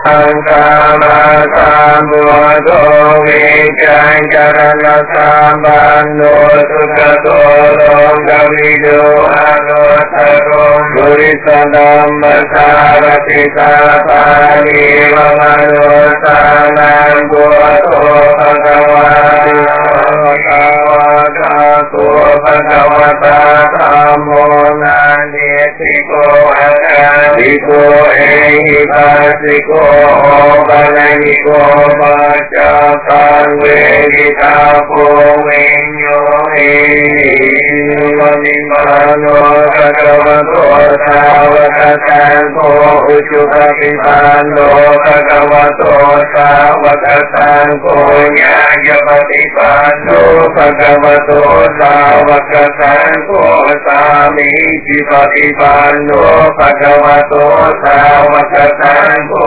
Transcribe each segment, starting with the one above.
Sama sama do vichang charana sambando sukhato gavido anotaro murisadamma saratita pari vamano sanam guato bhagavati bhagavato bhagavata tammo nanetiko akadiko ehi pasiko Balaniko Bacha Sanvedita Povenyo Manimano Bhagavato Savakasanko Uchupatipando Bhagavato Savakasanko Nyayapatipando Bhagavato Savakasanko Samijipatipando Bhagavato Savakasanko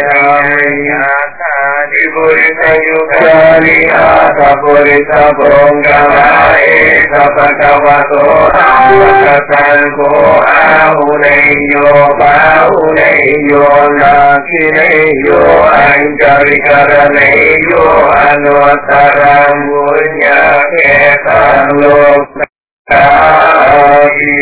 Purita Yukari Ata Purita Bongalae Sapakavato Avakasanko Ahuneyo Bahuneyo Nakineyo Anjarikaraneyo Anotaram Munya Ketan Lokari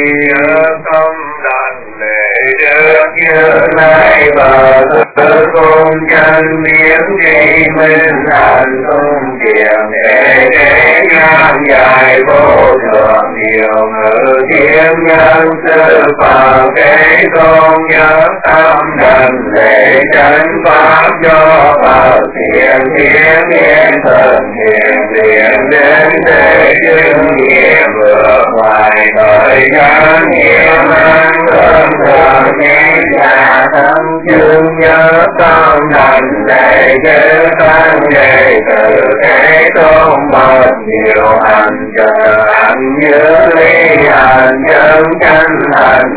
Như lai bà tư tôn chân miếng đi minh hành tôn kiềm để ngang dài vô thường nhiều ngữ thiên nhân sư phật kế tôn nhớ tâm đần để tránh pháp cho phật thiện thiên thiên thần thiện thiện đến để chứng nghiệm vượt ngoài thời gian nhiều năng thân thường nhà tâm chương nhớ tâm đành để chữ tăng đệ tử thế tôn bậc nhiều hành trợ hành như ly hành chân chân hành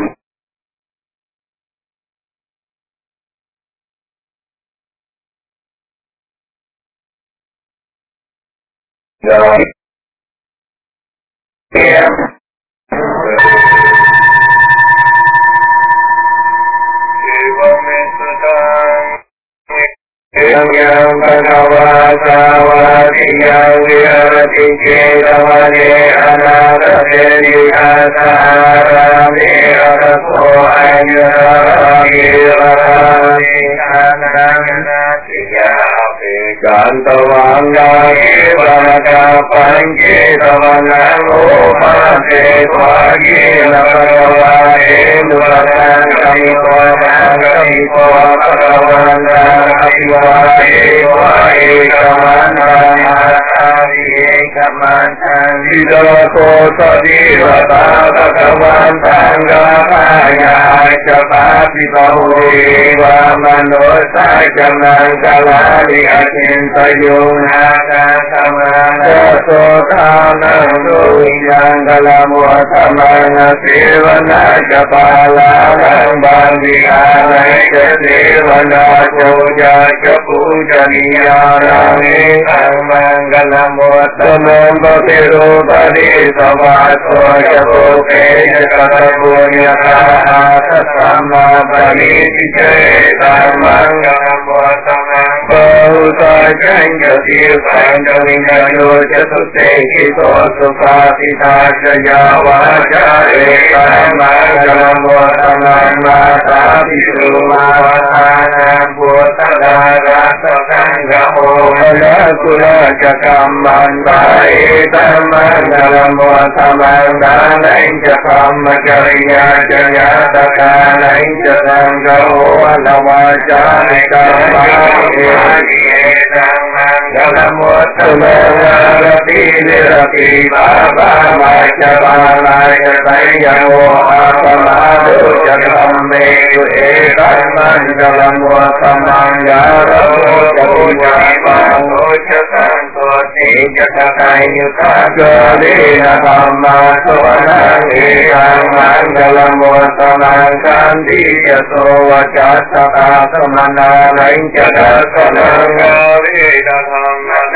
rồi Yang Bhagava Savatiya Virati Chetavane Anarate Asarame Arato Ayarame Varame Ananatiya Kantavanga Evaka Panketavana Opate Tvagi Navagavane Nuvatan Kamiko Bhagavana Vidako sadivata bhagavantanga paya capati bahudeva manosa janangalani akintayunaka samana sotanam duyangalamo samana sevana capalanam bandhikana sevana puja Pujaniyarame Mangalamottamam Bhatirupadi Savato Japoke Jatapunyakaha Tasamma Praniti Mangalamottamam Bahusa Janjati Pandavingayo Jatute Kito Supatita Jaya Vajare Mangalamottamam Mata Vishnumavatana Bhutala Sangamo Kula Jakaman Bhai Tamangalam Tamangalam Jakamacariya Jayatakalam Jatangamo Alavajane Tamangalam Nirati Baba Machabalaya Sayamo Apamadu Jakame Tamangalam Tamangalam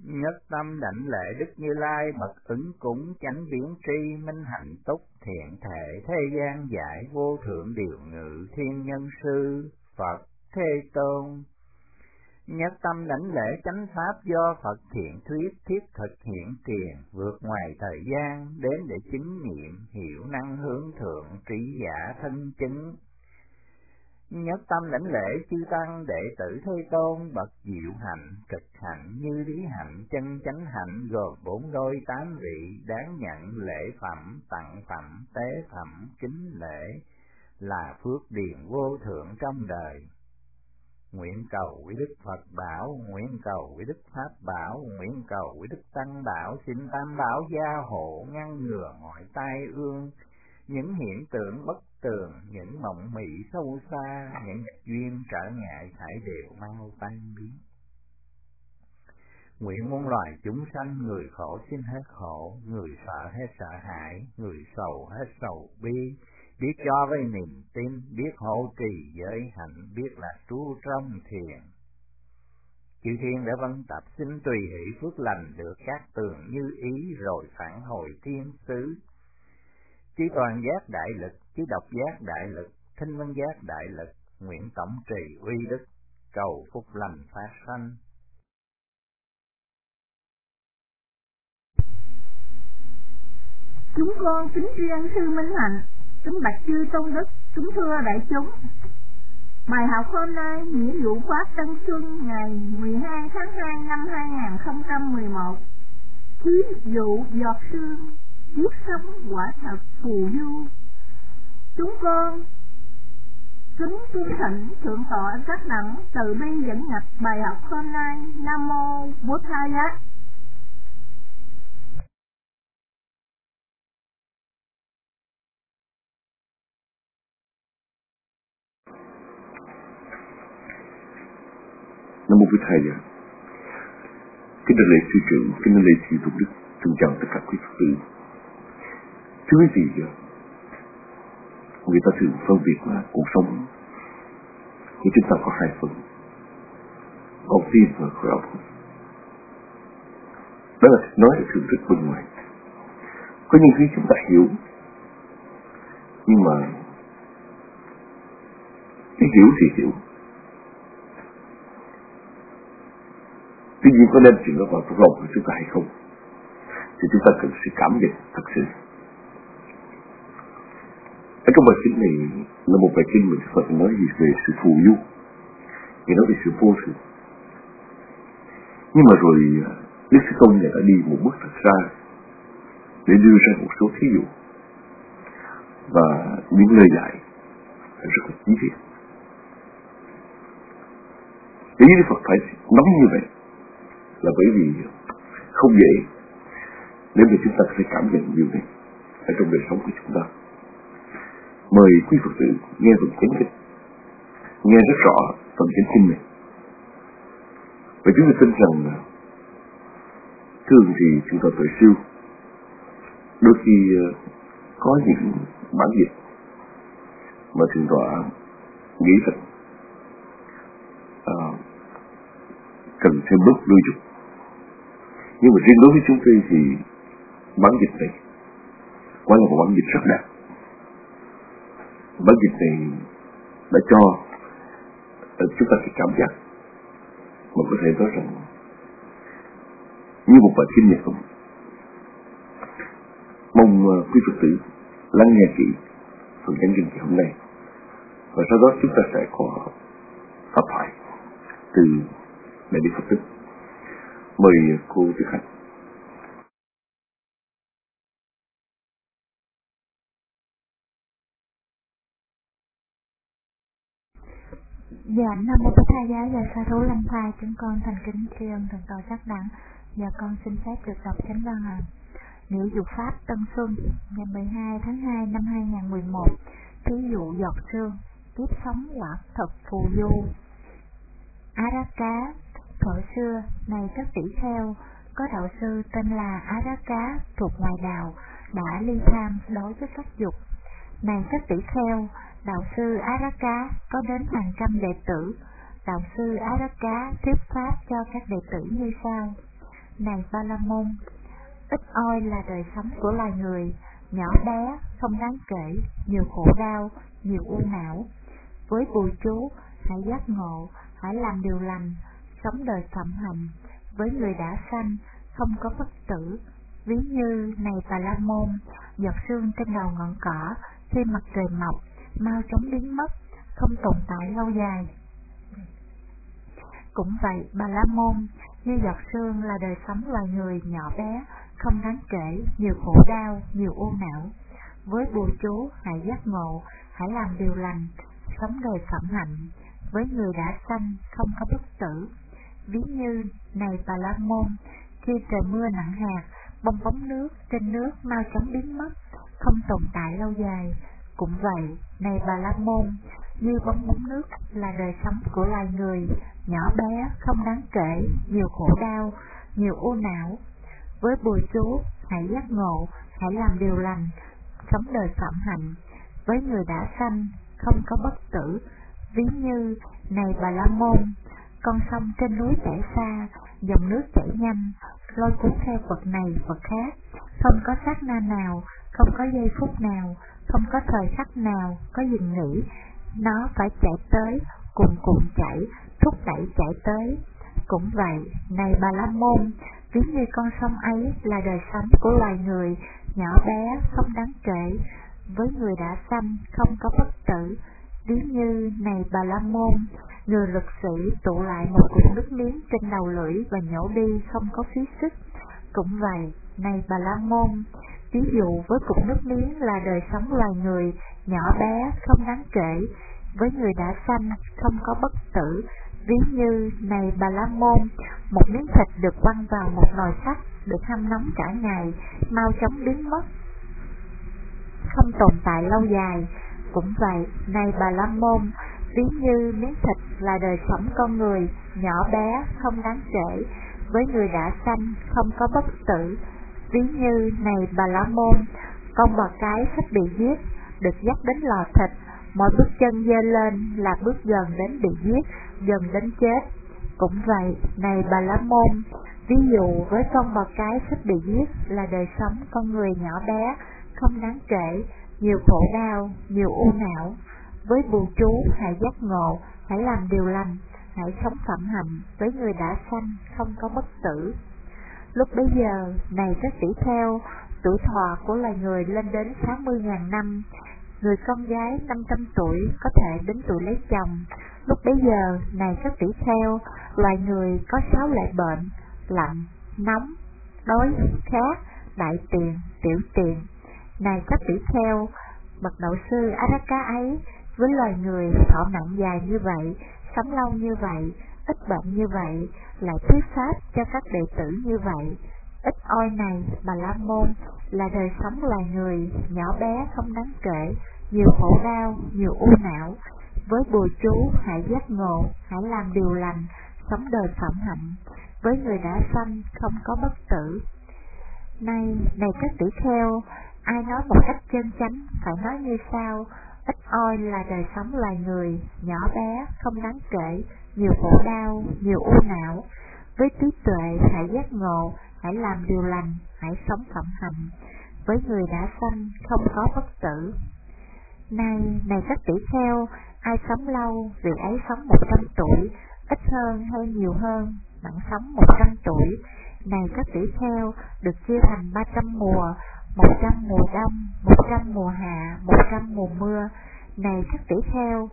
Nhất tâm đảnh lễ Đức Như Lai bậc ứng cúng chánh biến tri minh hạnh túc thiện thể thế gian giải vô thượng điều ngự thiên nhân sư Phật Thế Tôn. Nhất tâm đảnh lễ chánh pháp do Phật thiện thuyết thiết thực hiện tiền vượt ngoài thời gian đến để chứng nghiệm hiểu năng hướng thượng trí giả thân chứng. Nhất tâm đảnh lễ chư tăng đệ tử Thế Tôn bậc diệu hạnh cực hạnh như lý hạnh chân chánh hạnh gồm 4 đôi 8 vị đáng nhận lễ phẩm tặng phẩm tế phẩm kính lễ là phước điền vô thượng trong đời. Nguyện cầu quý Đức Phật bảo, nguyện cầu quý Đức Pháp bảo, nguyện cầu quý Đức Tăng bảo, xin Tam bảo gia hộ ngăn ngừa mọi tai ương, những hiện tượng bất tường, những mộng mị sâu xa, những duyên trở ngại thải đều mau tan biến. Nguyện muôn loài chúng sanh người khổ xin hết khổ, người sợ hết sợ hãi, người sầu hết sầu bi, biết cho với niềm tin, biết hộ trì giới hạnh, biết là trú trong thiền. Chư thiên đã vân tập xin tùy hỷ phước lành được các tường như ý rồi phản hồi thiên xứ. Chư toàn giác đại lực, chư độc giác đại lực, thinh văn giác đại lực, nguyện tổng trì uy đức, cầu phúc lành phát sanh. Chúng con kính riêng sư Minh Hạnh, kính bạch chư tôn đức, kính thưa đại chúng. Bài học hôm nay nghĩa vụ Pháp Tân Xuân ngày 12 tháng 2 năm 2011. Thí dụ giọt sương, biết sống quả thật phù du. Chúng con kính cung thỉnh thượng tọa Giác Đẳng từ bi dẫn nhập bài học hôm nay. Nam mô Bổn Thaya. Nam mô Bổn Thầy. Kính đại lễ sư trưởng, kính đại lễ sư Tôn Đức, xin chào tất cả quý Phật tử. Thưa quý vị, người ta thường phân biệt là cuộc sống của chúng ta có hai phần, con tim và khối óc. Đó là nói là thường rất bên ngoài. Có những thứ chúng ta hiểu, nhưng mà cái hiểu thì hiểu. Tuy nhiên có nên chuyện đó vào trong lòng của chúng ta hay không thì chúng ta cần sự cảm nhận thật sự. Ở trong bài kinh này là một bài kinh mình Phật nói về sự phù du, thì nói về sự vô thường. Nhưng mà rồi Đức Thế Tôn này đã đi một bước thật xa để đưa ra một số thí dụ và những lời dạy rất là chi tiết. Ý Đức Phật phải nói như vậy là bởi vì không dễ để mà chúng ta phải cảm nhận điều này ở trong đời sống của chúng ta. Mời quý Phật tử nghe phần chánh kinh, nghe rất rõ phần chánh kinh này. Và chúng ta tin rằng thường thì chúng ta tự siêu đôi khi có những bản dịch mà thượng tọa nghĩ rằng cần thêm bước lưu dục. Nhưng mà riêng đối với chúng tôi thì bản dịch này quả là một bản dịch rất đẹp. Bản dịch này đã cho chúng ta cái cảm giác mà có thể nói rằng như một bài kinh nhật không. Mong quý Phật tử lắng nghe kỹ phần chánh kinh hôm nay, và sau đó chúng ta sẽ có pháp thoại từ Đại Đức Phật Tích. Mời cô Tuyết Hạnh. Dạ, Nam mô Bổn Thaya. Và sa thú lâm thai, chúng con thành kính tri ân thượng tọa Giác Đẳng. Và con xin phép được đọc chánh văn hạnh. Nghĩa vụ Pháp Tân Xuân ngày 12 tháng 2 năm 2011. Thí dụ giọt sương, kiếp sống quả thật phù du. Á Rá Cá. Thuở xưa, này các tỷ kheo, có đạo sư tên là Á Rá Cá thuộc ngoài đạo, đã ly tham đối với sắc dục. Này các tỷ kheo, đạo sư Á Rá Cá có đến hàng trăm đệ tử. Đạo sư Á Rá Cá thuyết pháp cho các đệ tử như sau. này Ba La Môn, ít oi là đời sống của loài người, nhỏ bé, không đáng kể, nhiều khổ đau, nhiều u não. Với bùi chú, hãy giác ngộ, hãy làm điều lành, sống đời phạm hạnh. Với người đã sanh, không có bất tử. Ví như này Bà La Môn, giọt sương trên đầu ngọn cỏ, khi mặt trời mọc, mau chóng biến mất, không tồn tại lâu dài. Cũng vậy, Bà La Môn, như giọt sương là đời sống loài người nhỏ bé, không đáng kể, nhiều khổ đau, nhiều u não. Với bùa chú, hãy giác ngộ, hãy làm điều lành, sống đời phạm hạnh. Với người đã sanh, không có bất tử. Ví như, này Bà La Môn, khi trời mưa nặng hạt, bong bóng nước trên nước mau chóng biến mất, không tồn tại lâu dài. Cũng vậy, này Bà La Môn, như bong bóng nước là đời sống của loài người, nhỏ bé, không đáng kể, nhiều khổ đau, nhiều u não. Với bùa chú, hãy giác ngộ, hãy làm điều lành, sống đời phạm hạnh. Với người đã sanh, không có bất tử. Ví như, này Bà La Môn, con sông trên núi chảy xa, dòng nước chảy nhanh, lôi cuốn theo vật này vật khác, không có sát na nào, không có giây phút nào, không có thời khắc nào có dừng nghỉ. Nó phải chạy tới, cuồn chảy, thúc đẩy chạy tới. Cũng vậy, này Bà La Môn, ví như con sông ấy là đời sống của loài người, nhỏ bé, không đáng kể. Với người đã sanh, không có bất tử. Ví như, này Bà La Môn, người lực sĩ tụ lại một cục nước miếng trên đầu lưỡi và nhổ đi không có phí sức. Cũng vậy, này Bà La Môn, ví dụ với cục nước miếng là đời sống loài người, nhỏ bé, không đáng kể. Với người đã sanh, không có bất tử. Ví như, này Bà La Môn, một miếng thịt được quăng vào một nồi sắt, được hâm nóng cả ngày, mau chóng biến mất, không tồn tại lâu dài. Cũng vậy, này Bà La Môn, ví như miếng thịt là đời sống con người, nhỏ bé, không đáng kể. Với người đã sanh, không có bất tử. Ví như, này Bà La Môn, con bò cái sắp bị giết, được dắt đến lò thịt, mỗi bước chân giơ lên là bước gần đến bị giết, gần đến chết. Cũng vậy, này Bà La Môn, ví dụ với con bò cái sắp bị giết là đời sống con người nhỏ bé, không đáng kể, nhiều khổ đau, nhiều u não. Với bùa chú, hãy giác ngộ, hãy làm điều lành, hãy sống phạm hạnh. Với người đã sanh, không có bất tử. Lúc bấy giờ, này các tỷ kheo, tuổi thọ của loài người lên đến 60.000 năm. Người con gái 500 tuổi có thể đến tuổi lấy chồng. Lúc bấy giờ, này các tỷ kheo, loài người có 6 loại bệnh: lạnh, nóng, đói, khát, đại tiền, tiểu tiền. Này các tỷ kheo, bậc đạo sư Araka ấy, với loài người thọ nặng dài như vậy, sống lâu như vậy, ít bệnh như vậy, lại thuyết pháp cho các đệ tử như vậy. Ít oi này, Bà La Môn, là đời sống loài người, nhỏ bé không đáng kể, nhiều khổ đau, nhiều u não. Với bùa chú, hãy giác ngộ, hãy làm điều lành, sống đời phạm hạnh. Với người đã sanh, không có bất tử. Này các tỷ kheo, ai nói một cách chân chánh, phải nói như sau: ít oi là đời sống loài người, nhỏ bé, không đáng kể, nhiều khổ đau, nhiều u não. Với trí tuệ, hãy giác ngộ, hãy làm điều lành, hãy sống phạm hạnh. Với người đã sanh, không có bất tử. Này các tỷ kheo, ai sống lâu, vị ấy sống 100 tuổi, ít hơn hay nhiều hơn, bạn sống 100 tuổi. Này các tỷ kheo, được chia thành 300 mùa, 100 mùa đông, 100 mùa hạ, 100 mùa mưa. Này các tỷ kheo,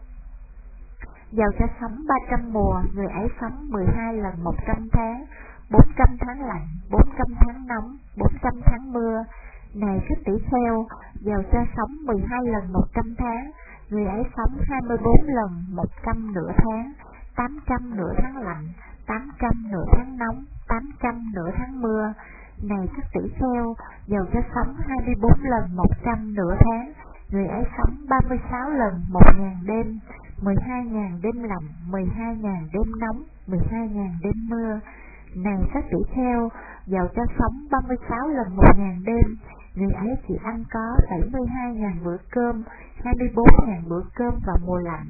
giàu cho sống 300 mùa, người ấy sống 12 lần 100 tháng, 400 tháng lạnh, 400 tháng nóng, 400 tháng mưa. Này các tỷ kheo, giàu cho sống 12 lần 100 tháng, người ấy sống 24 lần 100 nửa tháng, 800 nửa tháng lạnh, 800 nửa tháng nóng, 800 nửa tháng mưa. Này các tỷ kheo, giàu cho sống 24 lần 100 nửa tháng, người ấy sống 36 lần 1.000 đêm, 12.000 đêm lạnh, 12.000 đêm nóng, 12.000 đêm mưa. Này các tỷ kheo, giàu cho sống 36 lần 1.000 đêm, người ấy chỉ ăn có 72.000 bữa cơm, 24.000 bữa cơm vào mùa lạnh,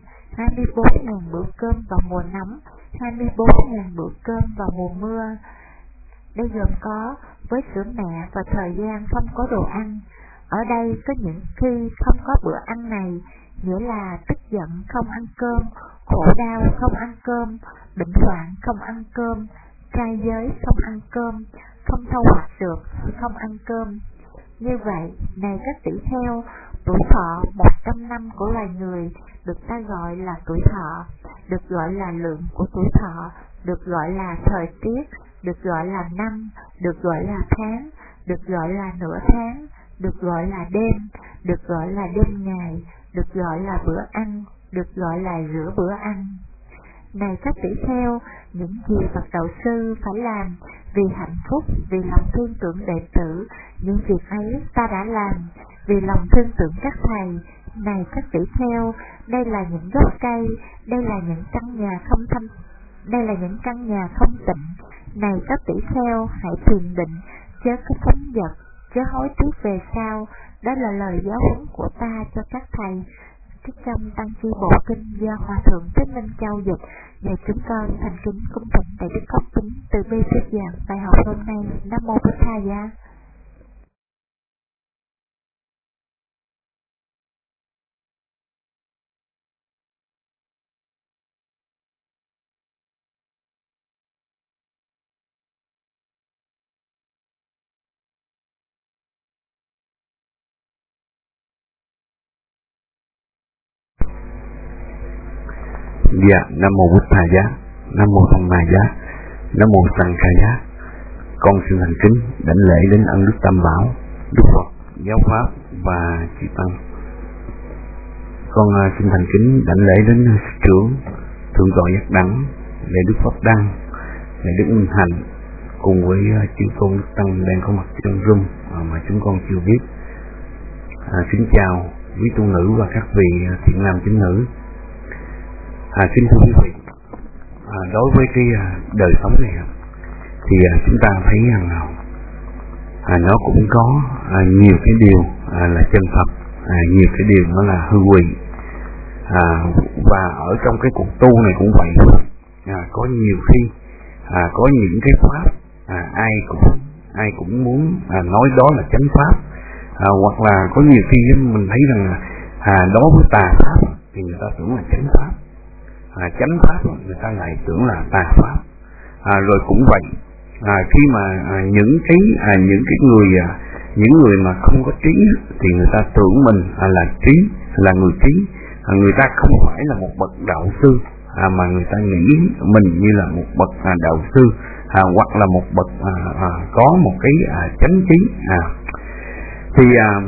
24.000 bữa cơm vào mùa nóng, 24.000 bữa cơm vào mùa mưa. Đây gồm có với sữa mẹ và thời gian không có đồ ăn. Ở đây có những khi không có bữa ăn này, nghĩa là tức giận không ăn cơm, khổ đau không ăn cơm, bệnh hoạn không ăn cơm, trai giới không ăn cơm, không thu hoạch được không ăn cơm. Như vậy, này các tỷ kheo, tuổi thọ 100 năm của loài người được ta gọi là tuổi thọ, được gọi là lượng của tuổi thọ, được gọi là thời tiết, được gọi là năm, được gọi là tháng, được gọi là nửa tháng, được gọi là đêm, được gọi là đêm ngày, được gọi là bữa ăn, được gọi là giữa bữa ăn. Này các tỷ kheo, những gì bậc đạo sư phải làm vì hạnh phúc, vì lòng thương tưởng đệ tử, những việc ấy ta đã làm vì lòng thương tưởng các thầy. Này các tỷ kheo, đây là những gốc cây, đây là những căn nhà không tịnh. Này các tỷ kheo, hãy thiền định, chớ có phóng dật, chớ hối tiếc về sau. Đó là lời giáo huấn của ta cho các thầy. Trích trong Tăng Chi Bộ Kinh do Hòa Thượng Thích Minh Châu dịch, và chúng con thành kính cung thỉnh Đại Đức Pháp Tính từ bi thuyết giảng bài học hôm nay. Nam mô Bổn Thầy Giá. Dạ, Nam mô Bụt Thầy Giá, Nam mô Tham Ma Giá, Nam mô Sanh Khai Giá. Con xin thành kính đảnh lễ đến ân đức Tam Bảo, Đức Phật, Giáo Pháp và Chư Tăng. Con xin thành kính đảnh lễ đến sư trưởng Thượng tọa Giác Đẳng, Đại Đức Pháp Đăng, Đại Đức Minh Hành, cùng với chư tôn đức tăng đang có mặt trong room mà chúng con chưa biết. Xin chào quý tu nữ và các vị thiện nam tín nữ. Xin thưa quý vị, đối với cái đời sống này thì chúng ta thấy rằng nó cũng có nhiều cái điều là chân thật, nhiều cái điều nó là hư ngụy, và ở trong cái cuộc tu này cũng vậy thôi. Có nhiều khi có những cái pháp ai cũng muốn nói đó là chánh pháp, hoặc là có nhiều khi mình thấy rằng đối với tà pháp thì người ta tưởng là chánh pháp, chánh pháp người ta lại tưởng là tà pháp. Rồi cũng vậy, khi mà những người mà không có trí thì người ta tưởng mình là trí, là người trí. Người ta không phải là một bậc đạo sư, mà người ta nghĩ mình như là một bậc đạo sư, hoặc là một bậc có một cái chánh trí. Thì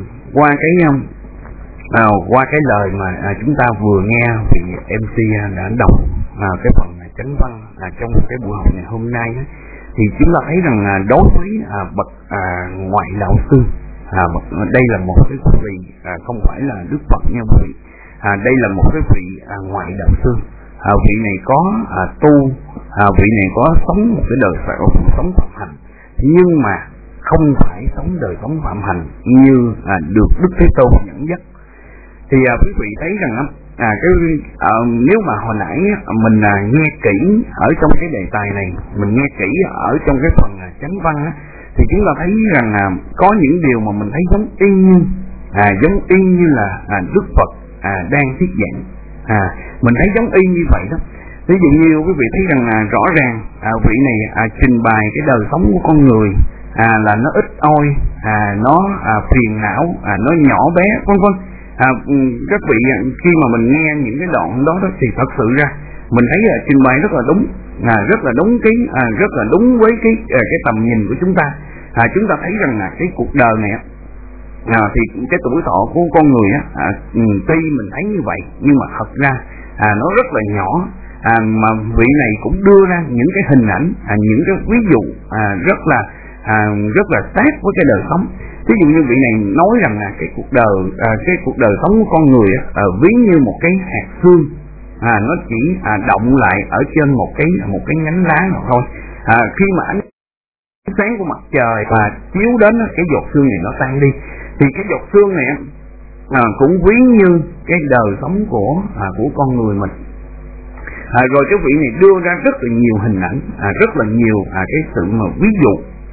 qua cái lời mà chúng ta vừa nghe thì MC đã đọc cái phần chánh văn trong cái buổi học ngày hôm nay thì chúng ta thấy rằng đối với bậc ngoại đạo sư, đây là một cái vị không phải là Đức Phật nha quý vị, đây là một cái vị ngoại đạo sư. Vị này có tu, vị này có sống một cái đời sống phạm hạnh, nhưng mà không phải sống đời sống phạm hạnh như được Đức Thế Tôn dẫn dắt. Thì quý vị thấy rằng nếu mà hồi nãy mình nghe kỹ ở trong cái đề tài này, mình nghe kỹ ở trong cái phần chánh văn thì chúng ta thấy rằng có những điều mà mình thấy giống y như là Đức Phật đang thuyết giảng. Mình thấy giống y như vậy đó. Ví dụ như quý vị thấy rằng rõ ràng vị này trình bày cái đời sống của con người là nó ít oi, nó phiền não, nó nhỏ bé, vân vân. Các vị khi mà mình nghe những cái đoạn đó thì thật sự ra mình thấy trình bày rất là đúng, rất là đúng với cái tầm nhìn của chúng ta. Chúng ta thấy rằng cái cuộc đời này thì cái tuổi thọ của con người tuy mình thấy như vậy nhưng mà thật ra nó rất là nhỏ, mà vị này cũng đưa ra những cái hình ảnh, những cái ví dụ rất là sát với cái đời sống. Ví dụ như vị này nói rằng là cái cuộc đời sống của con người ví như một cái hạt xương, nó chỉ động lại ở trên một cái nhánh lá nào thôi. Khi mà ánh sáng của mặt trời và chiếu đến cái giọt xương này nó tan đi, thì cái giọt xương này cũng ví như cái đời sống của con người mình. Rồi cái vị này đưa ra rất là nhiều hình ảnh, rất là nhiều cái sự mà ví dụ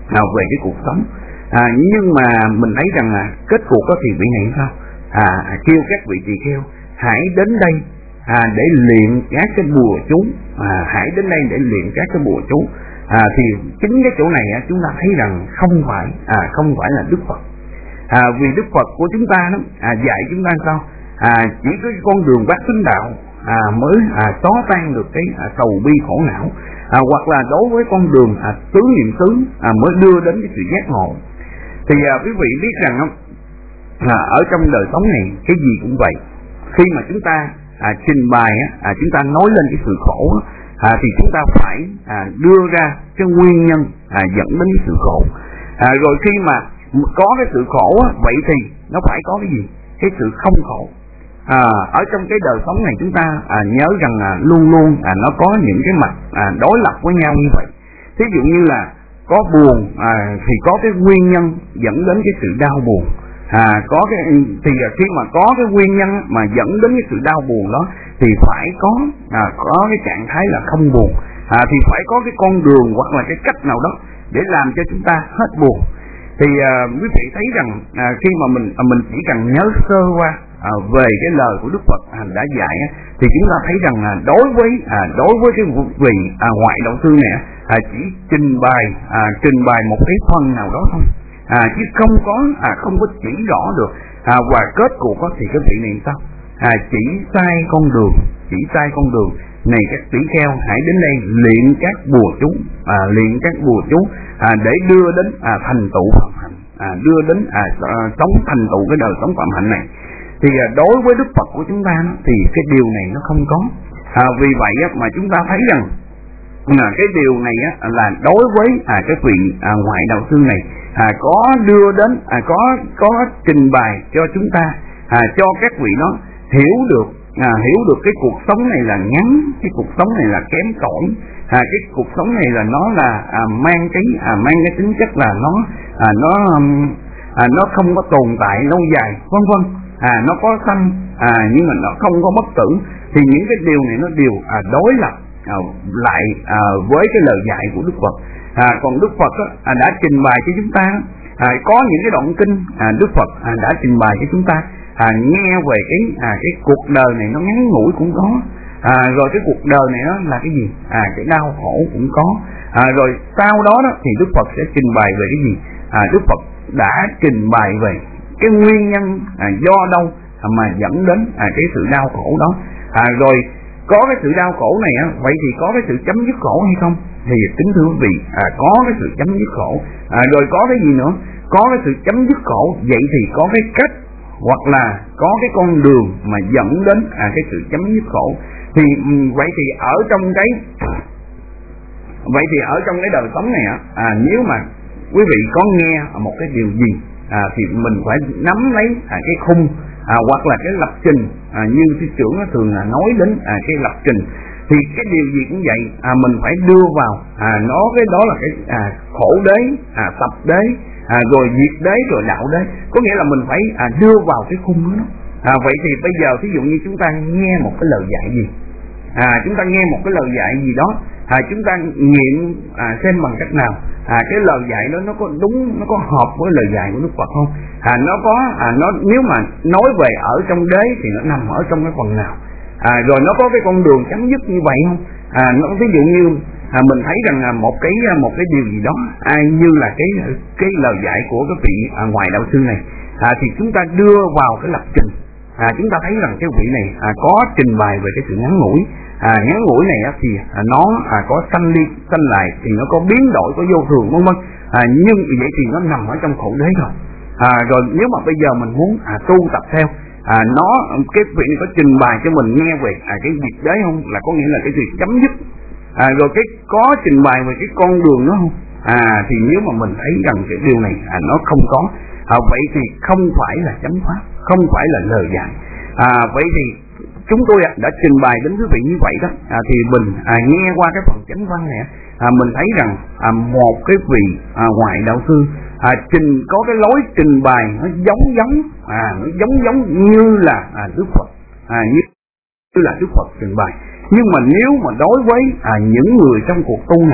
về cái cuộc sống. Nhưng mà mình thấy rằng là kết cuộc có thì vị này sao? Kêu các vị tỳ kheo hãy đến đây để luyện các cái bùa chú, hãy đến đây để luyện các cái bùa chú. Thì chính cái chỗ này chúng ta thấy rằng không phải là Đức Phật. Vì Đức Phật của chúng ta đó dạy chúng ta sao? Chỉ có cái con đường bát chánh đạo mới xóa tan được cái sầu bi khổ não, hoặc là đối với con đường tứ niệm xứ mới đưa đến cái sự giác ngộ. Thì quý vị biết rằng ở trong đời sống này cái gì cũng vậy. Khi mà chúng ta trình bày chúng ta nói lên cái sự khổ thì chúng ta phải đưa ra cái nguyên nhân dẫn đến cái sự khổ. Rồi khi mà có cái sự khổ vậy thì nó phải có cái gì? Cái sự không khổ. Ở trong cái đời sống này chúng ta nhớ rằng luôn luôn nó có những cái mặt đối lập với nhau như vậy. Thí dụ như là có buồn thì có cái nguyên nhân dẫn đến cái sự đau buồn. Thì khi mà có cái nguyên nhân mà dẫn đến cái sự đau buồn đó thì phải có cái trạng thái là không buồn. Thì phải có cái con đường hoặc là cái cách nào đó để làm cho chúng ta hết buồn. Thì quý vị thấy rằng khi mà mình chỉ cần nhớ sơ qua về cái lời của Đức Phật đã dạy thì chúng ta thấy rằng là đối với cái vị ngoại đạo sư này chỉ trình bày một cái phần nào đó thôi, chứ không có chỉ rõ được và kết cuộc thì cái vị này sao? Chỉ sai con đường này các tỷ kheo hãy đến đây luyện các bùa chú, để đưa đến thành tựu phạm hạnh, đưa đến sống thành tựu cái đời sống phạm hạnh này. Thì đối với Đức Phật của chúng ta thì cái điều này nó không có. Vì vậy mà chúng ta thấy rằng cái điều này là đối với cái vị ngoại đạo sư này có đưa đến có trình bày cho chúng ta, cho các vị nó hiểu được cái cuộc sống này là ngắn, cái cuộc sống này là kém cỏi, cái cuộc sống này là nó là mang cái tính chất là nó không có tồn tại lâu dài, vân vân. Nó có sanh nhưng mà nó không có bất tử. Thì những cái điều này nó đều đối lập lại với cái lời dạy của Đức Phật. Còn Đức Phật đã trình bày cho chúng ta có những cái đoạn kinh Đức Phật đã trình bày cho chúng ta nghe về cái cuộc đời này nó ngắn ngủi cũng có, rồi cái cuộc đời này nó là cái gì, cái đau khổ cũng có, rồi sau đó thì Đức Phật sẽ trình bày về cái gì. Đức Phật đã trình bày về cái nguyên nhân do đâu mà dẫn đến cái sự đau khổ đó. Rồi có cái sự đau khổ này vậy thì có cái sự chấm dứt khổ hay không? Thì kính thưa quý vị, có cái sự chấm dứt khổ. Rồi có cái gì nữa? Có cái sự chấm dứt khổ, vậy thì có cái cách hoặc là có cái con đường mà dẫn đến cái sự chấm dứt khổ. Thì vậy thì ở trong cái đời sống này nếu mà quý vị có nghe một cái điều gì thì mình phải nắm lấy cái khung hoặc là cái lập trình, như sư trưởng thường nói đến cái lập trình. Thì cái điều gì cũng vậy, mình phải đưa vào cái đó là cái khổ đế, tập đế, rồi diệt đế, rồi đạo đế. Có nghĩa là mình phải đưa vào cái khung đó. Vậy thì bây giờ ví dụ như chúng ta nghe một cái lời dạy gì, chúng ta nghe một cái lời dạy gì đó, chúng ta nghiệm xem bằng cách nào cái lời dạy đó nó có đúng, nó có hợp với lời dạy của Đức Phật không? Nó nếu mà nói về ở trong đế thì nó nằm ở trong cái phần nào? Rồi nó có cái con đường chấm dứt như vậy không? Nó ví dụ như mình thấy rằng một cái điều gì đó như là cái lời dạy của cái vị ngoại đạo sư này, thì chúng ta đưa vào cái lập trình, chúng ta thấy rằng cái vị này có trình bày về cái sự ngắn ngủi. Ngắn ngủi này thì nó có sanh đi sanh lại, thì nó có biến đổi, có vô thường, vân vân. Nhưng vậy thì nó nằm ở trong khổ đế rồi. Rồi nếu mà bây giờ mình muốn tu tập theo cái vị này có trình bày cho mình nghe về cái việc đế không, là có nghĩa là cái việc chấm dứt. Rồi cái có trình bày về cái con đường đó không, thì nếu mà mình thấy rằng cái điều này nó không có, vậy thì không phải là chánh pháp, không phải là lời dạy. Vậy thì chúng tôi đã trình bày đến quý vị như vậy đó, thì mình nghe qua cái phần chánh văn này, mình thấy rằng một cái vị ngoại đạo sư có cái lối trình bày nó giống như là Đức Phật, như là Đức Phật trình bày. Nhưng mà nếu mà đối với những người trong cuộc tu này,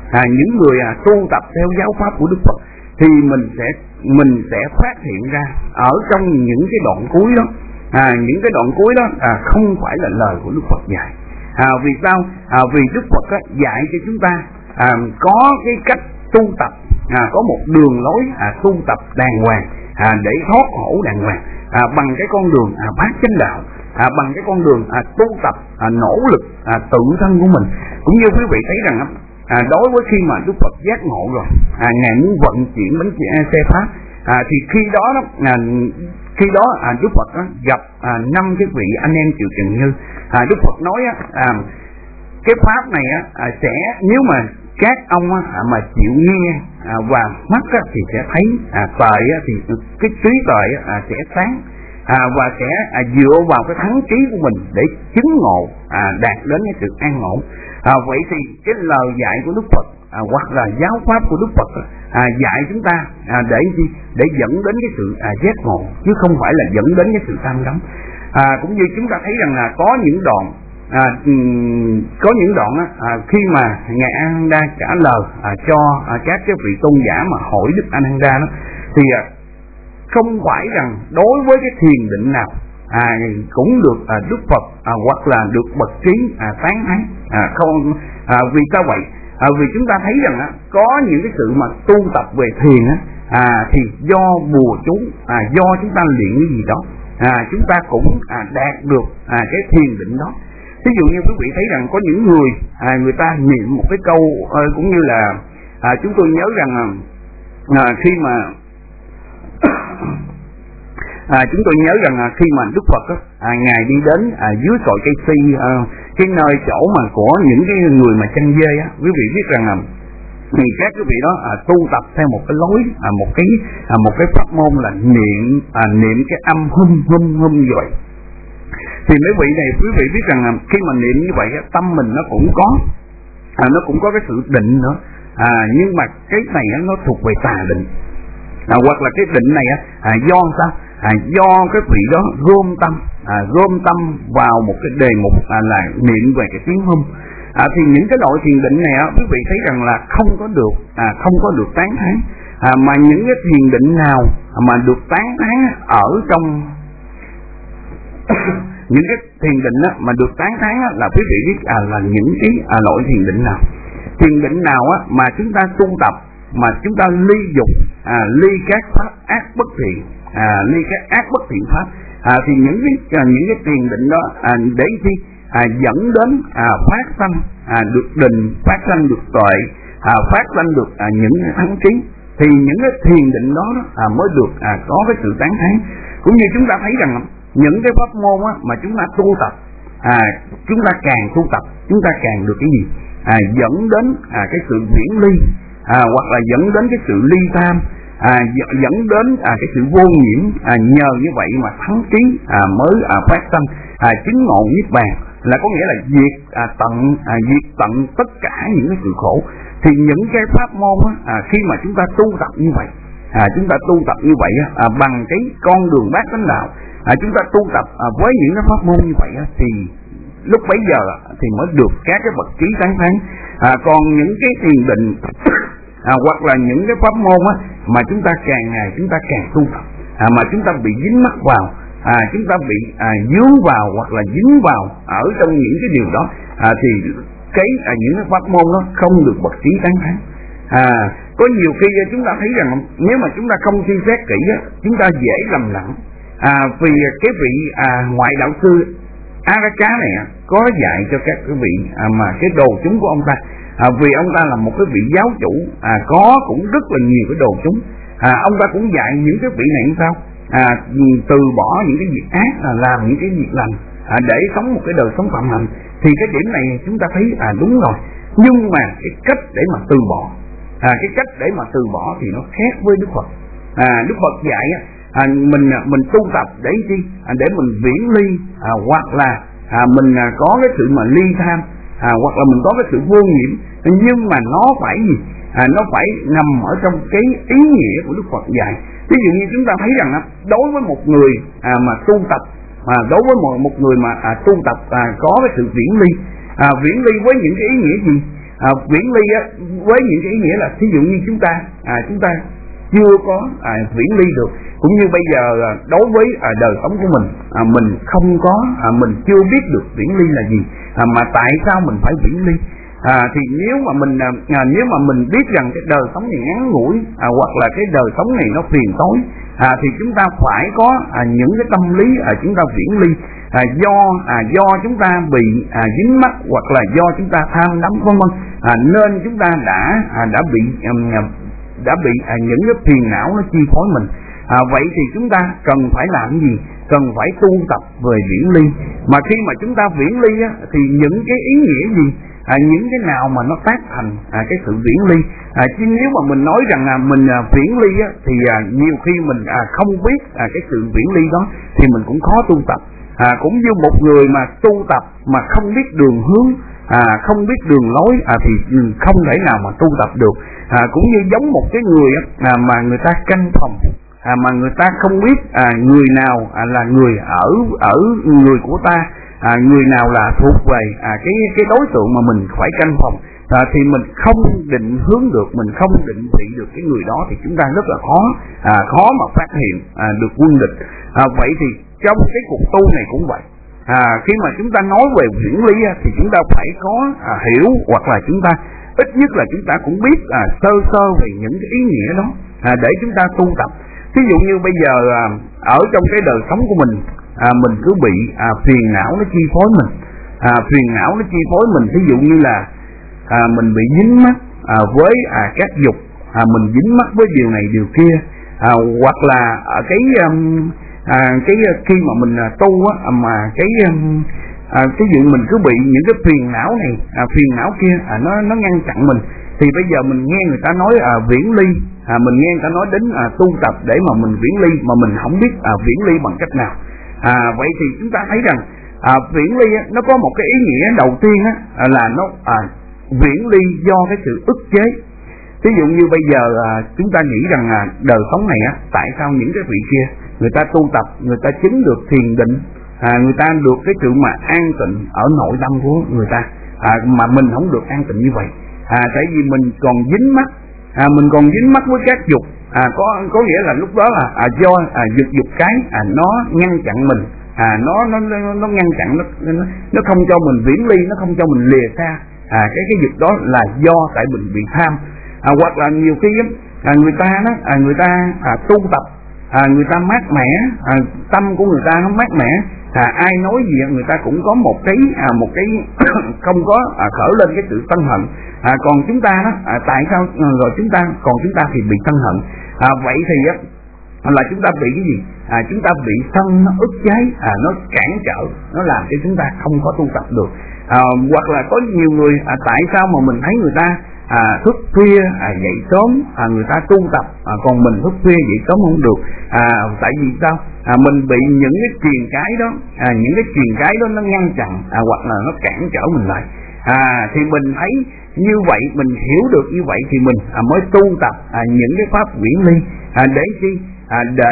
những người tu tập theo giáo pháp của Đức Phật, thì mình sẽ phát hiện ra ở trong những cái đoạn cuối đó, những cái đoạn cuối đó không phải là lời của Đức Phật dạy. Vì sao? Vì Đức Phật dạy cho chúng ta có cái cách tu tập, có một đường lối tu tập đàng hoàng, để thoát khổ đàng hoàng, bằng cái con đường bát chánh đạo, bằng cái con đường tu tập nỗ lực tự thân của mình. Cũng như quý vị thấy rằng đối với khi mà Đức Phật giác ngộ rồi, ngài muốn vận chuyển bánh xe pháp, thì khi đó Đức Phật gặp 5 cái vị anh em Triệu Trần Như. Đức Phật nói cái pháp này sẽ, nếu mà các ông mà chịu nghe và mắt thì sẽ thấy, tuệ thì cái trí tuệ sẽ sáng, và sẽ dựa vào cái thắng trí của mình để chứng ngộ, đạt đến cái sự an ổn. Vậy thì cái lời dạy của Đức Phật hoặc là giáo pháp của Đức Phật dạy chúng ta để dẫn đến cái sự giác ngộ, chứ không phải là dẫn đến cái sự tham đắm. Cũng như chúng ta thấy rằng là có những đoạn khi mà ngài Ananda trả lời cho các cái vị tôn giả mà hỏi Đức Ananda đó, thì không phải rằng đối với cái thiền định nào cũng được Đức Phật hoặc là được bậc trí tán thán, không. Vì sao vậy? Vì chúng ta thấy rằng có những cái sự mà tu tập về thiền thì do bùa chú, do chúng ta luyện cái gì đó, chúng ta cũng đạt được cái thiền định đó. Ví dụ như quý vị thấy rằng có những người ta niệm một cái câu, cũng như là chúng tôi nhớ rằng khi mà chúng tôi nhớ rằng khi mà Đức Phật ngài đi đến dưới cội cây si, cái nơi chỗ mà của những cái người mà chăn dê quý vị biết rằng thì các quý vị đó tu tập theo một cái lối, một cái pháp môn là niệm cái âm hum như vậy. Thì mấy vị này quý vị biết rằng khi mà niệm như vậy tâm mình nó cũng có cái sự định nữa, nhưng mà cái này nó thuộc về tà định, hoặc là cái định này do sao? Do cái vị đó gom tâm vào một cái đề mục là niệm về cái tiếng hum. Thì những cái loại thiền định này quý vị thấy rằng là không có được tán thán, mà những cái thiền định nào mà được tán thán ở trong những cái thiền định mà được tán thán là quý vị biết là những cái loại thiền định nào. Thiền định nào mà chúng ta tu tập mà chúng ta ly dục, ly các pháp ác bất thiện, ly các ác bất thiện pháp, thì những cái thiền định đó để chi dẫn đến phát sanh được định, phát sanh được tuệ, phát sanh được những thắng trí, thì những cái thiền định đó mới được có cái sự tán thán. Cũng như chúng ta thấy rằng những cái pháp môn mà chúng ta tu tập, chúng ta càng tu tập chúng ta càng được cái gì? Dẫn đến cái sự viễn ly, hoặc là dẫn đến cái sự ly tham, dẫn đến cái sự vô nhiễm. Nhờ như vậy mà thắng trí mới phát sanh chứng ngộ niết bàn, là có nghĩa là diệt tận tất cả những cái sự khổ. Thì những cái pháp môn khi mà chúng ta tu tập như vậy, bằng cái con đường bát chánh đạo, chúng ta tu tập với những cái pháp môn như vậy thì lúc bấy giờ thì mới được các cái bậc trí tán thán. Còn những cái thiền định hoặc là những cái pháp môn mà chúng ta càng ngày chúng ta càng tu tập, mà chúng ta bị dính mắc vào, chúng ta bị dướng vào hoặc là dính vào ở trong những cái điều đó, thì những cái pháp môn đó không được bậc trí tán thán. Có nhiều khi chúng ta thấy rằng nếu mà chúng ta không suy xét kỹ chúng ta dễ lầm lẫn. Vì cái vị ngoại đạo sư Araka này có dạy cho các quý vị mà cái đồ chúng của ông ta, vì ông ta là một cái vị giáo chủ cũng rất là nhiều cái đồ chúng, ông ta cũng dạy những cái vị này như sao từ bỏ những cái việc ác, làm những cái việc lành, để sống một cái đời sống phạm hạnh. Thì cái điểm này chúng ta thấy đúng rồi, nhưng mà cái cách để mà từ bỏ thì nó khác với Đức Phật. Đức Phật dạy mình tu tập để chi? Để mình viễn ly, hoặc là mình có cái sự mà ly tham, hoặc là mình có cái sự vô nhiễm, nhưng mà nó phải gì? Nó phải nằm ở trong cái ý nghĩa của Đức Phật dạy. Ví dụ như chúng ta thấy rằng đối với một người mà tu tập, đối với một người mà tu tập có cái sự viễn ly với những cái ý nghĩa gì? Viễn ly với những cái ý nghĩa là thí dụ như chúng ta chưa có viễn ly được, cũng như bây giờ đối với đời sống của mình không có mình chưa biết được viễn ly là gì, mà tại sao mình phải viễn ly. Thì nếu mà mình biết rằng cái đời sống này ngắn ngủi, hoặc là cái đời sống này nó phiền tối, thì chúng ta phải có những cái tâm lý chúng ta viễn ly, do chúng ta bị dính mắc, hoặc là do chúng ta tham đắm vân vân, nên chúng ta đã bị những cái phiền não nó chi phối mình. Vậy thì chúng ta cần phải làm gì? Cần phải tu tập về viễn ly. Mà khi mà chúng ta viễn ly thì những cái ý nghĩa gì, những cái nào mà nó tác thành cái sự viễn ly. Chứ nếu mà mình nói rằng mình viễn ly thì nhiều khi mình không biết cái sự viễn ly đó thì mình cũng khó tu tập. Cũng như một người mà tu tập mà không biết đường hướng, không biết đường lối thì không thể nào mà tu tập được. Cũng như giống một cái người mà người ta canh phòng, mà người ta không biết người nào là người ở người của ta, người nào là thuộc về cái đối tượng mà mình phải canh phòng, thì mình không định hướng được, mình không định vị được cái người đó thì chúng ta rất là khó mà phát hiện được quân địch. Vậy thì trong cái cuộc tu này cũng vậy. Khi mà chúng ta nói về viễn ly thì chúng ta phải có hiểu, hoặc là chúng ta ít nhất là chúng ta cũng biết sơ về những cái ý nghĩa đó để chúng ta tu tập. Ví dụ như bây giờ ở trong cái đời sống của mình cứ bị phiền não nó chi phối mình, ví dụ như là mình bị dính mắc với các dục, mình dính mắc với điều này điều kia, hoặc là cái khi mà mình tu mà ví dụ mình cứ bị những cái phiền não này, phiền não kia nó ngăn chặn mình, thì bây giờ mình nghe người ta nói viễn ly, mình nghe người ta nói đến tu tập để mà mình viễn ly, mà mình không biết viễn ly bằng cách nào. Vậy thì chúng ta thấy rằng viễn ly nó có một cái ý nghĩa đầu tiên là nó viễn ly do cái sự ức chế. Ví dụ như bây giờ chúng ta nghĩ rằng đời sống này tại sao những cái vị kia người ta tu tập, người ta chứng được thiền định, người ta được cái sự mà an tịnh ở nội tâm của người ta, mà mình không được an tịnh như vậy. Tại vì mình còn dính mắc với các dục, có nghĩa là lúc đó là do dục cái nó ngăn chặn mình, nó ngăn chặn, nó không cho mình viễn ly, nó không cho mình lìa xa cái dục đó, là do tại mình bị tham. Hoặc là nhiều khi người ta tu tập, người ta mát mẻ, tâm của người ta nó mát mẻ, ai nói gì người ta cũng có một cái không có khởi lên cái sự sân hận. Còn chúng ta tại sao rồi chúng ta thì bị sân hận. Vậy thì là chúng ta bị cái gì? Chúng ta bị sân nó ức chế, nó cản trở, nó làm cho chúng ta không có tu tập được. Hoặc là có nhiều người tại sao mà mình thấy người ta thức khuya dậy sớm, người ta tu tập, còn mình thức khuya dậy sớm không được. Tại vì sao? Mình bị những cái truyền cái đó nó ngăn chặn, hoặc là nó cản trở mình lại. Thì mình thấy như vậy, mình hiểu được như vậy thì mình mới tu tập những cái pháp viễn ly, để chi? Để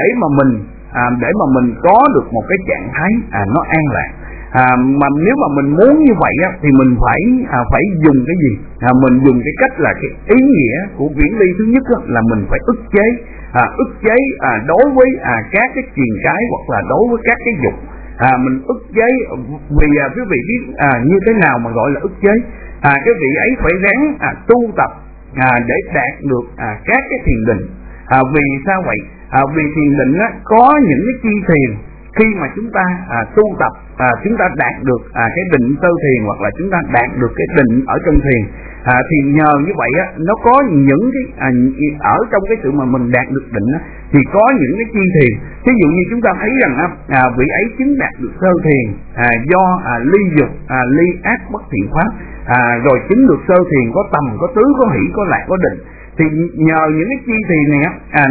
mà mình có được một cái trạng thái nó an lạc. Mà nếu mà mình muốn như vậy thì mình phải dùng cái gì? Mình dùng cái cách là cái ý nghĩa của viễn ly. Thứ nhất là mình phải ức chế đối với các cái truyền cái, hoặc là đối với các cái dục. Mình ức chế vì quý vị biết như thế nào mà gọi là ức chế. Cái vị ấy phải ráng tu tập để đạt được các cái thiền định. Vì sao vậy? Vì thiền định có những cái chi thiền. Khi mà chúng ta tu tập, chúng ta đạt được cái định sơ thiền, hoặc là chúng ta đạt được cái định ở trong thiền, thì nhờ như vậy nó có những cái ở trong cái sự mà mình đạt được định thì có những cái chi thiền. Ví dụ như chúng ta thấy rằng vị ấy chứng đạt được sơ thiền do ly dục, ly ác bất thiện pháp, rồi chứng được sơ thiền có tầm, có tứ, có hỷ, có lạc, có định. Thì nhờ những cái chi thiền này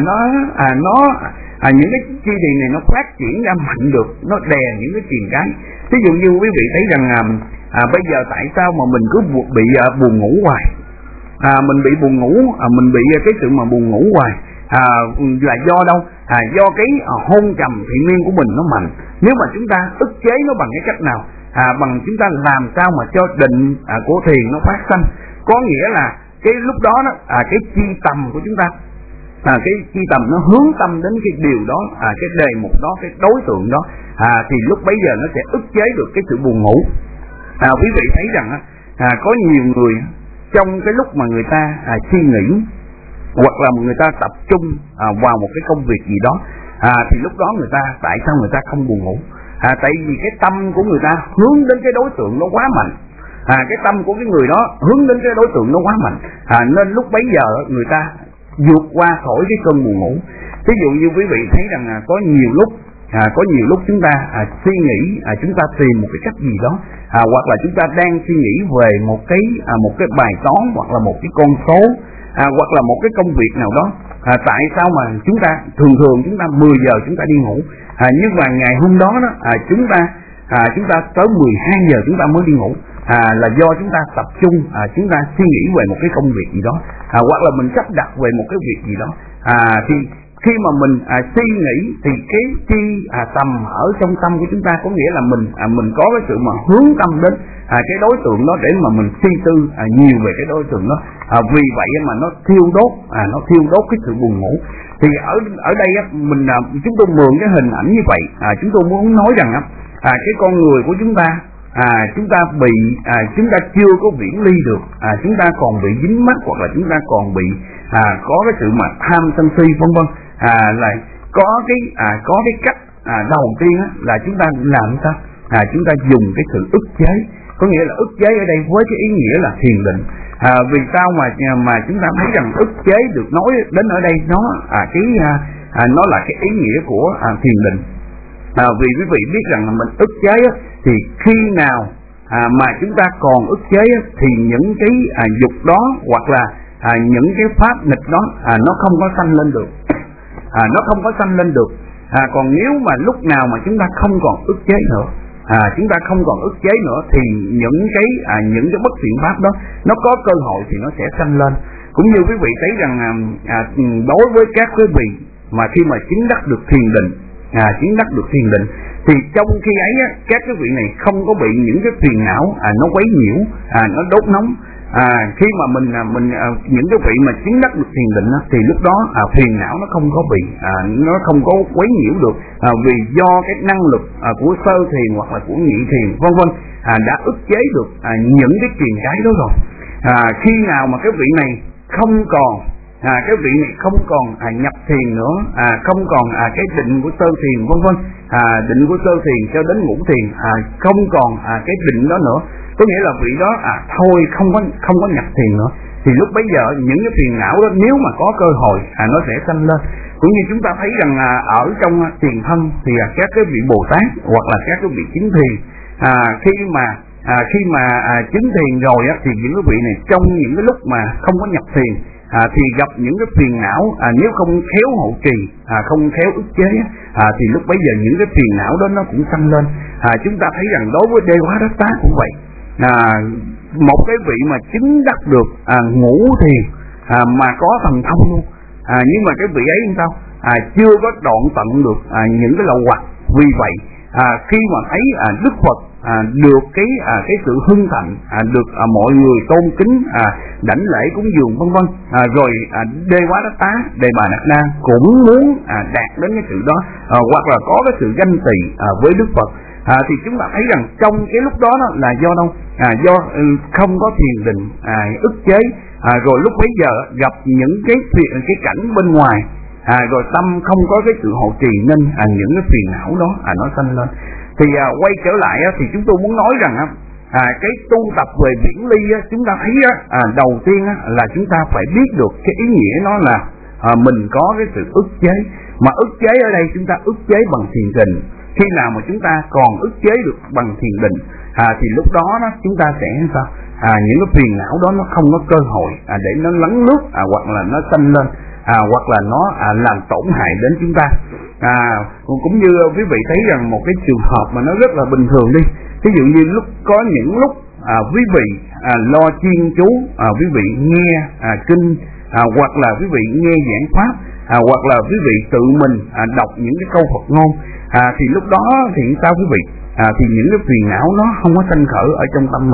những cái chi thiền này nó phát triển ra mạnh được, nó đè những cái truyền cái. Ví dụ như quý vị thấy rằng bây giờ tại sao mà mình cứ bị buồn ngủ hoài? Mình bị buồn ngủ, mình bị cái sự mà buồn ngủ hoài là do đâu? Do cái hôn trầm thị miên của mình nó mạnh. Nếu mà chúng ta ức chế nó bằng cái cách nào? Bằng chúng ta làm sao mà cho định của thiền nó phát sanh. có nghĩa là cái lúc đó cái chi tầm của chúng ta, cái chi tầm nó hướng tâm đến cái điều đó, cái đề mục đó, cái đối tượng đó, thì lúc bấy giờ nó sẽ ức chế được cái sự buồn ngủ. Quý vị thấy rằng có nhiều người trong cái lúc mà người ta suy nghĩ hoặc là người ta tập trung vào một cái công việc gì đó, thì lúc đó người ta, tại sao người ta không buồn ngủ? Tại vì cái tâm của người ta hướng đến cái đối tượng nó quá mạnh, cái tâm của cái người đó hướng đến cái đối tượng nó quá mạnh, nên lúc bấy giờ người ta vượt qua khỏi cái cơn buồn ngủ. Ví dụ như quý vị thấy rằng có nhiều lúc chúng ta suy nghĩ, chúng ta tìm một cái cách gì đó, hoặc là chúng ta đang suy nghĩ về một cái bài toán, hoặc là một cái con số, hoặc là một cái công việc nào đó. Tại sao mà chúng ta thường chúng ta 10 giờ chúng ta đi ngủ, nhưng mà ngày hôm đó chúng ta tới 12 giờ chúng ta mới đi ngủ, là do chúng ta tập trung, chúng ta suy nghĩ về một cái công việc gì đó, hoặc là mình sắp đặt về một cái việc gì đó. Thì khi mà mình suy nghĩ thì cái chi tầm ở trong tâm của chúng ta, có nghĩa là mình có cái sự mà hướng tâm đến cái đối tượng đó để mà mình suy tư nhiều về cái đối tượng đó. Vì vậy mà nó thiêu đốt cái sự buồn ngủ. Thì ở đây chúng tôi mượn cái hình ảnh như vậy, chúng tôi muốn nói rằng cái con người của chúng ta, chúng ta chưa có viễn ly được, chúng ta còn bị dính mắc, hoặc là chúng ta còn bị có cái sự mà tham sân si vân vân. Là có cái cách đầu tiên là chúng ta làm sao? Chúng ta dùng cái sự ức chế, có nghĩa là ức chế ở đây với cái ý nghĩa là thiền định. Vì sao mà chúng ta thấy rằng ức chế được nói đến ở đây, nó là cái ý nghĩa của thiền định. Vì quý vị biết rằng là mình ức chế thì khi nào mà chúng ta còn ức chế thì những cái dục đó, hoặc là những cái pháp nghịch đó nó không có sanh lên được. Còn nếu mà lúc nào mà chúng ta không còn ức chế nữa, thì những cái bất thiện pháp đó nó có cơ hội thì nó sẽ sanh lên. Cũng như quý vị thấy rằng đối với các quý vị mà khi mà chứng đắc được thiền định, thì trong khi ấy các quý vị này không có bị những cái phiền não nó quấy nhiễu, nó đốt nóng. Khi mà mình những cái vị mà chứng đắc được thiền định thì lúc đó phiền não nó không có quấy nhiễu được, vì do cái năng lực của sơ thiền hoặc là của nhị thiền vân vân đã ức chế được những cái truyền cái đó rồi. Khi nào mà cái vị này không còn nhập thiền nữa, không còn cái định của sơ thiền vân vân, định của sơ thiền cho đến ngũ thiền, không còn cái định đó nữa, có nghĩa là vị đó thôi không có nhập thiền nữa, thì lúc bấy giờ những cái phiền não đó nếu mà có cơ hội nó sẽ sanh lên. Cũng như chúng ta thấy rằng ở trong tiền thân thì các cái vị Bồ Tát hoặc là các cái vị chứng thiền, khi mà chứng thiền rồi thì những cái vị này trong những cái lúc mà không có nhập thiền thì gặp những cái phiền não, nếu không khéo hộ trì, không khéo ức chế thì lúc bấy giờ những cái phiền não đó nó cũng sanh lên. Chúng ta thấy rằng đối với Đê Quá Đắc Tá cũng vậy. Một cái vị mà chứng đắc được ngũ thiền mà có thần thông luôn, nhưng mà cái vị ấy sao? Chưa có đoạn tận được những cái lậu hoặc. Vì vậy khi mà thấy Đức Phật được cái sự hưng thạnh, được mọi người tôn kính, đảnh lễ cúng dường vân vân, rồi Đê Quá Đắc Tá, Đề Bà Đạt Đa cũng muốn đạt đến cái sự đó, hoặc là có cái sự ganh tị với Đức Phật. Thì chúng ta thấy rằng trong cái lúc đó là do đâu? Do không có thiền định ức chế, rồi lúc bấy giờ gặp những cái cảnh bên ngoài, rồi tâm không có cái sự hộ trì nên những cái phiền não đó nó sanh lên. Thì quay trở lại thì chúng tôi muốn nói rằng cái tu tập về viễn ly chúng ta thấy đầu tiên là chúng ta phải biết được cái ý nghĩa nó là mình có cái sự ức chế. Mà ức chế ở đây chúng ta ức chế bằng thiền định. Khi nào mà chúng ta còn ức chế được bằng thiền định thì lúc đó chúng ta sẽ sao? Những cái phiền não đó nó không có cơ hội để nó lấn lướt, hoặc là nó sanh lên, hoặc là nó làm tổn hại đến chúng ta. Cũng như quý vị thấy rằng một cái trường hợp mà nó rất là bình thường đi. Ví dụ như có những lúc quý vị lo chuyên chú, quý vị nghe kinh, hoặc là quý vị nghe giảng pháp, hoặc là quý vị tự mình đọc những cái câu Phật ngôn, thì lúc đó thì sao quý vị? Thì những cái phiền não nó không có sanh khởi ở trong tâm mình.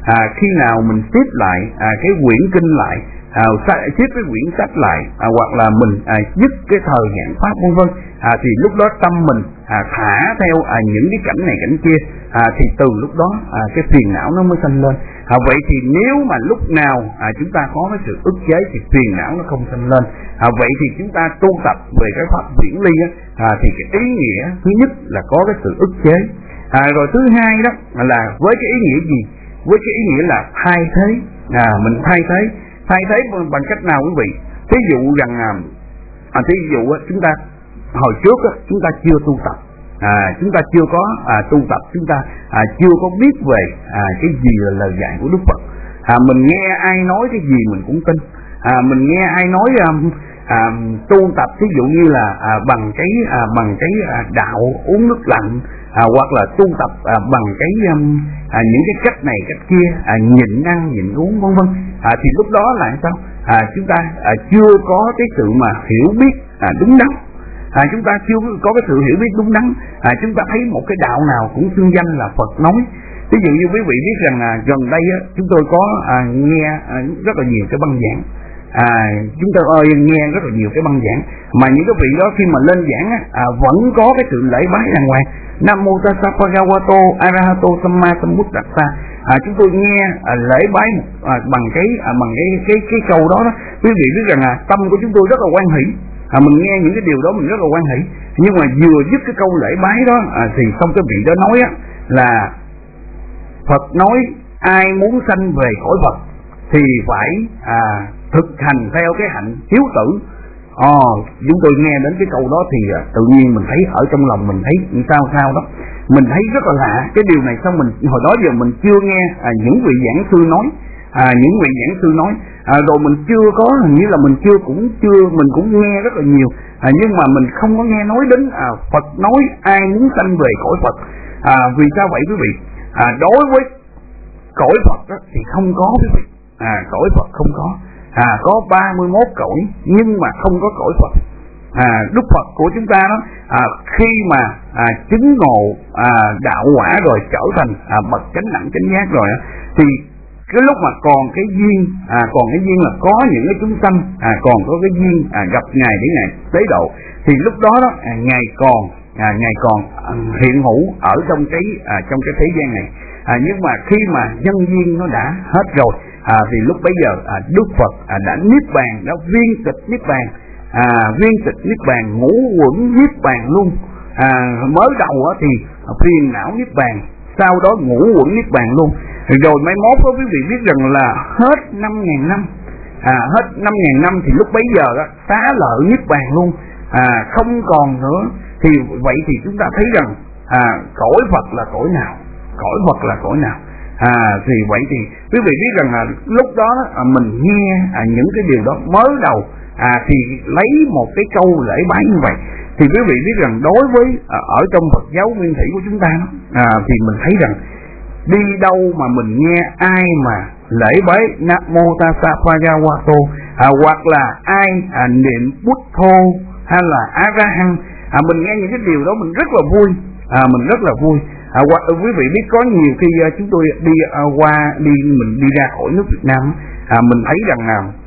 khi nào mình xếp lại cái quyển kinh lại, xếp cái quyển sách lại, hoặc là mình dứt cái thời giảng pháp vân vân, thì lúc đó tâm mình thả theo những cái cảnh này cảnh kia, thì từ lúc đó cái phiền não nó mới sanh lên. Vậy thì nếu mà lúc nào chúng ta có cái sự ức chế thì phiền não nó không sanh lên. Vậy thì chúng ta tu tập về cái pháp viễn ly thì cái ý nghĩa thứ nhất là có cái sự ức chế, rồi thứ hai đó là với cái ý nghĩa gì? Với cái ý nghĩa là thay thế, mình thay thế bằng cách nào quý vị? Thí dụ rằng chúng ta hồi trước chúng ta chưa tu tập, chúng ta chưa có tu tập, chúng ta chưa có biết về cái gì là lời dạy của Đức Phật. Mình nghe ai nói cái gì mình cũng tin, mình nghe ai nói tu tập ví dụ như là bằng cái đạo uống nước lạnh, hoặc là tu tập bằng cái những cái cách này cách kia, nhịn ăn nhịn uống vân vân, thì lúc đó là sao? Chúng ta chưa có cái sự mà hiểu biết đúng đắn, chúng ta chưa có cái sự hiểu biết đúng đắn. Chúng ta thấy một cái đạo nào cũng xưng danh là Phật nói. Ví dụ như quý vị biết rằng gần đây chúng tôi có nghe rất là nhiều cái băng giảng, chúng tôi nghe rất là nhiều cái băng giảng, mà những cái vị đó khi mà lên giảng vẫn có cái sự lễ bái đàng hoàng. Nam mô Tassa Bhagavato Arahato Samma Sambuddhassa. Chúng tôi nghe lễ bái bằng cái câu đó. Quý vị biết rằng tâm của chúng tôi rất là hoan hỷ, mình nghe những cái điều đó mình rất là hoan hỷ. Nhưng mà vừa dứt cái câu lễ bái đó thì xong cái vị đó nói là Phật nói ai muốn sanh về cõi Phật thì phải thực hành theo cái hạnh hiếu tử. Chúng tôi nghe đến cái câu đó thì tự nhiên mình thấy ở trong lòng mình thấy sao đó, mình thấy rất là lạ. Cái điều này sao mình hồi đó giờ mình chưa nghe những vị giảng sư nói, rồi mình chưa có, hình như là mình cũng nghe rất là nhiều, nhưng mà mình không có nghe nói đến Phật nói ai muốn sanh về cõi Phật. Vì sao vậy quý vị? Đối với cõi Phật đó, thì không có quý vị, cõi Phật không có 31 cõi nhưng mà không có cõi Phật. Đức Phật của chúng ta đó, khi mà chứng ngộ đạo quả rồi trở thành bậc chánh đẳng chánh giác rồi thì cái lúc mà còn cái duyên là có những cái chúng sanh còn có cái duyên gặp Ngài để Ngài tế độ, thì lúc đó Ngài còn hiện hữu ở trong cái thế gian này. Nhưng mà khi mà nhân duyên nó đã hết rồi thì lúc bấy giờ Đức Phật đã niết bàn, đã viên tịch niết bàn, ngũ uẩn niết bàn luôn. Mới đầu thì phiền não niết bàn, sau đó ngũ uẩn niết bàn luôn. Rồi mai mốt quý vị biết rằng là hết 5.000 năm, hết 5.000 năm thì lúc bấy giờ xá lợi niết bàn luôn, không còn nữa. Thì vậy thì chúng ta thấy rằng cõi Phật là cõi nào? Thì vậy thì quý vị biết rằng lúc đó mình nghe những cái điều đó mới đầu thì lấy một cái câu lễ bái như vậy, thì quý vị biết rằng đối với ở trong Phật giáo nguyên thủy của chúng ta thì mình thấy rằng đi đâu mà mình nghe ai mà lễ bái Nam mô Tassa Bhagavato, hoặc là ai niệm Buddha hay là A-ra-hăng, mình nghe những cái điều đó mình rất là vui, quý vị biết có nhiều khi chúng tôi mình đi ra khỏi nước Việt Nam, mình thấy rằng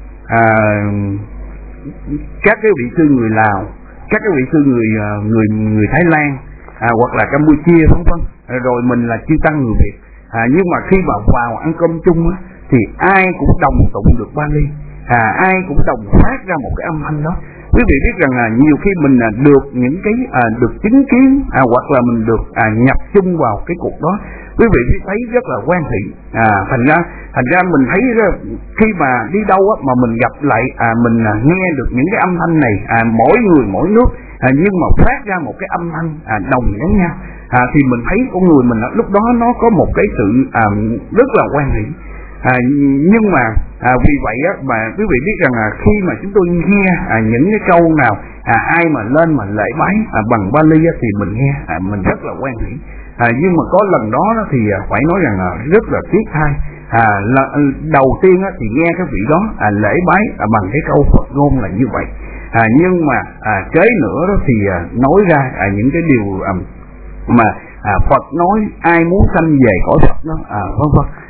các cái vị sư người Lào, các cái vị sư người Thái Lan, hoặc là Campuchia vân vân, rồi mình là chư tăng người Việt, nhưng mà khi mà vào ăn cơm chung thì ai cũng đồng tụng được Bali, ai cũng đồng phát ra một cái âm thanh đó. Quý vị biết rằng nhiều khi mình được những cái được chứng kiến, hoặc là mình được nhập chung vào cái cuộc đó, quý vị thấy rất là hoan hỷ. Thành ra mình thấy khi mà đi đâu mà mình gặp lại mình nghe được những cái âm thanh này, mỗi người mỗi nước, nhưng mà phát ra một cái âm thanh đồng giống nhau, thì mình thấy con người mình lúc đó nó có một cái sự rất là hoan hỷ. Nhưng mà vì vậy mà quý vị biết rằng khi mà chúng tôi nghe những cái câu nào ai mà lên mà lễ bái bằng Bali thì mình nghe mình rất là hoan hỷ. Nhưng mà có lần đó thì phải nói rằng rất là tiếc thay. Đầu tiên thì nghe cái vị đó lễ bái bằng cái câu Phật ngôn là như vậy, nhưng mà kế nữa đó thì nói ra những cái điều mà Phật nói ai muốn sanh về cõi Phật đó, vân vân.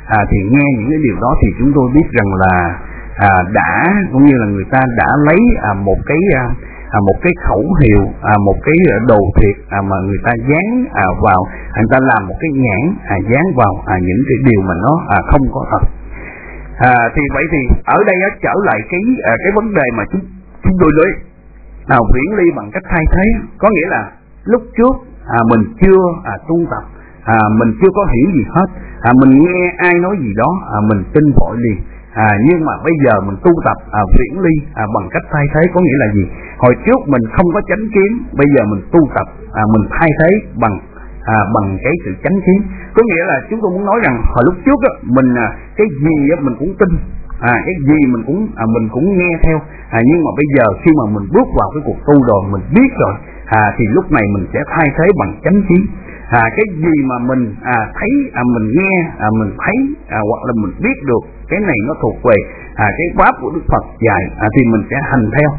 thì nghe những cái điều đó thì chúng tôi biết rằng là đã cũng như là người ta đã lấy một cái khẩu hiệu, một cái đồ thiệt mà người ta dán vào, người ta làm một cái nhãn dán vào những cái điều mà nó không có thật. Thì vậy thì ở đây trở lại cái vấn đề mà chúng tôi nói viễn ly bằng cách thay thế, có nghĩa là lúc trước mình chưa tu tập, mình chưa có hiểu gì hết, mình nghe ai nói gì đó mình tin vội liền. Nhưng mà bây giờ mình tu tập viễn ly bằng cách thay thế, có nghĩa là gì? Hồi trước mình không có chánh kiến, bây giờ mình tu tập mình thay thế bằng cái sự chánh kiến. Có nghĩa là chúng tôi muốn nói rằng hồi lúc trước mình cái gì mình cũng tin, cái gì mình cũng nghe theo, nhưng mà bây giờ khi mà mình bước vào cái cuộc tu rồi, mình biết rồi, thì lúc này mình sẽ thay thế bằng chánh kiến. Cái gì mà mình thấy, mình nghe, mình thấy hoặc là mình biết được cái này nó thuộc về cái pháp của Đức Phật dạy, thì mình sẽ hành theo,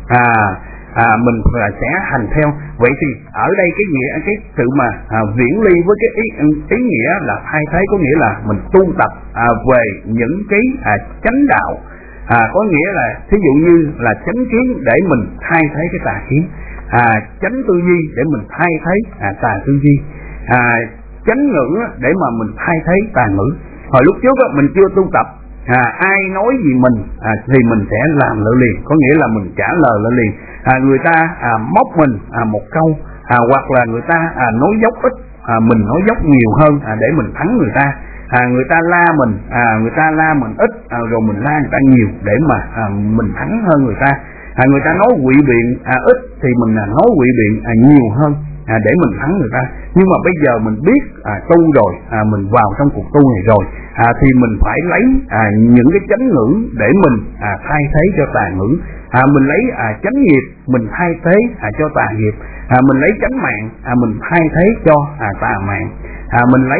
mình sẽ hành theo. Vậy thì ở đây cái sự mà viễn ly với cái ý nghĩa là thay thế, có nghĩa là mình tu tập về những cái chánh đạo, có nghĩa là thí dụ như là chánh kiến để mình thay thế cái tà kiến, chánh tư duy để mình thay thế tà tư duy, chánh ngữ để mà mình thay thế tà ngữ. Hồi lúc trước mình chưa tu tập, ai nói gì mình thì mình sẽ làm lại liền, có nghĩa là mình trả lời lại liền. Người ta móc mình một câu, hoặc là người ta nói dốc ít, mình nói dốc nhiều hơn để mình thắng người ta. Người ta la mình ít, rồi mình la người ta nhiều để mà mình thắng hơn người ta. Người ta nói quỵ biện ít thì mình nói quỵ biện nhiều hơn để mình thắng người ta. Nhưng mà bây giờ mình biết tu rồi, mình vào trong cuộc tu này rồi, thì mình phải lấy những cái chánh ngữ để mình thay thế cho tà ngữ, mình lấy chánh nghiệp mình thay thế cho tà nghiệp, mình lấy chánh mạng mình thay thế cho tà mạng, mình lấy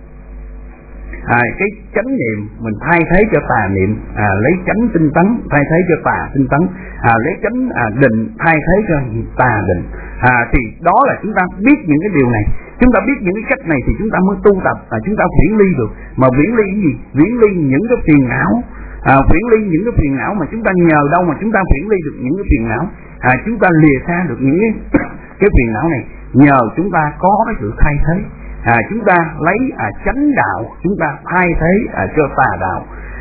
cái chánh niệm mình thay thế cho tà niệm, lấy chánh tinh tấn thay thế cho tà tinh tấn, lấy chánh định thay thế cho tà định. Thì đó là chúng ta biết những cái điều này, chúng ta biết những cái cách này thì chúng ta mới tu tập, chúng ta viễn ly được. Mà viễn ly cái gì? Viễn ly những cái phiền não, viễn ly những cái phiền não mà chúng ta nhờ đâu mà chúng ta viễn ly được những cái phiền não, chúng ta lìa xa được những cái phiền não này nhờ chúng ta có cái sự thay thế. Chúng ta lấy chánh đạo chúng ta thay thế cho tà đạo,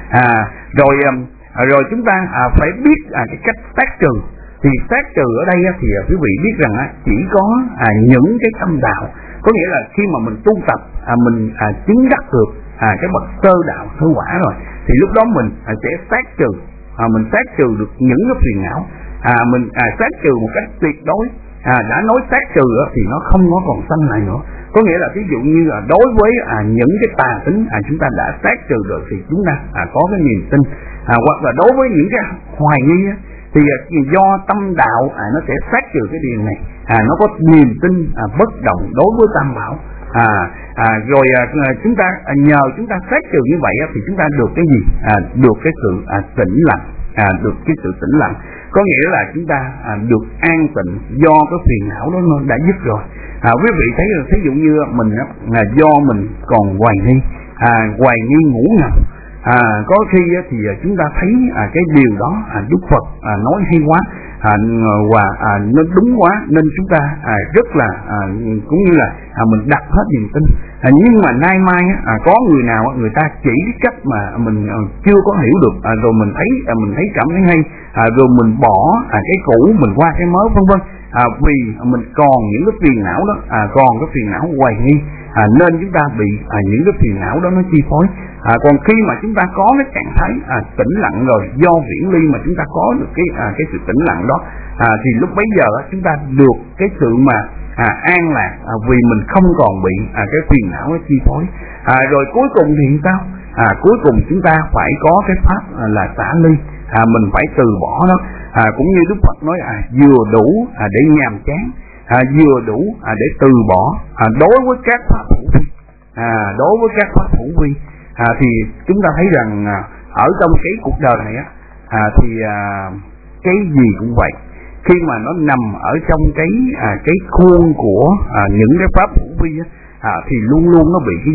rồi chúng ta phải biết cái cách tác trừ. Thì tác trừ ở đây thì quý vị biết rằng chỉ có những cái tâm đạo, có nghĩa là khi mà mình tu tập mình chứng đắc được cái bậc sơ đạo sơ quả rồi, thì lúc đó mình sẽ tác trừ, mình tác trừ được những cái phiền não, mình tác trừ một cách tuyệt đối. Đã nói tác trừ thì nó không có còn sanh lại nữa, có nghĩa là ví dụ như là đối với những cái tà tính chúng ta đã tác trừ được thì chúng ta có cái niềm tin, hoặc là đối với những cái hoài nghi thì do tâm đạo nó sẽ tác trừ cái điều này, nó có niềm tin bất động đối với tam bảo. Rồi chúng ta nhờ chúng ta tác trừ như vậy thì chúng ta được cái gì? Được cái sự tĩnh lặng, được cái sự tĩnh lặng, có nghĩa là chúng ta được an tịnh do cái phiền não đó nó đã dứt rồi. Quý vị thấy là ví dụ như mình do mình còn hoài nghi ngủ ngầm, có khi thì chúng ta thấy cái điều đó Đức Phật nói hay quá, và nó đúng quá nên chúng ta rất là cũng như là mình đặt hết niềm tin. Nhưng mà nay mai có người nào người ta chỉ cái cách mà mình chưa có hiểu được, rồi mình thấy cảm thấy hay, rồi mình bỏ cái cũ mình qua cái mới vân vân, vì mình còn những cái phiền não đó, còn cái phiền não hoài nghi, nên chúng ta bị những cái phiền não đó nó chi phối. Còn khi mà chúng ta có cái trạng thái tĩnh lặng rồi, do viễn ly mà chúng ta có được cái sự tĩnh lặng đó, thì lúc bấy giờ chúng ta được cái sự mà an lạc, vì mình không còn bị cái phiền não nó chi phối. Rồi cuối cùng thì sao? Cuối cùng chúng ta phải có cái pháp là xả ly, mình phải từ bỏ nó, cũng như Đức Phật nói vừa đủ để nhàm chán, vừa đủ để từ bỏ đối với các pháp hữu vi, đối với các pháp hữu vi. Thì chúng ta thấy rằng ở trong cái cuộc đời này thì cái gì cũng vậy, khi mà nó nằm ở trong cái khuôn của những cái pháp hữu vi thì luôn luôn nó bị cái gì?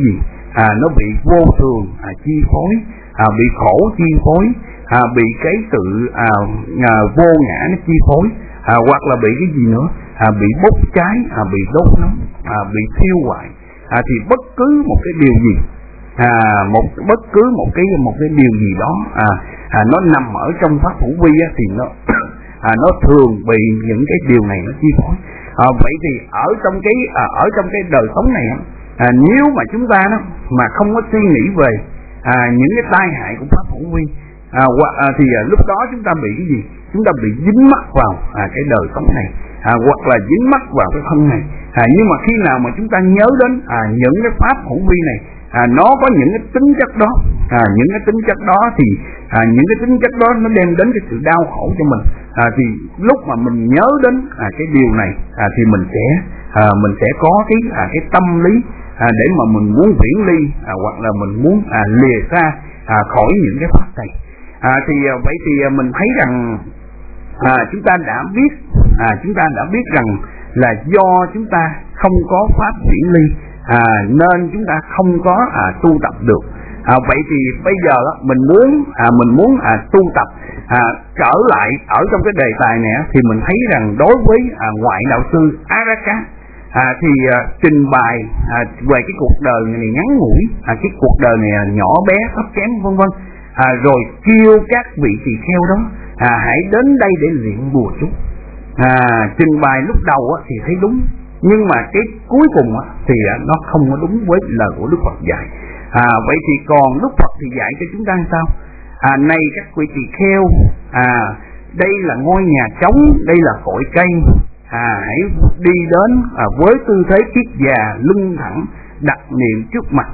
nó bị vô thường chi phối, bị khổ chi phối, bị cái sự vô ngã nó chi phối, hoặc là bị cái gì nữa, bị bốc cháy, bị đốt nóng, bị thiêu hoại, thì bất cứ một cái điều gì, bất cứ một cái điều gì đó nó nằm ở trong pháp hữu vi thì nó thường bị những cái điều này nó chi phối. Vậy thì ở trong cái đời sống này nếu mà chúng ta mà không có suy nghĩ về những cái tai hại của pháp hữu vi thì lúc đó chúng ta bị cái gì? Chúng ta bị dính mắc vào cái đời sống này, hoặc là dính mắc vào cái thân này. Nhưng mà khi nào mà chúng ta nhớ đến những cái pháp hữu vi này, nó có những cái tính chất đó, những cái tính chất đó thì những cái tính chất đó nó đem đến cái sự đau khổ cho mình, thì lúc mà mình nhớ đến cái điều này thì mình sẽ có cái tâm lý để mà mình muốn viễn ly, hoặc là mình muốn lìa xa khỏi những cái pháp này. Thì vậy thì mình thấy rằng chúng ta đã biết rằng là do chúng ta không có pháp viễn ly nên chúng ta không có tu tập được. Vậy thì bây giờ mình muốn tu tập trở lại ở trong cái đề tài này, thì mình thấy rằng đối với ngoại đạo sư Araka thì trình bày về cái cuộc đời này ngắn ngủi, cái cuộc đời này nhỏ bé thấp kém vân vân, rồi kêu các vị tỳ kheo đó hãy đến đây để luyện bùa chú. Trình bày lúc đầu thì thấy đúng, nhưng mà cái cuối cùng thì nó không có đúng với lời của Đức Phật dạy. Vậy thì còn Đức Phật thì dạy cho chúng ta sao? Này các vị tỳ kheo, đây là ngôi nhà trống, đây là cội cây, hãy đi đến với tư thế kiết già, lưng thẳng, đặt niệm trước mặt,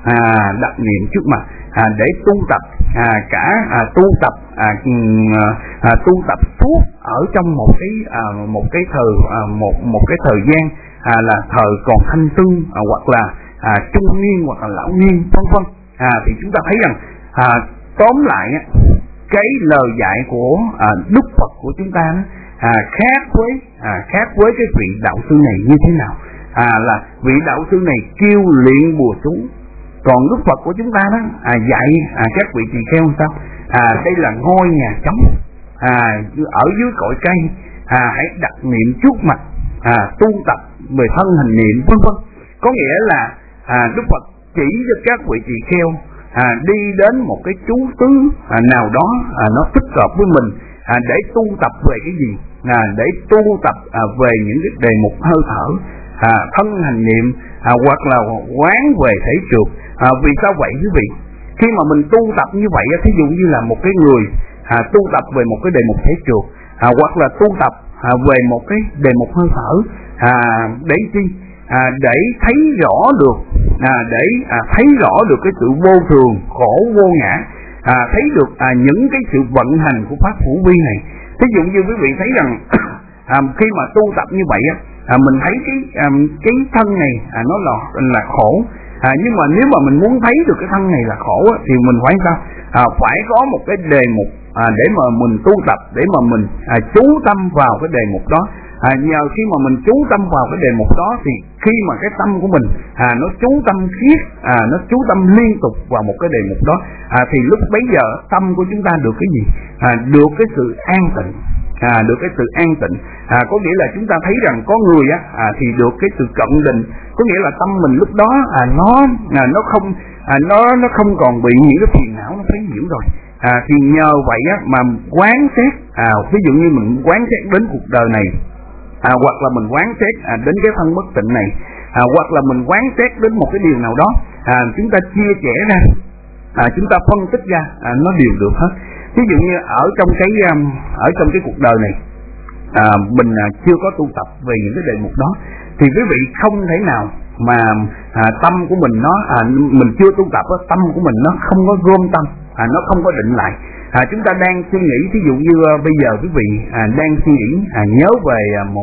để tu tập tu tập suốt ở trong một cái thời gian là thời còn thanh xuân, hoặc là trung niên, hoặc là lão niên vân vân. Thì chúng ta thấy rằng tóm lại cái lời dạy của Đức Phật của chúng ta khác với cái vị đạo sư này như thế nào? Là vị đạo sư này kêu luyện bùa chú, còn Đức Phật của chúng ta dạy các vị tỳ kheo sao? Đây là ngôi nhà trống, ở dưới cội cây, hãy đặt niệm trước mặt, tu tập về thân hành niệm vân vân. Có nghĩa là Đức Phật chỉ cho các vị tỳ kheo đi đến một cái chú tứ nào đó nó thích hợp với mình, để tu tập về cái gì? Để tu tập về những cái đề mục hơi thở, thân hành niệm, hoặc là quán về thể trượt. Vì sao vậy quý vị? Khi mà mình tu tập như vậy, thí dụ như là một cái người tu tập về một cái đề mục thể trượt, hoặc là tu tập về một cái đề mục hơi thở, để chi? Để thấy rõ được, thấy rõ được cái sự vô thường, khổ vô ngã, thấy được những cái sự vận hành của pháp hữu vi này. Thí dụ như quý vị thấy rằng khi mà tu tập như vậy mình thấy cái thân này nó là khổ, nhưng mà nếu mà mình muốn thấy được cái thân này là khổ thì mình phải sao? Phải có một cái đề mục để mà mình tu tập, để mà mình chú tâm vào cái đề mục đó. Nhờ khi mà mình chú tâm vào cái đề mục đó, thì khi mà cái tâm của mình nó chú tâm khiết, nó chú tâm liên tục vào một cái đề mục đó, thì lúc bấy giờ tâm của chúng ta được cái gì? Được cái sự an tịnh. Được cái sự an tịnh, có nghĩa là chúng ta thấy rằng có người thì được cái sự cận định, có nghĩa là tâm mình lúc đó nó không còn bị những cái phiền não nó phí nhiễu rồi. Thì nhờ vậy mà quán xét, ví dụ như mình quán xét đến cuộc đời này, hoặc là mình quán xét đến cái thân bất tịnh này, hoặc là mình quán xét đến một cái điều nào đó, chúng ta chia sẻ ra, chúng ta phân tích ra, nó đều được hết. Ví dụ như ở trong cái cuộc đời này, mình chưa có tu tập về những cái đề mục đó, thì quý vị không thể nào mà tâm của mình mình chưa tu tập, tâm của mình nó không có gom tâm, nó không có định lại. Chúng ta đang suy nghĩ, ví dụ như bây giờ quý vị đang suy nghĩ nhớ về một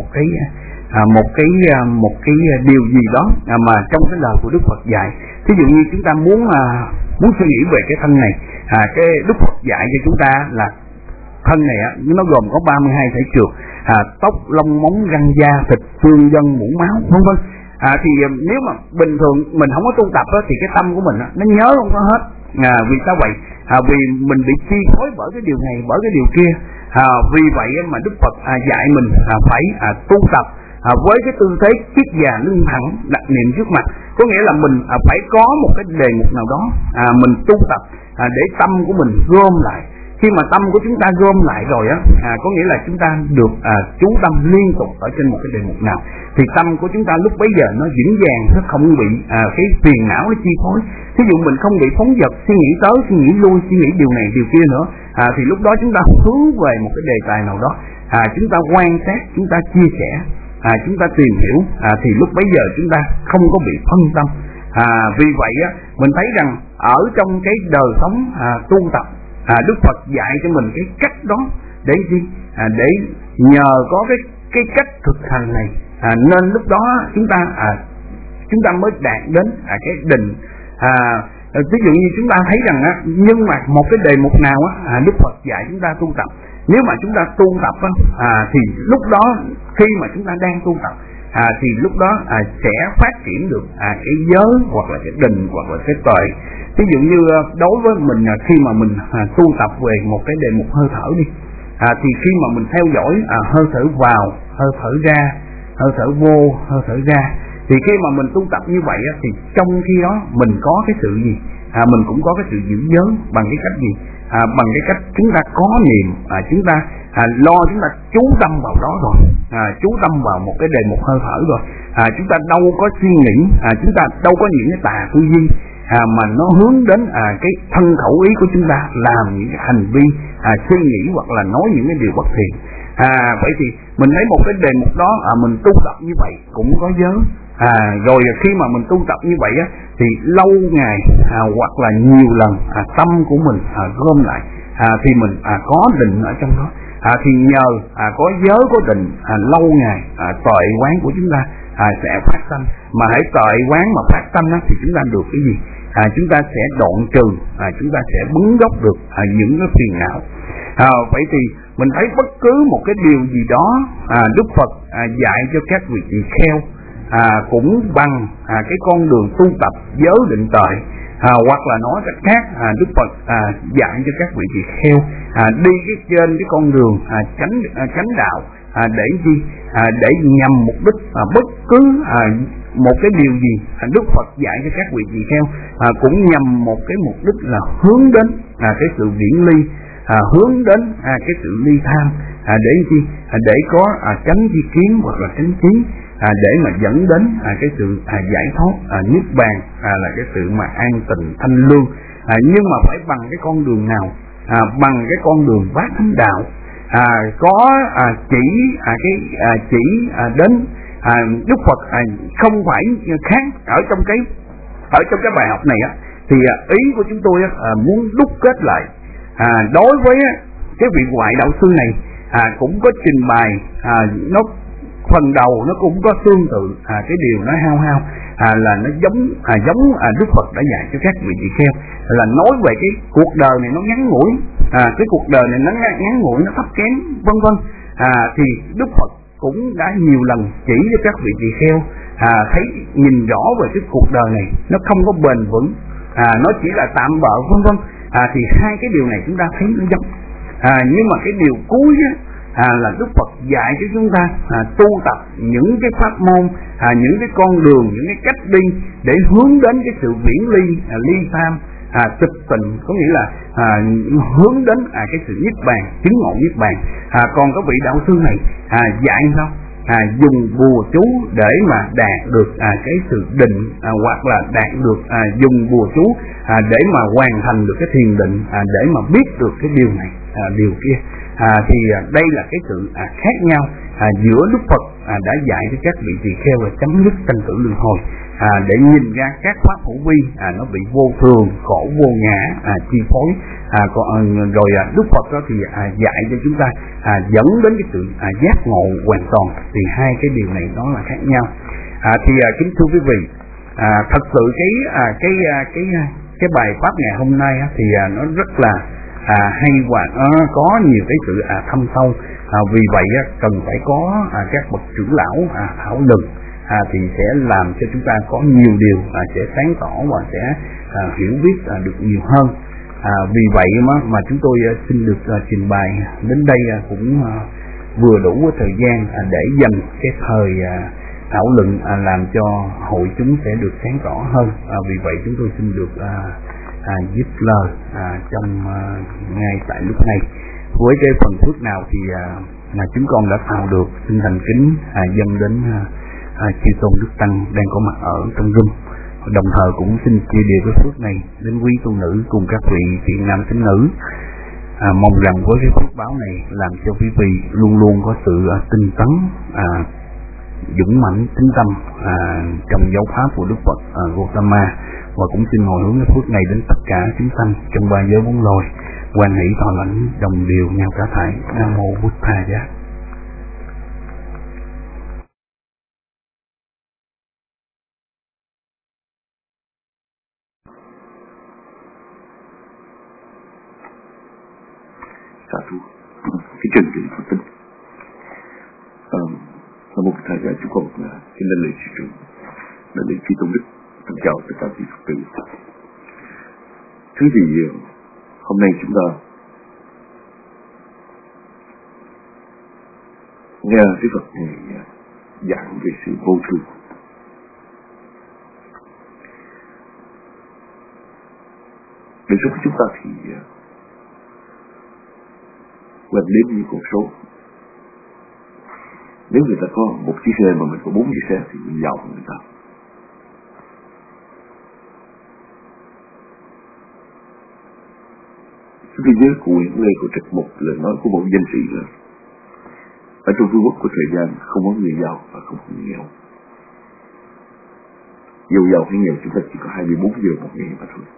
cái điều gì đó mà trong cái lời của Đức Phật dạy. Ví dụ như chúng ta muốn suy nghĩ về cái thân này, cái Đức Phật dạy cho chúng ta là thân này nó gồm có 32 thể trượt, tóc, lông, móng, răng, da, thịt, xương, gân, mũ, máu, vân vân. Thì nếu mà bình thường mình không có tu tập thì cái tâm của mình nó nhớ không có hết. Vì sao vậy? Vì mình bị chi phối bởi cái điều này, bởi cái điều kia. Vì vậy mà Đức Phật dạy mình phải tu tập với cái tư thế kiết già lưng thẳng, đặt niệm trước mặt. Có nghĩa là mình phải có một cái đề mục nào đó mình tu tập để tâm của mình gom lại. Khi mà tâm của chúng ta gom lại rồi có nghĩa là chúng ta được chú tâm liên tục ở trên một cái đề mục nào, thì tâm của chúng ta lúc bấy giờ nó vững vàng, nó không bị cái phiền não nó chi phối. Ví dụ mình không bị phóng dật, suy nghĩ tới, suy nghĩ lui, suy nghĩ điều này điều kia nữa, thì lúc đó chúng ta hướng về một cái đề tài nào đó, chúng ta quan sát, chúng ta chia sẻ, chúng ta tìm hiểu, thì lúc bấy giờ chúng ta không có bị phân tâm. Vì vậy mình thấy rằng ở trong cái đời sống tu tập, Đức Phật dạy cho mình cái cách đó để gì? Để nhờ có cái cách thực hành này, nên lúc đó chúng ta mới đạt đến cái định. Ví dụ như chúng ta thấy rằng nhưng mà một cái đề mục nào Đức Phật dạy chúng ta tu tập, nếu mà chúng ta tu tập thì lúc đó khi mà chúng ta đang tu tập thì lúc đó sẽ phát triển được cái giới hoặc là cái định hoặc là cái tuệ. Ví dụ như đối với mình khi mà mình tu tập về một cái đề mục hơi thở đi, thì khi mà mình theo dõi hơi thở vào, hơi thở ra, hơi thở vô, hơi thở ra, thì khi mà mình tu tập như vậy thì trong khi đó mình có cái sự gì? Mình cũng có cái sự giữ giới bằng cái cách gì? Bằng cái cách chúng ta có niệm, chúng ta chúng ta chú tâm vào đó rồi, chú tâm vào một cái đề mục hơi thở rồi, chúng ta đâu có suy nghĩ, chúng ta đâu có những cái tà tư duy mà nó hướng đến cái thân khẩu ý của chúng ta làm những cái hành vi suy nghĩ hoặc là nói những cái điều bất thiện. Vậy thì mình thấy một cái đề mục đó mình tu tập như vậy cũng có giới. Rồi khi mà mình tu tập như vậy thì lâu ngày hoặc là nhiều lần tâm của mình gom lại thì mình có định ở trong đó. Thì nhờ có giới có định, lâu ngày tuệ quán của chúng ta sẽ phát sanh. Mà hãy tuệ quán mà phát sanh thì chúng ta được cái gì? Chúng ta sẽ đoạn trừ, chúng ta sẽ bứng gốc được những cái phiền não. Vậy thì mình thấy bất cứ một cái điều gì đó Đức Phật dạy cho các vị tỳ kheo cũng bằng cái con đường tu tập giới định tuệ, hoặc là nói cách khác Đức Phật dạy cho các vị tỳ kheo đi trên cái con đường chánh đạo để gì? Để nhằm mục đích bất cứ một cái điều gì Đức Phật dạy cho các vị tỳ kheo cũng nhằm một cái mục đích là hướng đến cái sự viễn ly, hướng đến cái sự ly tham, để gì? Để có chánh tri kiến hoặc là chánh trí, để mà dẫn đến cái sự giải thoát niết bàn, là cái sự mà an tịnh thanh lương. Nhưng mà phải bằng cái con đường nào? Bằng cái con đường bát thánh đạo. Có chỉ đến Đức Phật không phải khác ở trong cái bài học này thì ý của chúng tôi muốn đúc kết lại. Đối với cái vị ngoại đạo sư này cũng có trình bày, nó phần đầu nó cũng có tương tự cái điều nó hao là nó giống Đức Phật đã dạy cho các vị tỳ kheo, là nói về cái cuộc đời này nó ngắn ngủi, cái cuộc đời này nó ngắn ngủi, nó thấp kém, vân vân. Thì Đức Phật cũng đã nhiều lần chỉ cho các vị tỳ kheo thấy nhìn rõ về cái cuộc đời này nó không có bền vững, nó chỉ là tạm bợ, vân vân. Thì hai cái điều này chúng ta thấy nó giống. Nhưng mà cái điều cuối là Đức Phật dạy cho chúng ta tu tập những cái pháp môn, những cái con đường, những cái cách đi để hướng đến cái sự viễn ly, ly tham, tịch tịnh, có nghĩa là hướng đến cái sự niết bàn, chứng ngộ niết bàn. Còn các vị đạo sư này dạy sao? Dùng bùa chú để mà đạt được cái sự định, hoặc là đạt được dùng bùa chú để mà hoàn thành được cái thiền định, để mà biết được cái điều này, điều kia. Thì đây là cái sự khác nhau giữa Đức Phật đã dạy cho các vị tỳ kheo là chấm dứt sanh tử luân hồi, để nhìn ra các pháp hữu vi nó bị vô thường, khổ vô ngã chi phối. Rồi Đức Phật đó thì dạy cho chúng ta dẫn đến cái sự giác ngộ hoàn toàn. Thì hai cái điều này nó là khác nhau. Thì kính thưa quý vị, thật sự cái bài pháp ngày hôm nay thì nó rất là hay và có nhiều cái sự thâm sâu. Vì vậy cần phải có các bậc trưởng lão thảo luận thì sẽ làm cho chúng ta có nhiều điều sẽ sáng tỏ và sẽ hiểu biết được nhiều hơn. Vì vậy mà chúng tôi xin được trình bày đến đây cũng vừa đủ thời gian để dành cái thời thảo luận làm cho hội chúng sẽ được sáng tỏ hơn. Vì vậy chúng tôi xin được dứt lời trong ngay tại lúc này. Với cái phần phước nào thì chúng con đã tạo được, xin thành kính dâng đến chư tôn đức tăng đang có mặt ở trong room. Đồng thời cũng xin chia đều cái phước này đến quý tu nữ cùng các vị thiện nam tín nữ. Mong rằng với cái phước báo này làm cho quý vị luôn luôn có sự tinh tấn, dũng mãnh tín tâm trong giáo pháp của Đức Phật Gautama, và cũng xin hồi hướng cái phước này đến tất cả chúng sanh trong ba giới bốn loài, hoan hỷ thọ lãnh đồng điều nhau cả thảy. Nam mô Bụt Tha Giá. Sa thú cái chương trình Phật tính. Là một thời gian chúng con xin lên lời sư trưởng, lên lời Chư Tôn Đức, thân chào tất cả vị Phật tử. Thứ thì hôm nay chúng ta nghe Đức Phật này giảng về sự vô thường. Đời sống của chúng ta thì quên đếm như con số. Nếu người ta có một chiếc xe mà mình có 4 chiếc xe thì mình giàu hơn người ta. Cái giới của Nguyễn Lê của trịch một lời nói của một danh sĩ là ở trong Trung Quốc của thời gian không có người giàu và không có người nghèo. Dù giàu hay nghèo chúng ta chỉ có 24 giờ một ngày mà thôi.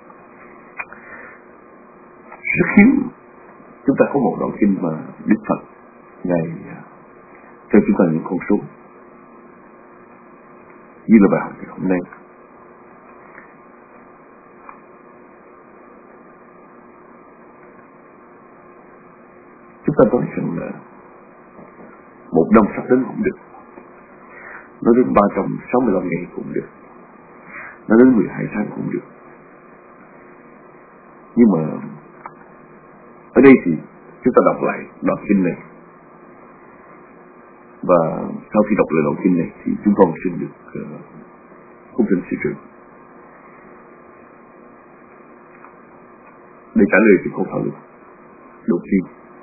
Rất hiếm chúng ta có một đoạn kinh mà Đức Phật Ngài cho chúng ta những con số như là bài học ngày hôm nay. Chúng ta nói rằng là một năm sắp đến cũng được, nó đến 365 ngày cũng được, nó đến 12 tháng cũng được. Nhưng mà ở đây thì chúng ta đọc lại đoạn kinh này, và sau khi đọc lại đoạn kinh này thì chúng con xin được cung kính sư trưởng để trả lời cho câu thảo luận đầu tiên.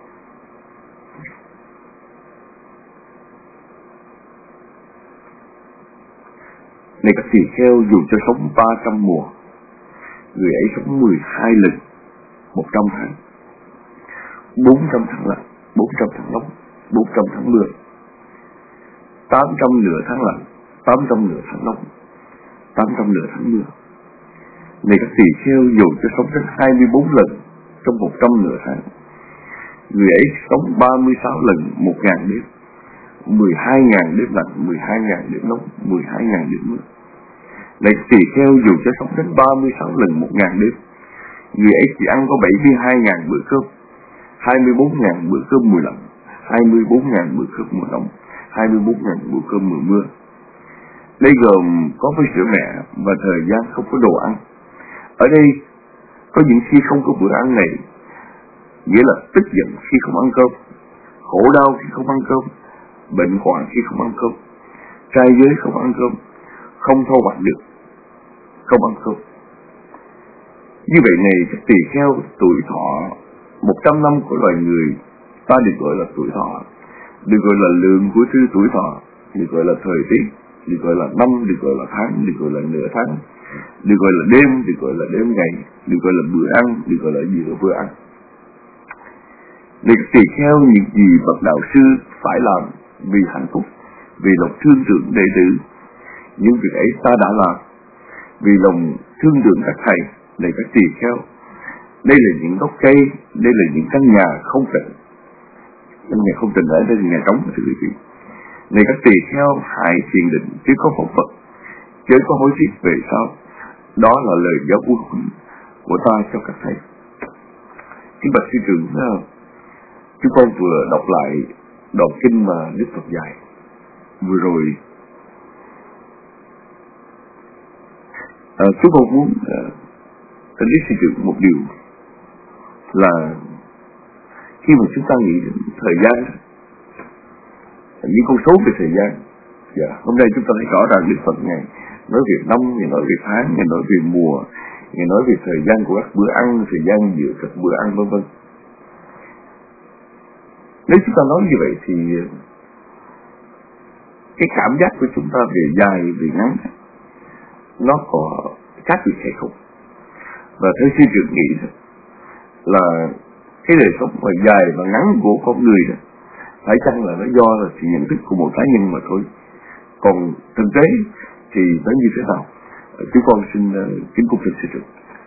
Này các tỳ kheo, dù cho sống 300 mùa, người ấy sống 12 lần 100 tháng, 400 tháng lạnh, 400 tháng nóng, 400 tháng mưa, 800 nửa tháng lạnh, 800 nửa tháng nóng, 800 nửa tháng mưa. Này các tỳ kheo, dù cho sống đến 24 lần trong 100 nửa tháng, người ấy sống 36 lần 1.000 đêm, 12.000 đêm lạnh, 12.000 đêm nóng, 12.000 đêm mưa. Này tỳ kheo, dù cho sống đến 36 lần 1.000 đêm, người ấy chỉ ăn có 72.000 bữa cơm, 24.000 bữa cơm mùa lạnh, 24.000 bữa cơm mùa nóng, 24.000 bữa cơm mùa mưa. Đây gồm có với sữa mẹ và thời gian không có đồ ăn. Ở đây có những khi không có bữa ăn này, nghĩa là tức giận khi không ăn cơm, khổ đau khi không ăn cơm, bệnh hoạn khi không ăn cơm, trai giới không ăn cơm, không thâu hoạch được, không ăn cơm. Như vậy này, các tỳ kheo, tuổi thọ 100 năm của loài người ta được gọi là tuổi thọ, được gọi là lượng của thứ tuổi thọ, được gọi là thời tiết, được gọi là năm, được gọi là tháng, được gọi là nửa tháng, được gọi là đêm, được gọi là đêm ngày, được gọi là bữa ăn, được gọi là giữa bữa ăn. Để các tỳ kheo, những gì bậc đạo sư phải làm vì hạnh phúc, vì lòng thương tưởng đệ tử, những việc ấy ta đã làm. Vì lòng thương tưởng các thầy, để các tỳ kheo, đây là những gốc cây, đây là những căn nhà không tịnh. Căn nhà không tịnh ở đây là nhà trống, thưa quý vị. Này các tỳ kheo, hãy thiền định chứ có phóng vật, chứ có hối tiếc về sau. Đó là lời giáo huấn của ta cho các thầy. Kính bạch sư trưởng, chúng con vừa đọc lại đoạn kinh mà Đức Phật dạy. Vừa rồi Chúng tôi muốn thỉnh lý sư trưởng một điều là khi mà chúng ta nghĩ đến thời gian, những con số về thời gian, hôm nay chúng ta thấy rõ ràng Đức Phật Ngài nói về năm, Ngài nói về tháng, Ngài nói về mùa, Ngài nói về thời gian của các bữa ăn, thời gian giữa các bữa ăn vân vân. Nếu chúng ta nói như vậy thì cái cảm giác của chúng ta về dài, về ngắn nó có khác biệt hay không? Và theo sư trưởng nghĩ là cái đời sống mà dài và ngắn của con người đó, phải chăng là nó do là sự nhận thức của một cá nhân mà thôi, còn thực tế thì nó như thế nào? Chúng con xin kính cung thỉnh sư trưởng.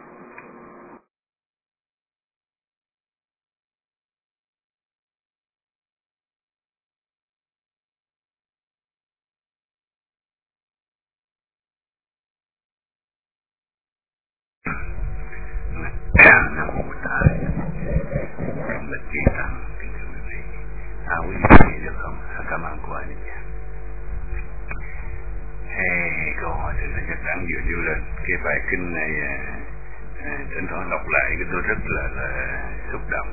Nam mô Tát, bạch Kỳ Tăng, kính thưa quý vị, quý vị được không? Cảm ơn của anh. Câu hỏi thì là chắc chắn vừa nêu lên cái bài kinh này, thỉnh thoảng đọc lại cái tôi rất là xúc động.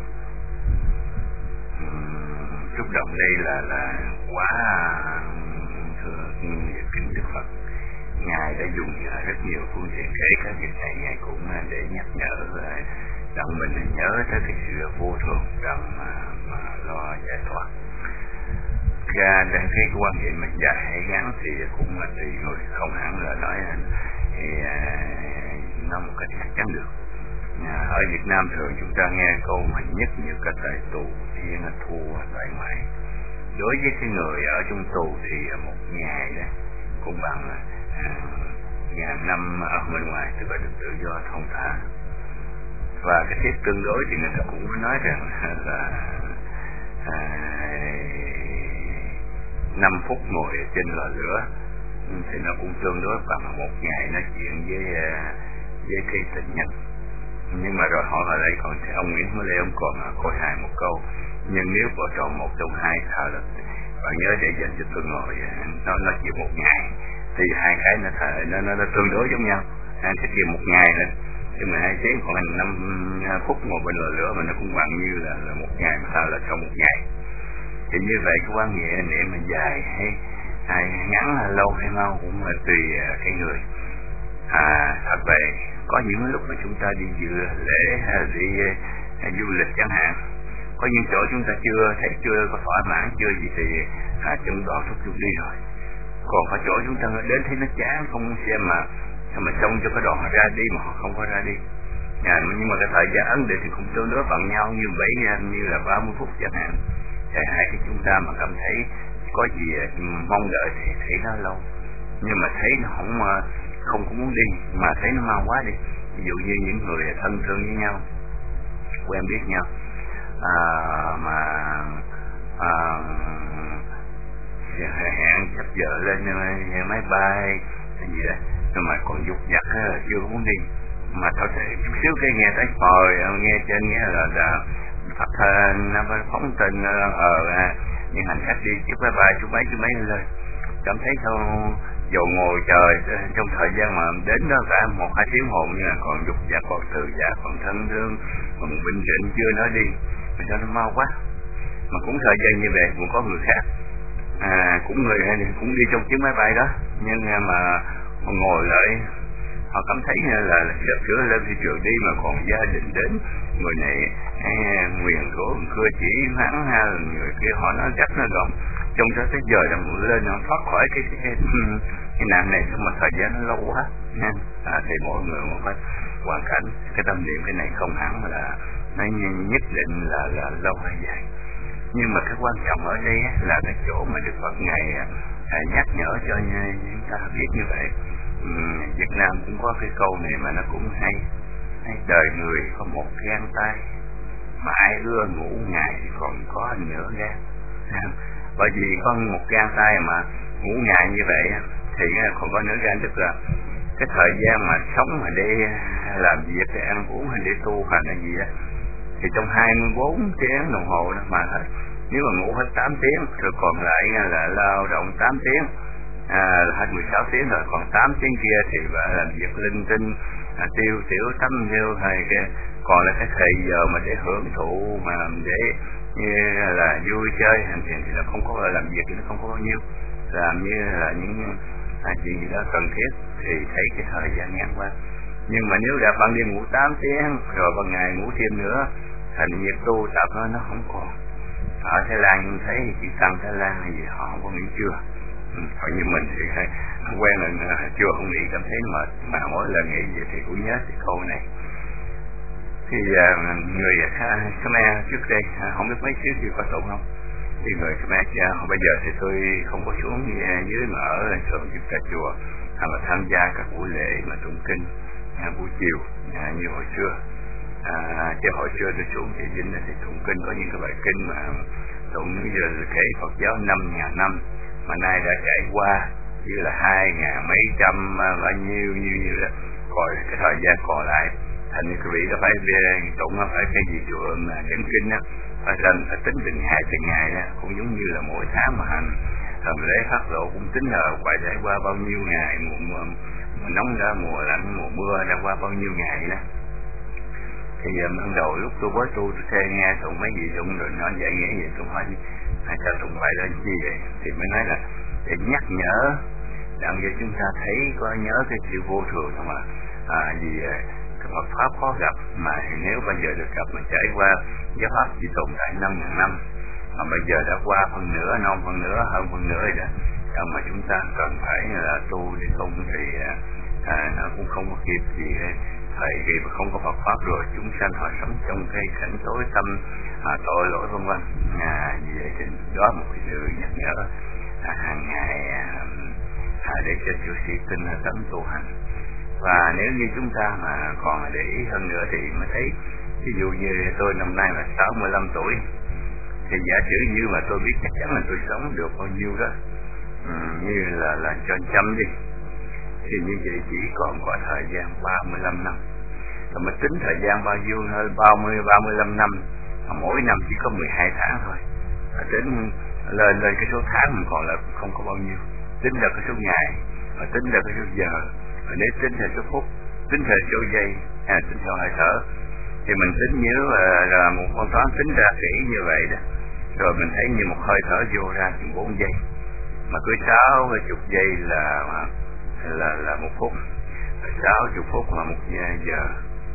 Xúc động đây là quá thương kính Đức Phật. Ngài đã dùng rất nhiều phương tiện, kể cả việc này Ngài cũng để nhắc nhở rằng mình nhớ tới cái sự vô thường rằng mà lo giải thoát. Ra đến cái quan hệ mà dài hay ngắn thì cũng là tùy người, không hẳn là nói thì nó một cách chắc chắn được. Ở Việt Nam thường chúng ta nghe câu mà nhất như các tại tù thiên thua tại ngoại. Đối với cái người ở trong tù thì một ngày đó cũng bằng ngàn năm ở bên ngoài, tức là được tự do thông thả. Và cái thiết tương đối thì người ta cũng có nói rằng là 5 phút ngồi trên lò lửa thì nó cũng tương đối bằng một ngày nói chuyện với cái tình nhân. Nhưng mà rồi họ ở đây còn thì ông Nguyễn Hữu Lê ông còn khôi hài một câu: nhưng nếu vợ chồng một trong hai thà là bạn nhớ để dành cho tôi ngồi nó chỉ một ngày, thì hai cái nó tương đối giống nhau. Cái kia một ngày lên chứ 12 tiếng, còn 5 phút ngồi bên lò lửa mà nó cũng bằng như là một ngày, mà sao là trong một ngày. Thì như vậy cái quan hệ niệm mà dài hay ngắn hay lâu hay mau cũng là tùy cái người. Thật vậy, có những lúc mà chúng ta đi dự lễ hay là đi du lịch chẳng hạn, có những chỗ chúng ta chưa có thỏa mãn chưa gì thì chúng đoạn thúc giục đi rồi. Còn có chỗ chúng ta đến thấy nó chán không xem mà trông cho cái đoạn ra đi mà họ không có ra đi. Nhưng mà cái thời gian ấn định thì cũng tương đối bằng nhau như vậy, như là 30 phút chẳng hạn. Hai cái chúng ta mà cảm thấy có gì mong đợi thì thấy nó lâu, nhưng mà thấy nó không có muốn đi, mà thấy nó mau quá đi. Ví dụ như những người thân thương với nhau, quen biết nhau, hẹn sắp giờ lên máy bay gì đó, nhưng mà còn dục dặt chưa muốn đi, mà thôi thì chút xíu cái nghe tới phời, nghe trên nghe là Phật phóng tin những hành khách đi chiếc máy bay chú mấy lên, cảm thấy sao dầu ngồi chờ trong thời gian mà đến đó cả 1-2 tiếng hồ, như là còn dục dặt, còn từ dạ, còn thân thương, còn bình định chưa nói đi, mà sao nó mau quá. Mà cũng thời gian như vậy cũng có người khác cũng đi trong chiếc máy bay đó, nhưng mà ngồi lại họ cảm thấy là sắp sửa lên thị trường đi mà còn gia đình đến, người này nguyền rủa cưa chỉ hắn hay là người kia họ nói chắc nó gồng trong đó tới giờ là lên nó thoát khỏi cái nạn này, nhưng mà thời gian nó lâu quá thì mỗi người một cái hoàn cảnh, cái tâm niệm cái này không hẳn là nó nhất định là lâu hay dài. Nhưng mà cái quan trọng ở đây là cái chỗ mà Đức Phật Ngài nhắc nhở cho chúng ta biết như vậy. Việt Nam cũng có cái câu này mà nó cũng hay: đời người có một gan tay, mà ai ưa ngủ ngày thì còn có nửa gan. Bởi vì có một gan tay mà ngủ ngày như vậy thì còn có nửa gan, tức là cái thời gian mà sống mà để làm việc, để ăn uống hay để tu hành hay gì đó, thì trong 24 tiếng đồng hồ đó mà nếu mà ngủ hết 8 tiếng rồi còn lại là lao động 8 tiếng hết 16 tiếng rồi, còn 8 tiếng kia thì làm việc linh tinh, tiêu tiểu tắm rêu hay cái, còn là cái thời giờ mà để hưởng thụ mà để như là vui chơi hành thiền thì là không có, làm việc thì nó không có bao nhiêu, làm như là những chuyện gì đó cần thiết thì thấy cái thời gian ngắn qua. Nhưng mà nếu đã ban đêm ngủ 8 tiếng rồi ban ngày ngủ thêm nữa, thành việc tu tập nó không còn. Ở Thái Lan thấy chị Tăng Thái Lan hay gì họ không có nghỉ trưa, còn như mình thì quen là trưa không nghỉ cảm thấy mệt, mà mỗi lần nghỉ vậy thì cũng nhớ cái câu này. Thì người Khmer trước đây không biết mấy xíu có tụng không, thì người Khmer bây giờ thì tôi không có xuống dưới mà ở thường giúp cả chùa hoặc là tham gia các buổi lễ mà tụng kinh buổi chiều như hồi xưa. Chứ hồi xưa tôi xuống thì Vinh thì tụng kinh, có những cái bài kinh mà tụng như giờ kể Phật giáo 5.000 năm mà nay đã trải qua như là 2.000 mấy trăm bao nhiêu như đó, còn cái thời gian còn lại thành quý vị đó phải tụng phải cái gì chùa mà chánh kinh á, phải tính từng ngày đó, cũng giống như là mỗi tháng mà hành thần lễ phát lộ cũng tính là phải trải qua bao nhiêu ngày, mùa nóng ra, mùa lạnh, mùa mưa đã qua bao nhiêu ngày đó. Thì ban đầu lúc tôi mới tu tôi nghe tụng mấy gì tụng rồi nó dạy nghĩa gì tôi hỏi hay sao tụng bài đó chi vậy, thì mới nói là để nhắc nhở đặng cho chúng ta thấy có nhớ cái sự vô thường không vì cái Phật pháp khó gặp, mà nếu bây giờ được gặp mình trải qua giáo pháp chỉ tồn tại 5.000 năm mà bây giờ đã qua phần nửa, non phần nửa, hơn phần nửa rồi đó, mà chúng ta cần phải là tu để không thì nó cũng không có kịp gì hết. Thời kỳ mà không có Phật pháp rồi chúng sanh họ sống trong cái cảnh tối tăm, tội lỗi vân vân. Vì vậy thì đó một cái sự nhắc nhở hàng ngày để cho chư sĩ tin tấn tu hành. Và nếu như chúng ta mà còn để ý hơn nữa thì mới thấy, ví dụ như tôi năm nay là 65 tuổi thì giả sử như mà tôi biết chắc chắn là tôi sống được bao nhiêu đó, như là cho 100 đi, thì như vậy chỉ còn có thời gian 35 năm. Rồi mới tính thời gian bao nhiêu hơn 35 năm, mà mỗi năm chỉ có 12 tháng thôi. Rồi tính lên cái số tháng mình còn là không có bao nhiêu. Tính là cái số ngày, rồi tính là cái số giờ, rồi nếu tính theo số phút, tính theo số giây, tính theo hơi thở, thì mình tính như là một con toán tính ra kỹ như vậy đó. Rồi mình thấy như một hơi thở vô ra chừng 4 giây, mà cứ 60 giây là 1 phút, 60 phút là 1 giờ,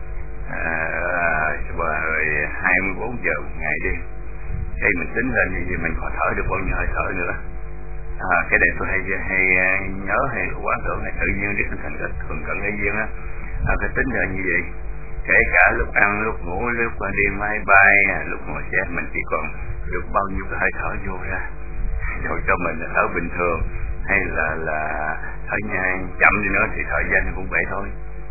rồi 24 giờ một ngày đi. Khi mình tính lên thì mình còn thở được bao nhiêu hơi thở nữa. Cái này tôi hay nhớ hay quán tưởng hay tự nhiên biết thành rất thường cận cái duyên á. Phải tính ra như vậy. Kể cả lúc ăn, lúc ngủ, lúc đi máy bay, lúc ngồi xe mình chỉ còn được bao nhiêu cái hơi thở vô ra. Rồi cho mình là thở bình thường hay là thở nhanh chậm đi nữa thì thời gian cũng vậy thôi.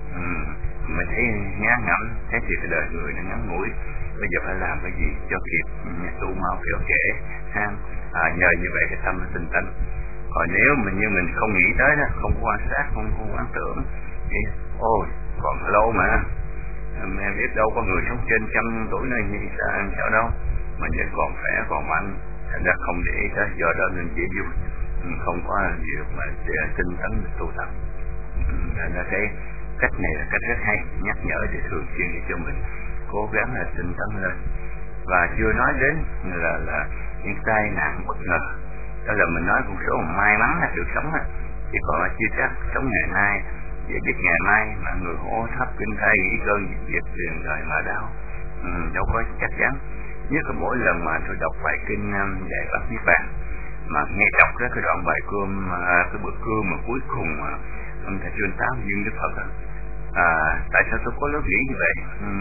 Mình thấy ngán ngẩm, thế thì cái đời người nó ngắn ngủi. Bây giờ phải làm cái gì cho kịp tu mau kéo kể nhờ như vậy cái tâm nó tinh tấn. Còn nếu mình không nghĩ tới đó, không quan sát, không quán tưởng thì ôi còn lâu mà em biết đâu có người sống trên 100 tuổi này như sao đâu, mình vẫn còn khỏe còn mạnh, thành ra không để ý tới, do đó nên chỉ vui, không có gì mà tinh tấn tu tập. Thành ra cái cách này là cách rất hay, nhắc nhở để thường xuyên để cho mình cố gắng là tinh tấn lên. Và chưa nói đến là những tai nạn bất ngờ, đó là mình nói con số may mắn là được sống á, chỉ còn là chưa chắc sống ngày nay, vậy biết ngày mai mà người hô thấp kinh thai nghĩ cơn việc liền đời mà đau, đâu có chắc chắn. Nhất là mỗi lần mà tôi đọc bài kinh Đại Bát Niết Bàn mà nghe đọc cái đoạn bài cơm, cái bữa cơm mà cuối cùng mà ông thầy chuyên tám duyên Đức Phật tại sao tôi có lớp nghĩ như vậy?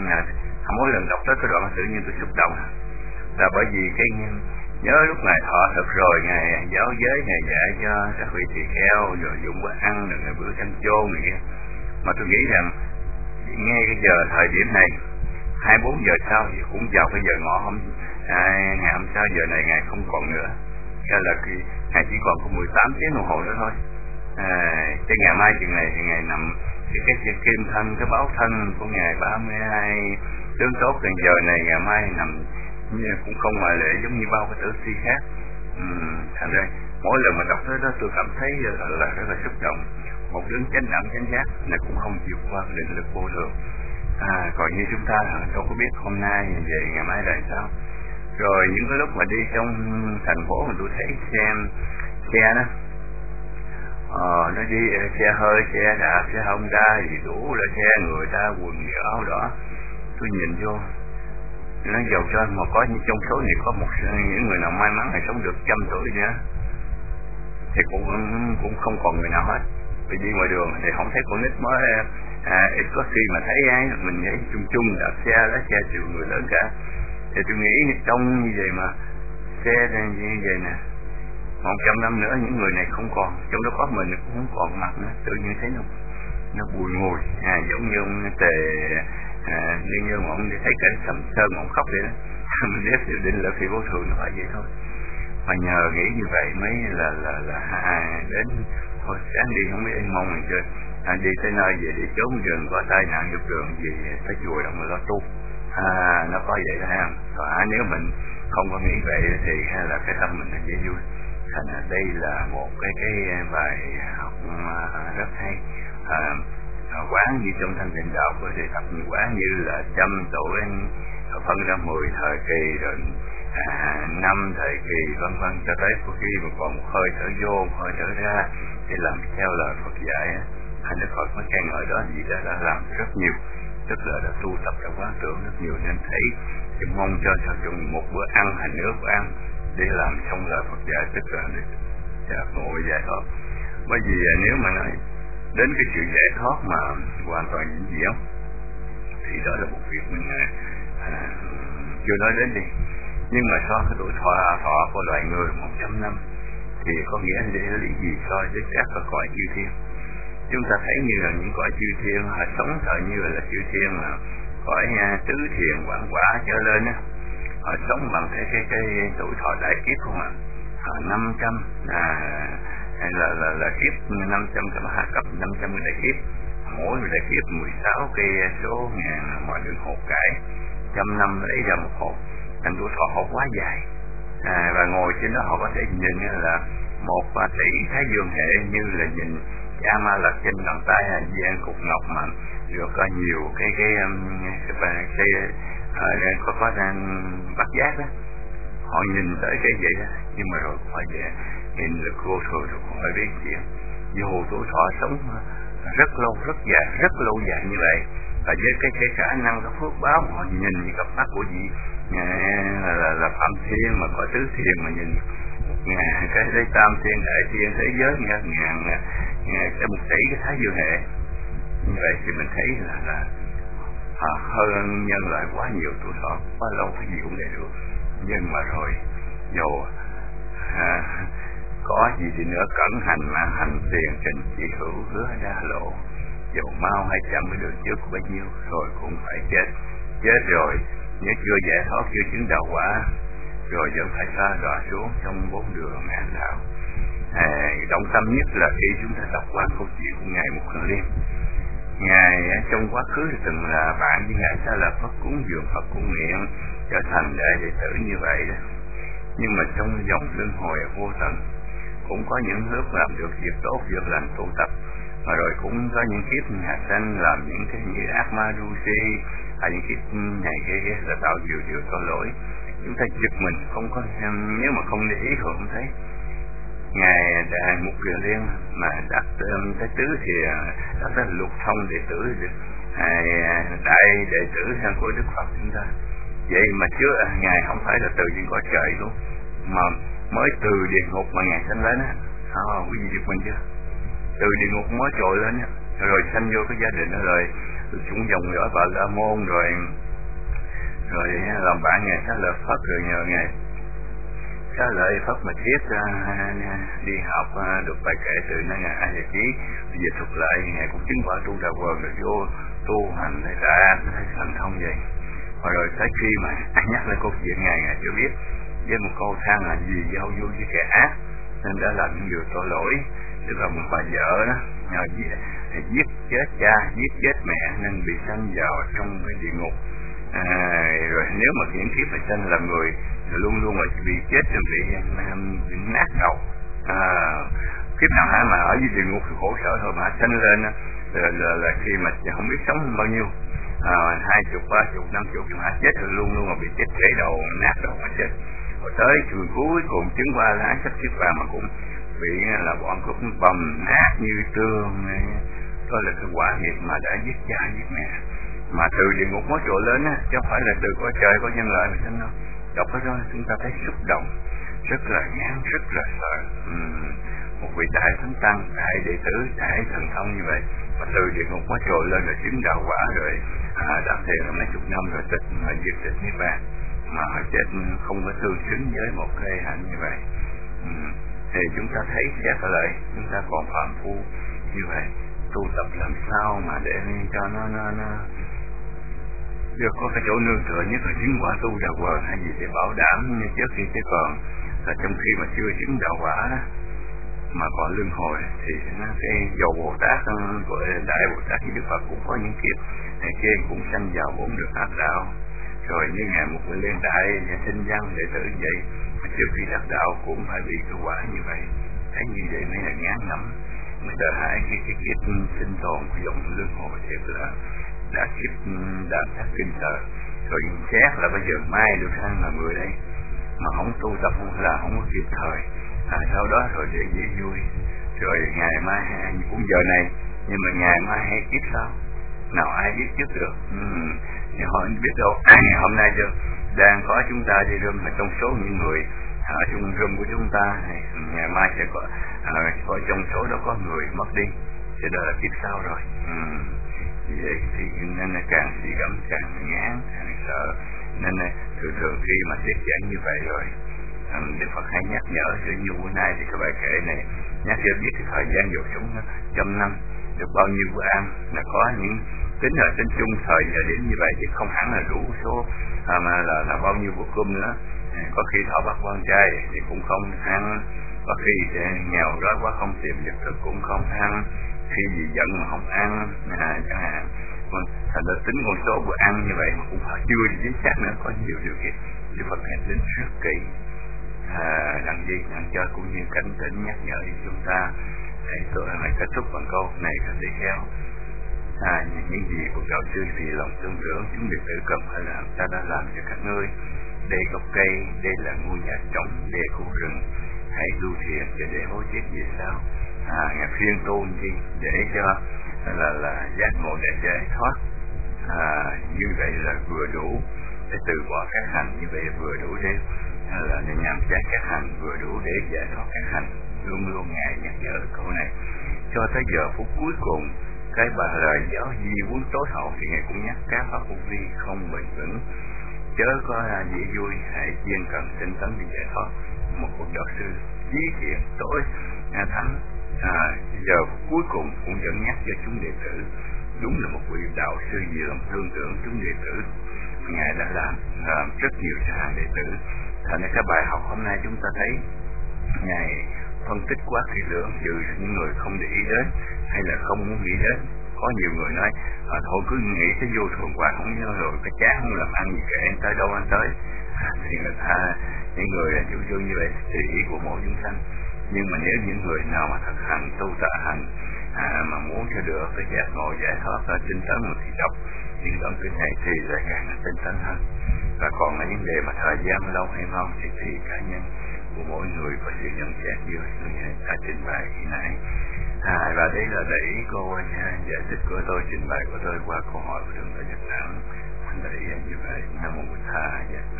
Mỗi lần đọc tới cái đoạn tự nhiên tôi xúc động, là bởi vì cái nhớ lúc Ngài thọ thật rồi, Ngài giáo giới, Ngài dạy cho các vị tỳ kheo rồi dụng bữa ăn, rồi Ngài bữa canh chôn này kia. Mà tôi nghĩ rằng ngay cái giờ thời điểm này 24 giờ sau thì cũng vào cái giờ ngọ ngày hôm sau, giờ này Ngài không còn nữa, cho là Ngài chỉ còn có 18 tiếng đồng hồ nữa thôi. Chứ ngày mai chừng này thì Ngài nằm cái kim thân, cái báo thân của Ngài 32 tướng tốt, gần giờ này ngày mai nằm cũng không ngoại lệ giống như bao cái tử thi khác. Thành ra mỗi lần mà đọc tới đó tôi cảm thấy là rất là xúc động. Một đấng chánh đẳng chánh giác là cũng không vượt qua định lực vô thường. Còn như chúng ta đâu có biết hôm nay về ngày mai là sao. Rồi những cái lúc mà đi trong thành phố mà tôi thấy xe đó, nó đi xe hơi, xe đạp, xe Honda gì đủ là xe, người ta quần áo đỏ. Tôi nhìn vô, nó giàu cho mà có như trong số này có những người nào may mắn là sống được 100 tuổi nữa thì cũng không còn người nào hết. Vì đi ngoài đường thì không thấy con nít mới ít có khi mà thấy ai mình nhảy chung đạp xe lá xe chiều người lớn cả. Thì tôi nghĩ trong như vậy mà xe như vậy nè, 100 năm nữa những người này không còn, trong đó có mình cũng không còn mặt nữa, tự nhiên thấy nó bùi ngùi, giống như ông Tề Liên Nhân ông đi thấy cảnh Sầm Sơn ông khóc vậy đó. Mình biết dự định là khi vô thường nó phải vậy thôi. Mà nhờ nghĩ như vậy mới là đến hồi sáng đi không biết anh mong mình chơi, đi tới nơi về đi trốn rừng có tai nạn nhập đường gì phải chùa động mà lo tu. Nó có vậy đó ha. Còn nếu mình không có nghĩ vậy thì là cái tâm mình là dễ vui. Thành ra đây là một cái bài học rất hay. Quán như trong thanh tịnh đạo của thầy tập quán như là 100 tuổi phân ra 10 thời kỳ rồi 5 thời kỳ vân vân, cho tới khi mà còn một hơi thở vô, một hơi thở ra để làm theo lời Phật dạy. Thành Đức Phật mới khen ngợi đó gì đó đã làm rất nhiều, tức là đã tu tập trong quán tưởng rất nhiều, nên thấy chỉ mong cho trong một bữa ăn hay nửa bữa ăn để làm xong lời Phật dạy, tức là để ngồi giải thoát. Bởi vì nếu mà nói đến cái sự giải thoát mà hoàn toàn vĩnh viễn thì đó là một việc mình chưa nói đến đi. Nhưng mà so với tuổi thọ của loài người 100 năm thì có nghĩa để lý gì so với các cõi chư thiên. Chúng ta thấy như là những cõi chư thiên họ sống thời như là chư thiên mà cõi tứ thiền quảng quả trở lên á, họ sống bằng cái tuổi thọ đại kiếp không ạ? 500 hay là kiếp 500 cấp 500 đại kiếp, mỗi đại kiếp 16 cái số ngàn mọi đường hột cải, 100 năm lấy ra một hột, thành tuổi thọ họ quá dài. Và ngồi trên đó họ có thể nhìn là 1 tỷ thái dương hệ, như là nhìn A Ma Lật trên bàn tay viên cục ngọc mà được có nhiều cái có bắt giác đó, họ nhìn tới cái vậy đó. Nhưng mà rồi phải về nhìn lực vô thường rồi cũng phải biết chuyện dù tuổi thọ sống rất lâu, rất dài, rất lâu dài như vậy, và với cái khả năng cái phước báo họ nhìn như cặp mắt của gì là Phạm Thiên mà có tứ thiên mà nhìn cái tam thiên đại thiên thế giới cái 1 tỷ cái thái dương hệ như vậy thì mình thấy là hơn nhân loại quá nhiều, tuổi thọ quá lâu cái gì cũng để được. Nhưng mà rồi dù có gì thì nữa cẩn hành mà hành tiền trình chỉ hữu hứa ra lộ, dù mau hay chậm cái đường trước bấy nhiêu rồi cũng phải chết rồi nếu chưa giải thoát, chưa chứng đạo quả rồi vẫn phải xa đọa xuống trong 4 đường ngàn đạo. Động tâm nhất là khi chúng ta đọc qua câu chuyện của Ngài Mục Kiền Liên. Ngài trong quá khứ từng là bạn với Ngài Xá Lợi Phất, cúng dường Phật cung nguyện trở thành đệ tử như vậy đó. Nhưng mà trong dòng luân hồi vô tận cũng có những lúc làm được việc tốt, việc lành tu tập, mà rồi cũng có những kiếp hạ sanh làm những cái như ác ma du si, hay những kiếp này kia là tạo nhiều điều tội lỗi. Chúng ta giật mình không có, nếu mà không để ý rồi không thấy. Ngài Đại Mục Kiền Liên mà đặt cái tứ thì đặt cái lục thông đệ tử, đại đệ tử của Đức Phật chúng ta. Vậy mà trước Ngài không phải là từ trên cõi trời luôn, mà mới từ địa ngục mà Ngài sanh lên á. Quý vị giật mình chưa? Từ địa ngục mới trội lên á, rồi sanh vô cái gia đình đó, rồi chúng dòng dõi Bà La Môn, rồi làm bạn Ngài Xá Lợi Phất, rồi nhờ Ngài Xá Lợi Phất mà thiết đi học được bài kệ từ nơi Ngài A Di Chí, bây giờ thuật lại Ngài cũng chứng quả tu đà quần, rồi vô tu hành thầy ra thành thông vậy. Rồi tới khi mà nhắc lại câu chuyện Ngài chưa biết với một câu than là vì giao du với kẻ ác nên đã làm những điều tội lỗi, tức là một bà vợ đó giết chết cha, giết chết mẹ nên bị sanh vào trong cái địa ngục. Rồi nếu mà hiện kiếp mà sanh làm người thì luôn luôn là bị chết, bị nát đầu, kiếp nào hả mà ở dưới địa ngục thì khổ sở thôi, mà sanh lên là khi mà không biết sống bao nhiêu, 20, 30, 50 hả, chết rồi luôn mà bị chết gãy đầu, nát đầu mà chết. Rồi tới trường cuối cùng chứng qua lá sắp xếp vào mà cũng bị là bọn cướp bầm nát như tương. Đó là cái quả nghiệp mà đã giết cha giết mẹ. Mà từ địa ngục mới trội lên á, chứ không phải là từ cõi trời có nhân loại mà sinh đâu. Đọc cái đó chúng ta thấy xúc động, rất là ngán, rất là sợ. Một vị đại thánh tăng, đại đệ tử, đại thần thông như vậy, mà từ địa ngục mới trội lên là chứng đạo quả rồi, đã thiền là mấy chục năm rồi tịch mà diệt tịch niết bàn, mà họ chết không có tương xứng với một cái hạnh như vậy. Thì chúng ta thấy xét lại, chúng ta còn phạm phu như vậy, tu tập làm sao mà để cho nó được có cái chỗ nương tựa, nhất là chứng quả tu đạo quả hay gì để bảo đảm như trước khi chứ còn là trong khi mà chưa chứng đạo quả đó mà còn luân hồi thì nó cái dầu Bồ Tát gọi là Đại Bồ Tát như Đức Phật cũng có những kiếp này kia cũng sanh vào bốn được ác đạo, rồi như ngày một người lên đại và sinh văn đệ tử vậy mà trước khi đắc đạo cũng phải bị cái quả như vậy. Thấy như vậy mới là ngán ngẩm, mới sợ hãi cái kiếp sinh tồn của dòng luân hồi thiệt là đã kiếp đã thắt kinh sợ. Rồi xét là bây giờ mai được sang là người đây mà không tu tập không là không có kịp thời, sau đó rồi để dễ vui, rồi ngày mai cũng giờ này nhưng mà ngày mai hay kiếp sau nào ai biết trước được. Họ biết đâu hôm nay chưa đang có chúng ta đi rơm mà trong số những người ở trong rơm của chúng ta ngày mai sẽ có trong số đó có người mất đi, sẽ đó là kiếp sau rồi. Vậy thì nên là càng suy gẫm càng ngán càng sợ, nên là thường khi mà thuyết giảng như vậy rồi Đức Phật hay nhắc nhở. Như bữa nay thì cái bài kệ này nhắc cho biết cái thời gian dầu sống 100 năm được bao nhiêu bữa ăn, là có những tính chung thời giờ đến như vậy chứ không hẳn là đủ số mà là bao nhiêu bữa cơm nữa. Có khi thọ bắt quan trai thì cũng không ăn, có khi nghèo đói quá không tìm được thực cũng không ăn, khi gì giận mà không ăn chẳng hạn. Thành ra tính con số bữa ăn như vậy mà cũng chưa chính xác nữa, có nhiều điều kiện Đức Phật hẹn đến rất kỹ, đặng gì đặng cho cũng như cảnh tỉnh nhắc nhở chúng ta. Để tôi hãy kết thúc bằng câu này là đi theo những gì của đạo sư vì lòng tương tưởng chúng đệ tử cần phải làm ta đã làm cho các ngươi. Đây gốc cây, đây là ngôi nhà trống, đây khu rừng, hãy tu thiền để hối tiếc về sau. Ngài khuyên tu gì để cho là giác ngộ để giải thoát, như vậy là vừa đủ để từ bỏ các hành, như vậy vừa đủ để là để nhằm trái các hành, vừa đủ để giải thoát các hành. Luôn luôn Ngài nhắc nhở câu này cho tới giờ phút cuối cùng. Cái bà lời giáo di muốn tối hậu thì Ngài cũng nhắc các pháp vô vi không bền vững, chớ có dễ vui, hãy chuyên cần tinh tấn để giải thoát. Một cuộc đạo sư chí thiện tối thắng giờ cuối cùng cũng dẫn nhắc cho chúng đệ tử. Đúng là một vị đạo sư vì lòng thương tưởng chúng đệ tử, Ngài đã làm rất nhiều cho hàng đệ tử. Thành ra cái bài học hôm nay chúng ta thấy Ngài phân tích quá kỹ lưỡng, trừ những người không để ý đến hay là không muốn nghĩ đến. Có nhiều người nói thôi cứ nghĩ tới vô thường quá, không nhớ rồi cái chán không làm ăn gì cả, anh tới đâu anh tới. Thì người ta, những người là chủ trương như vậy tùy ý của mỗi chúng sanh. Nhưng mà nếu những người nào mà thực hành tu tạ hành mà muốn cho được cái giác ngộ giải thoát và tinh tấn một thì đọc những đoạn kinh này thì lại càng tinh tấn hơn. Và còn là những đề mà thời gian lâu hay mau thì cá nhân của mỗi người có sự nhận xét như ta trình bày khi nãy. Và đây là để ý cô giải thích của tôi, trình bày của tôi qua câu hỏi của Thượng Tọa Nhật Đẳng. Để ý như vậy. Nam Mô Bụt Tha.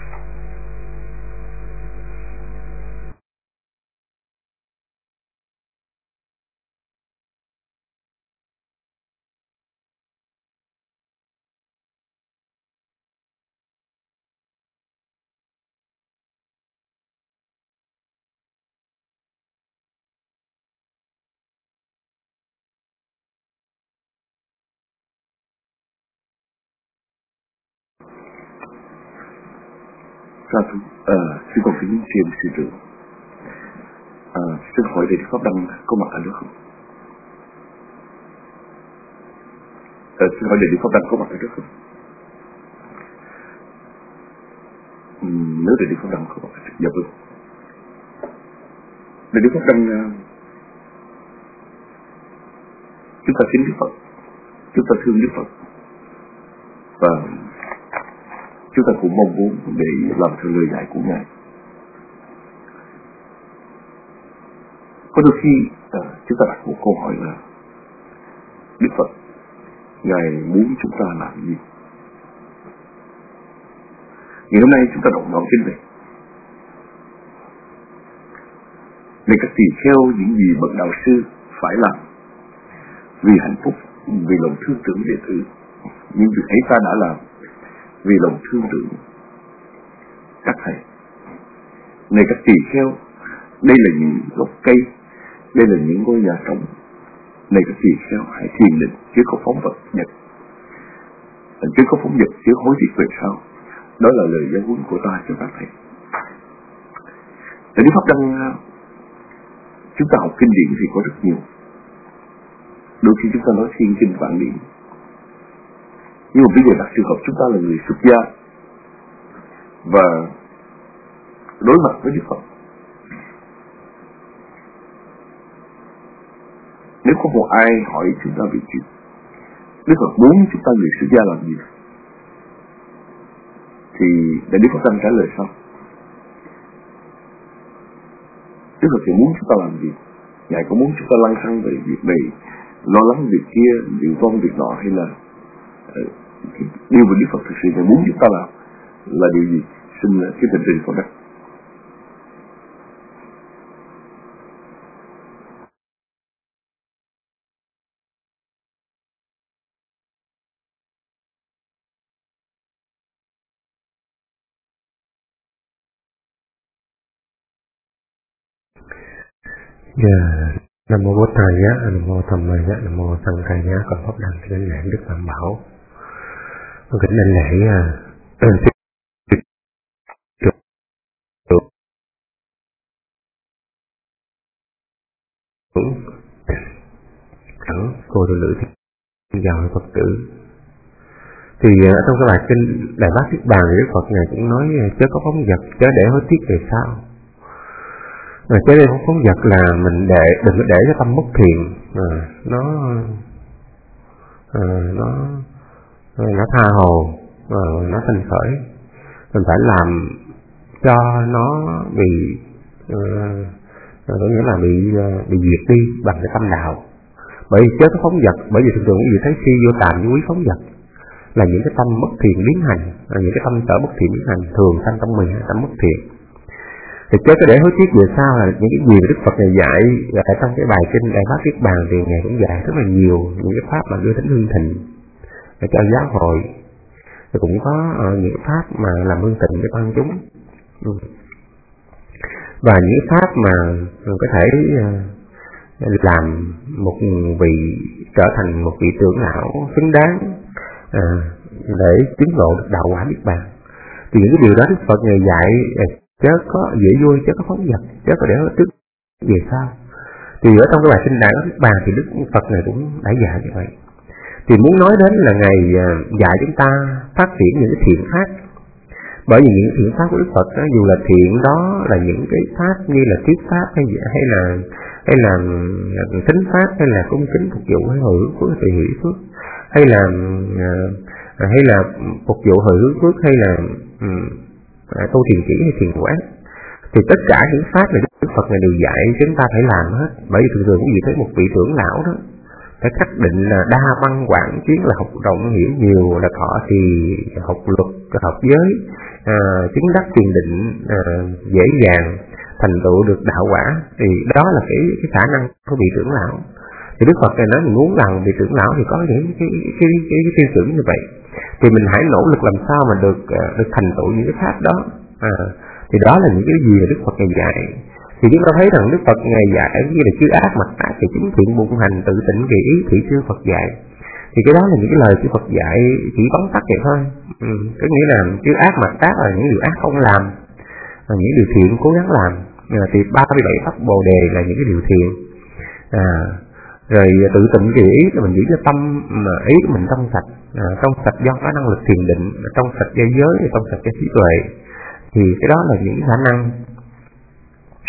Xin con kính chiêm sư trưởng. Xin hỏi Đại Đức Pháp Đăng có mặt ở đó không? Xin hỏi Đại Đức Pháp Đăng có mặt ở đó không? Nếu Đại Đức Pháp Đăng có mặt ở đó, dạ vâng. để Đức Phật đang chúng ta kính Đức Phật, chúng ta thương Đức Phật, và chúng ta cũng mong muốn để làm theo lời dạy của Ngài. Có đôi khi chúng ta đặt một câu hỏi là Đức Phật, Ngài muốn chúng ta làm gì? Ngày hôm nay chúng ta đọc đoạn kinh này. Này các tỳ kheo, những gì bậc đạo sư phải làm vì hạnh phúc, vì lòng thương tưởng đệ tử, những việc ấy ta đã làm vì lòng thương tưởng các thầy. Này các tỳ kheo, đây là những gốc cây, đây là những ngôi nhà trống. Này các tỳ kheo, hãy thiền định chứ không phóng vật nhật, chứ không phóng vật chứ hối tiếc về sau. Đó là lời giáo huấn của ta cho các thầy. Tại Đức Pháp Đăng, chúng ta học kinh điển thì có rất nhiều. Đôi khi chúng ta nói thiên kinh vạn điển, nhưng mà bây giờ đặt trường hợp chúng ta là người xuất gia và đối mặt với Đức Phật. Nếu có một ai hỏi chúng ta về chuyện Đức Phật muốn chúng ta người xuất gia làm gì, thì Đại Đức Phật Đăng trả lời sau: Đức Phật thì muốn chúng ta làm gì? Ngài có muốn chúng ta lăng xăng về việc này, lo lắng việc kia, việc con việc nọ, hay là điều mà Đức Phật thực sự Ngài muốn chúng ta làm là điều gì? Xin cái tình trình Phật Đăng. Nam mô Bổn Thầy á, Nam mô Tham Mê á, Nam mô Tăng Khai á, con pháp đăng kính lễ Đức Tam Bảo. Con kính lên lễ cô tu nữ thiên giáo Phật tử. Thì trong cái bài kinh Đại Bát Niết Bàn thì Đức Phật Ngài cũng nói chớ có phóng dật, chớ để hối tiếc về sau. Cái đây không phóng dật là mình đừng có để cái tâm mất thiện nó tha hồ, nó thanh khởi. Mình phải làm cho nó bị có nghĩa là bị diệt đi bằng cái tâm đạo. Bởi vì chớ có phóng dật, bởi vì thường thường quý vị thấy si vô tàm với quý phóng dật là những cái tâm bất thiện biến hành, những cái tâm sở bất thiện biến hành thường sanh trong mình tâm bất thiện. Thì chớ có để hối tiếc về sau là những cái gì mà Đức Phật Ngài dạy ở trong cái bài kinh Đại Bát Niết Bàn thì Ngài cũng dạy rất là nhiều những cái pháp mà đưa đến hương thịnh để cho giáo hội, thì cũng có những cái pháp mà làm hương thịnh cho con chúng, và những pháp mà có thể làm một vị trở thành một vị trưởng lão xứng đáng để chứng ngộ được đạo quả Niết Bàn. Thì những cái điều đó Đức Phật Ngài dạy chớ có dễ vui, chớ có phóng dật, chớ có để trước về sau. Thì ở trong cái bài kinh Đại Bát Niết Bàn thì Đức Phật Ngài cũng đã dạy như vậy. Thì muốn nói đến là Ngài dạy chúng ta phát triển những cái thiện pháp. Bởi vì những thiện pháp của Đức Phật đó, dù là thiện đó là những cái pháp như là thuyết pháp hay là thính pháp, hay là cung kính phục vụ hay hồi hướng phước, tùy hỷ phước, hay là phục vụ hồi hướng phước, hay là tu thiền chỉ hay thiền quán, thì tất cả những pháp này Đức Phật này đều dạy chúng ta phải làm hết. Bởi vì thường quý vị thấy một vị trưởng lão đó phải xác định là đa văn quảng chiến, là học rộng hiểu nhiều, là thọ thì học luật, học giới, chứng đắc thiền định dễ dàng thành tựu được đạo quả. Thì đó là cái khả năng của vị trưởng lão. Thì Đức Phật này nói mình muốn làm vị trưởng lão thì có những cái tiêu chuẩn như vậy. Thì mình hãy nỗ lực làm sao mà được thành tựu những cái pháp đó. Thì đó là những cái gì mà Đức Phật Ngài dạy. Thì chúng ta thấy rằng Đức Phật Ngài dạy như là chư ác mặt ác thì chính thiện buông hành tự tỉnh kỳ ý thị sư Phật dạy. Thì cái đó là những cái lời của Phật dạy chỉ vắn tắt vậy thôi. Có nghĩa là chư ác mặt ác là những điều ác không làm, những điều thiện cố gắng làm. Thì 37 pháp Bồ Đề là những cái điều thiện. Rồi tự tịnh kỳ ý là mình giữ cho tâm mà ý của mình trong sạch do có năng lực thiền định, trong sạch do giới, trong sạch cho trí tuệ. Thì cái đó là những khả năng.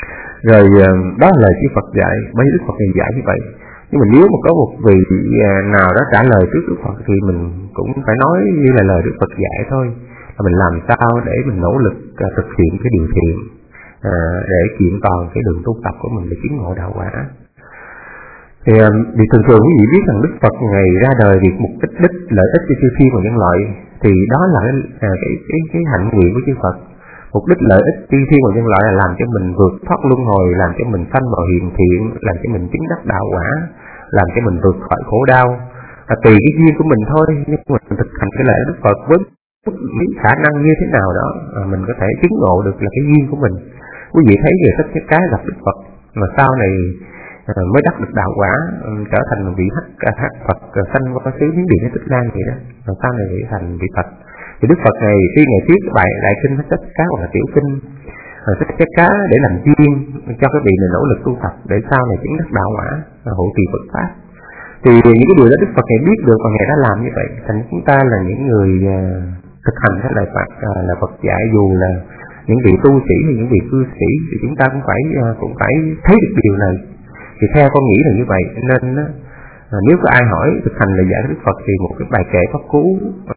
Rồi đó là lời chư Phật dạy, mấy Đức Phật này dạy như vậy. Nhưng mà nếu mà có một vị nào đó trả lời trước Đức Phật thì mình cũng phải nói như là lời Đức Phật dạy thôi, là mình làm sao để mình nỗ lực thực hiện cái điều thiện, để kiện toàn cái đường tu tập của mình để chứng ngộ đạo quả. Thì vì thường thường quý vị biết rằng Đức Phật ngày ra đời vì mục đích lợi ích cho chư thiên và nhân loại, thì đó là cái hạnh nguyện của chư Phật. Mục đích lợi ích chư thiên và nhân loại là làm cho mình vượt thoát luân hồi, làm cho mình sanh vào hiền thiện, làm cho mình chứng đắc đạo quả, làm cho mình vượt khỏi khổ đau. Tùy cái duyên của mình thôi, nhưng mà mình thực hành cái lợi ích Đức Phật với cái khả năng như thế nào đó, mình có thể chứng ngộ được là cái duyên của mình. Quý vị thấy về Thích Ca gặp Đức Phật mà sau này mới đắc được đạo quả, trở thành vị hắc Phật sanh qua xứ Miến Điện Tích Lan vậy đó, rồi sau này bị thành vị Phật. Thì Đức Phật này khi ngày viết bài đại kinh Thích Ca hoặc là tiểu kinh Thích Ca để làm duyên cho cái vị này nỗ lực tu tập để sau này chứng đắc đạo quả, hộ trì Phật pháp. Thì những cái điều đó Đức Phật này biết được và ngài đã làm như vậy. Thành chúng ta là những người thực hành cái lời Phật là Phật dạy, dù là những vị tu sĩ hay những vị cư sĩ, thì chúng ta cũng phải thấy được điều này. Thì theo con nghĩ là như vậy, nên nếu có ai hỏi thực hành lời dạy của Đức Phật thì một cái bài kệ pháp cú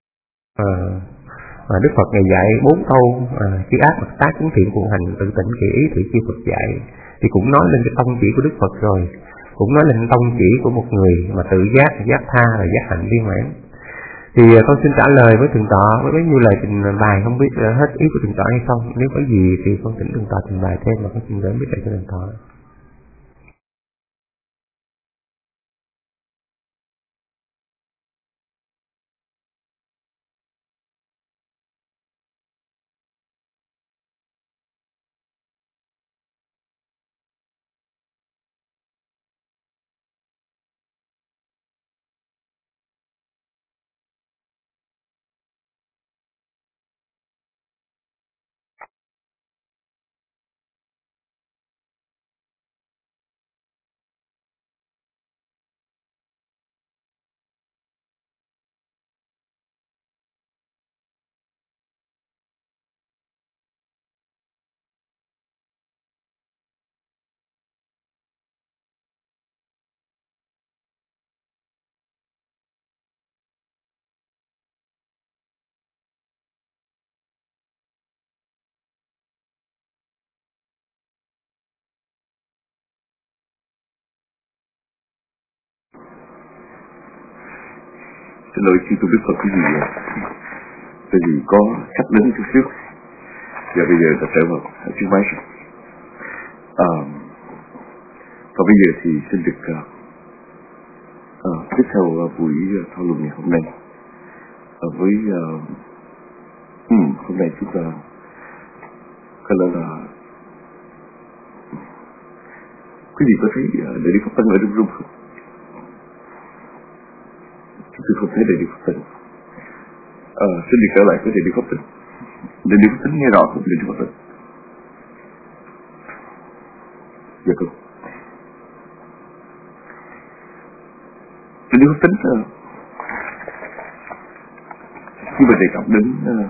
Đức Phật ngày dạy 4 câu chư ác mặc tác chứng thiện phụng hành tự tỉnh kỳ ý thì chư Phật dạy, thì cũng nói lên cái tông chỉ của Đức Phật rồi, cũng nói lên tông chỉ của một người mà tự giác tha và giác hạnh viên mãn. Thì con xin trả lời với thượng tọa với bấy nhiêu lời trình bày, không biết hết ý của thượng tọa hay không. Nếu có gì thì con thỉnh thượng tọa trình bày thêm, mà con xin gửi biết lại cho thượng tọa. Xin lỗi chư tu Đức Phật quý vị, tại vì có khách đến chút xíu, và bây giờ ta trở vào chiếc máy. Và bây giờ thì xin được tiếp theo buổi thảo luận ngày hôm nay. Với hôm nay chúng ta có lẽ là quý vị có thấy để đi Pháp Tân ở trong room không? Tôi không thấy Đại Đức Pháp Tân. Xin đi trở lại với Đại Đức Pháp Tân. Đại Đức Pháp Tân nghe rõ không? Đại Đức Pháp Tân. Dạ không. Đại Đức Pháp Tân khi mà đề cập đến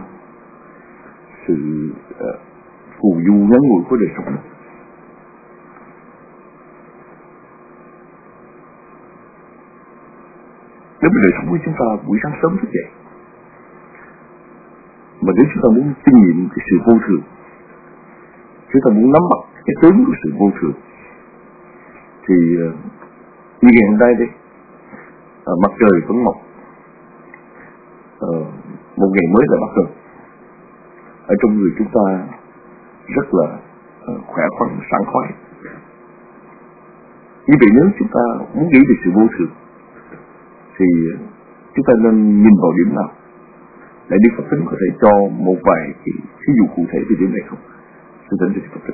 sự phù du ngắn ngủi của đời sống, nếu mà đời sống của chúng ta buổi sáng sớm thức dậy, mà nếu chúng ta muốn kinh nghiệm cái sự vô thường, chúng ta muốn nắm bắt cái tướng của sự vô thường, thì như ngày hôm nay đây, mặt trời vẫn mọc, một ngày mới đã bắt đầu, ở trong người chúng ta rất là khỏe khoắn, sảng khoái. Như vậy nếu chúng ta muốn nghĩ về sự vô thường thì chúng ta nên nhìn vào điểm nào để Đức Phật Tính có thể cho một vài cái ví dụ cụ thể về điểm này không? Xin đến Đức Phật Tính.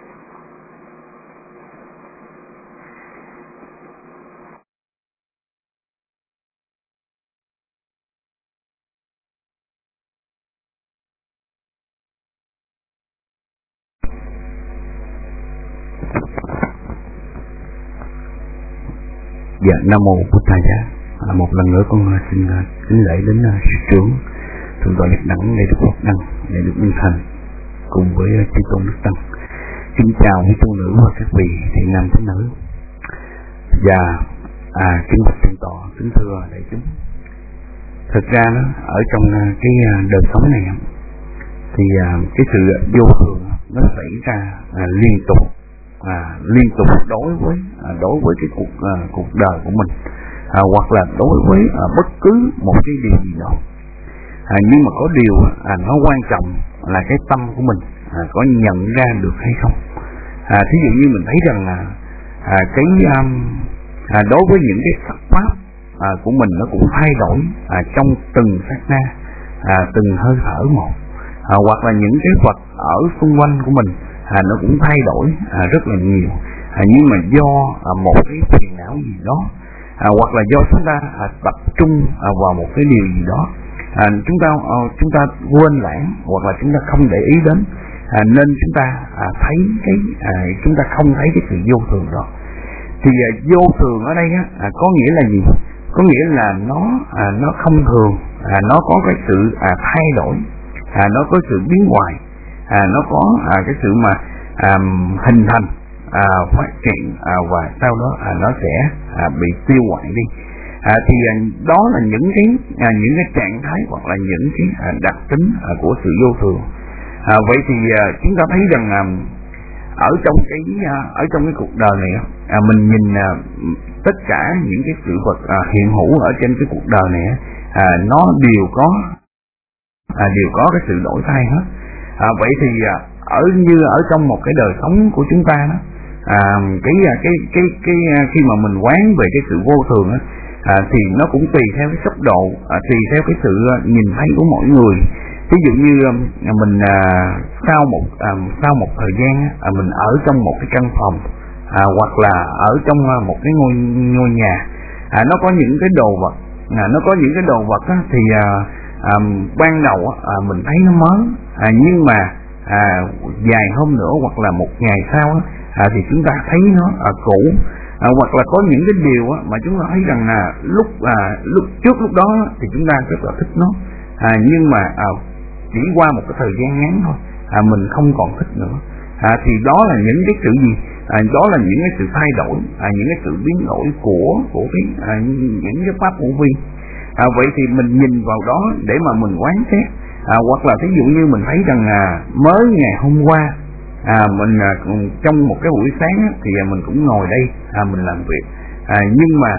Dạ, Nam Mô Bụt Thầy. Một lần nữa con xin kính lễ đến sư trưởng Thượng tọa Nhật Đẳng, Đại Đức Phật Đăng, Đại Đức Minh Thành cùng với chư tôn Đức Tăng. Xin chào quý tu nữ và các vị thiện nam tín nữ. Và kính bạch thượng tọa, kính thưa đại chúng. Thực ra đó, ở trong cái đời sống này thì cái sự vô thường nó xảy ra liên tục đối với cái cuộc đời của mình, hoặc là đối với bất cứ một cái điều gì đó. Nhưng mà có điều nó quan trọng là cái tâm của mình có nhận ra được hay không. Thí dụ như mình thấy rằng là đối với những cái sắc pháp của mình nó cũng thay đổi trong từng sát na, từng hơi thở một, hoặc là những cái vật ở xung quanh của mình nó cũng thay đổi rất là nhiều, nhưng mà do một cái phiền não gì đó, hoặc là do chúng ta tập trung vào một cái điều gì đó, chúng ta quên lãng hoặc là chúng ta không để ý đến, nên chúng ta thấy chúng ta không thấy cái sự vô thường đó. Thì vô thường ở đây có nghĩa là gì? Có nghĩa là nó không thường, nó có cái sự thay đổi, nó có sự biến hoại, nó có cái sự mà hình thành, phát triển, và sau đó nó sẽ bị tiêu hoại đi. Thì đó là những cái trạng thái hoặc là những cái đặc tính của sự vô thường. Vậy thì chúng ta thấy rằng ở trong cái cuộc đời này, mình nhìn tất cả những cái sự vật hiện hữu ở trên cái cuộc đời này, nó đều có cái sự đổi thay hết. Vậy thì ở trong một cái đời sống của chúng ta đó, khi mà mình quán về cái sự vô thường đó, thì nó cũng tùy theo cái cấp độ, tùy theo cái sự nhìn thấy của mỗi người. Ví dụ như mình sau một thời gian mình ở trong một cái căn phòng, hoặc là ở trong một cái ngôi nhà, nó có những cái đồ vật, thì ban đầu mình thấy nó mới, nhưng mà vài hôm nữa hoặc là một ngày sau thì chúng ta thấy nó cũ, hoặc là có những cái điều mà chúng ta thấy rằng là lúc đó thì chúng ta rất là thích nó, nhưng mà chỉ qua một cái thời gian ngắn thôi mình không còn thích nữa. Thì đó là những cái sự gì? Đó là những cái sự thay đổi, những cái sự biến đổi của những cái pháp hữu vi. Vậy thì mình nhìn vào đó để mà mình quán xét, hoặc là ví dụ như mình thấy rằng mới ngày hôm qua mình trong một cái buổi sáng thì mình cũng ngồi đây mình làm việc, nhưng mà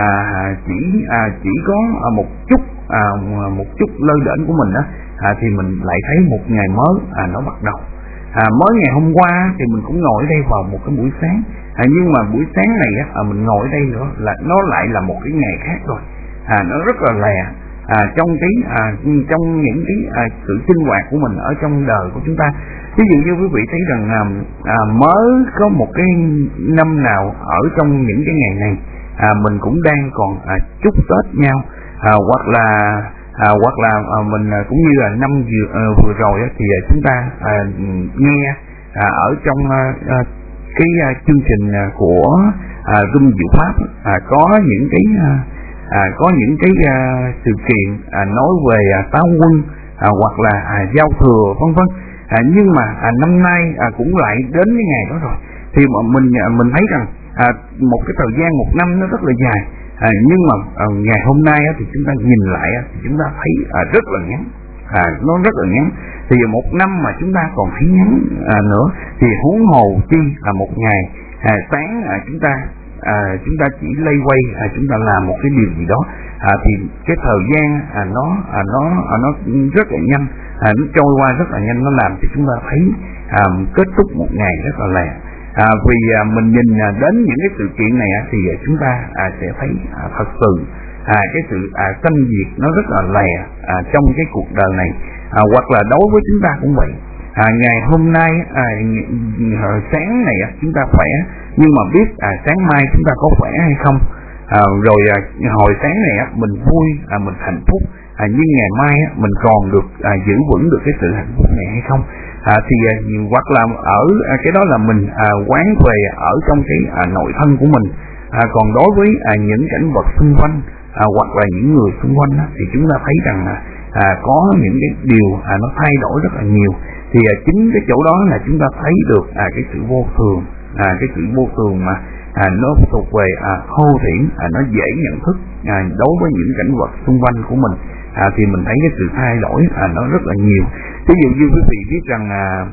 chỉ có một chút lơ đễnh của mình thì mình lại thấy một ngày mới nó bắt đầu. Mới ngày hôm qua thì mình cũng ngồi ở đây vào một cái buổi sáng, nhưng mà buổi sáng này mình ngồi ở đây nữa là nó lại là một cái ngày khác rồi. Nó rất là lè trong những cái sự sinh hoạt của mình ở trong đời của chúng ta. Ví dụ như quý vị thấy rằng mới có một cái năm nào ở trong những cái ngày này mình cũng đang còn chúc Tết nhau, hoặc là mình cũng như là năm vừa rồi thì chúng ta nghe ở trong cái chương trình của Rung Diệu Pháp có những cái sự kiện nói về táo quân, hoặc là giao thừa vân vân. Nhưng mà năm nay cũng lại đến cái ngày đó rồi, thì mình thấy rằng một cái thời gian một năm nó rất là dài, nhưng mà ngày hôm nay thì chúng ta nhìn lại thì chúng ta thấy rất là ngắn, nó rất là ngắn. Thì một năm mà chúng ta còn thấy ngắn nữa thì huống hồ chi là một ngày sáng chúng ta chỉ lây quay, chúng ta làm một cái điều gì đó, thì cái thời gian nó rất là nhanh, nó trôi qua rất là nhanh, nó làm cho chúng ta thấy kết thúc một ngày rất là lẹ. Vì mình nhìn đến những cái sự kiện này thì chúng ta sẽ thấy thật sự cái sự sanh diệt nó rất là lẹ trong cái cuộc đời này. Hoặc là đối với chúng ta cũng vậy. Ngày hôm nay sáng này chúng ta khỏe, nhưng mà biết sáng mai chúng ta có khỏe hay không, rồi hồi sáng này mình vui, mình hạnh phúc, nhưng ngày mai mình còn được giữ vững được cái sự hạnh phúc này hay không. Thì hoặc là ở cái đó là mình quán về ở trong cái nội thân của mình. Còn đối với những cảnh vật xung quanh hoặc là những người xung quanh thì chúng ta thấy rằng có những cái điều nó thay đổi rất là nhiều. Thì chính cái chỗ đó là chúng ta thấy được cái sự vô thường, cái sự vô thường mà nó thuộc về thô thiển, nó dễ nhận thức đối với những cảnh vật xung quanh của mình. Thì mình thấy cái sự thay đổi nó rất là nhiều. Ví dụ như quý vị biết rằng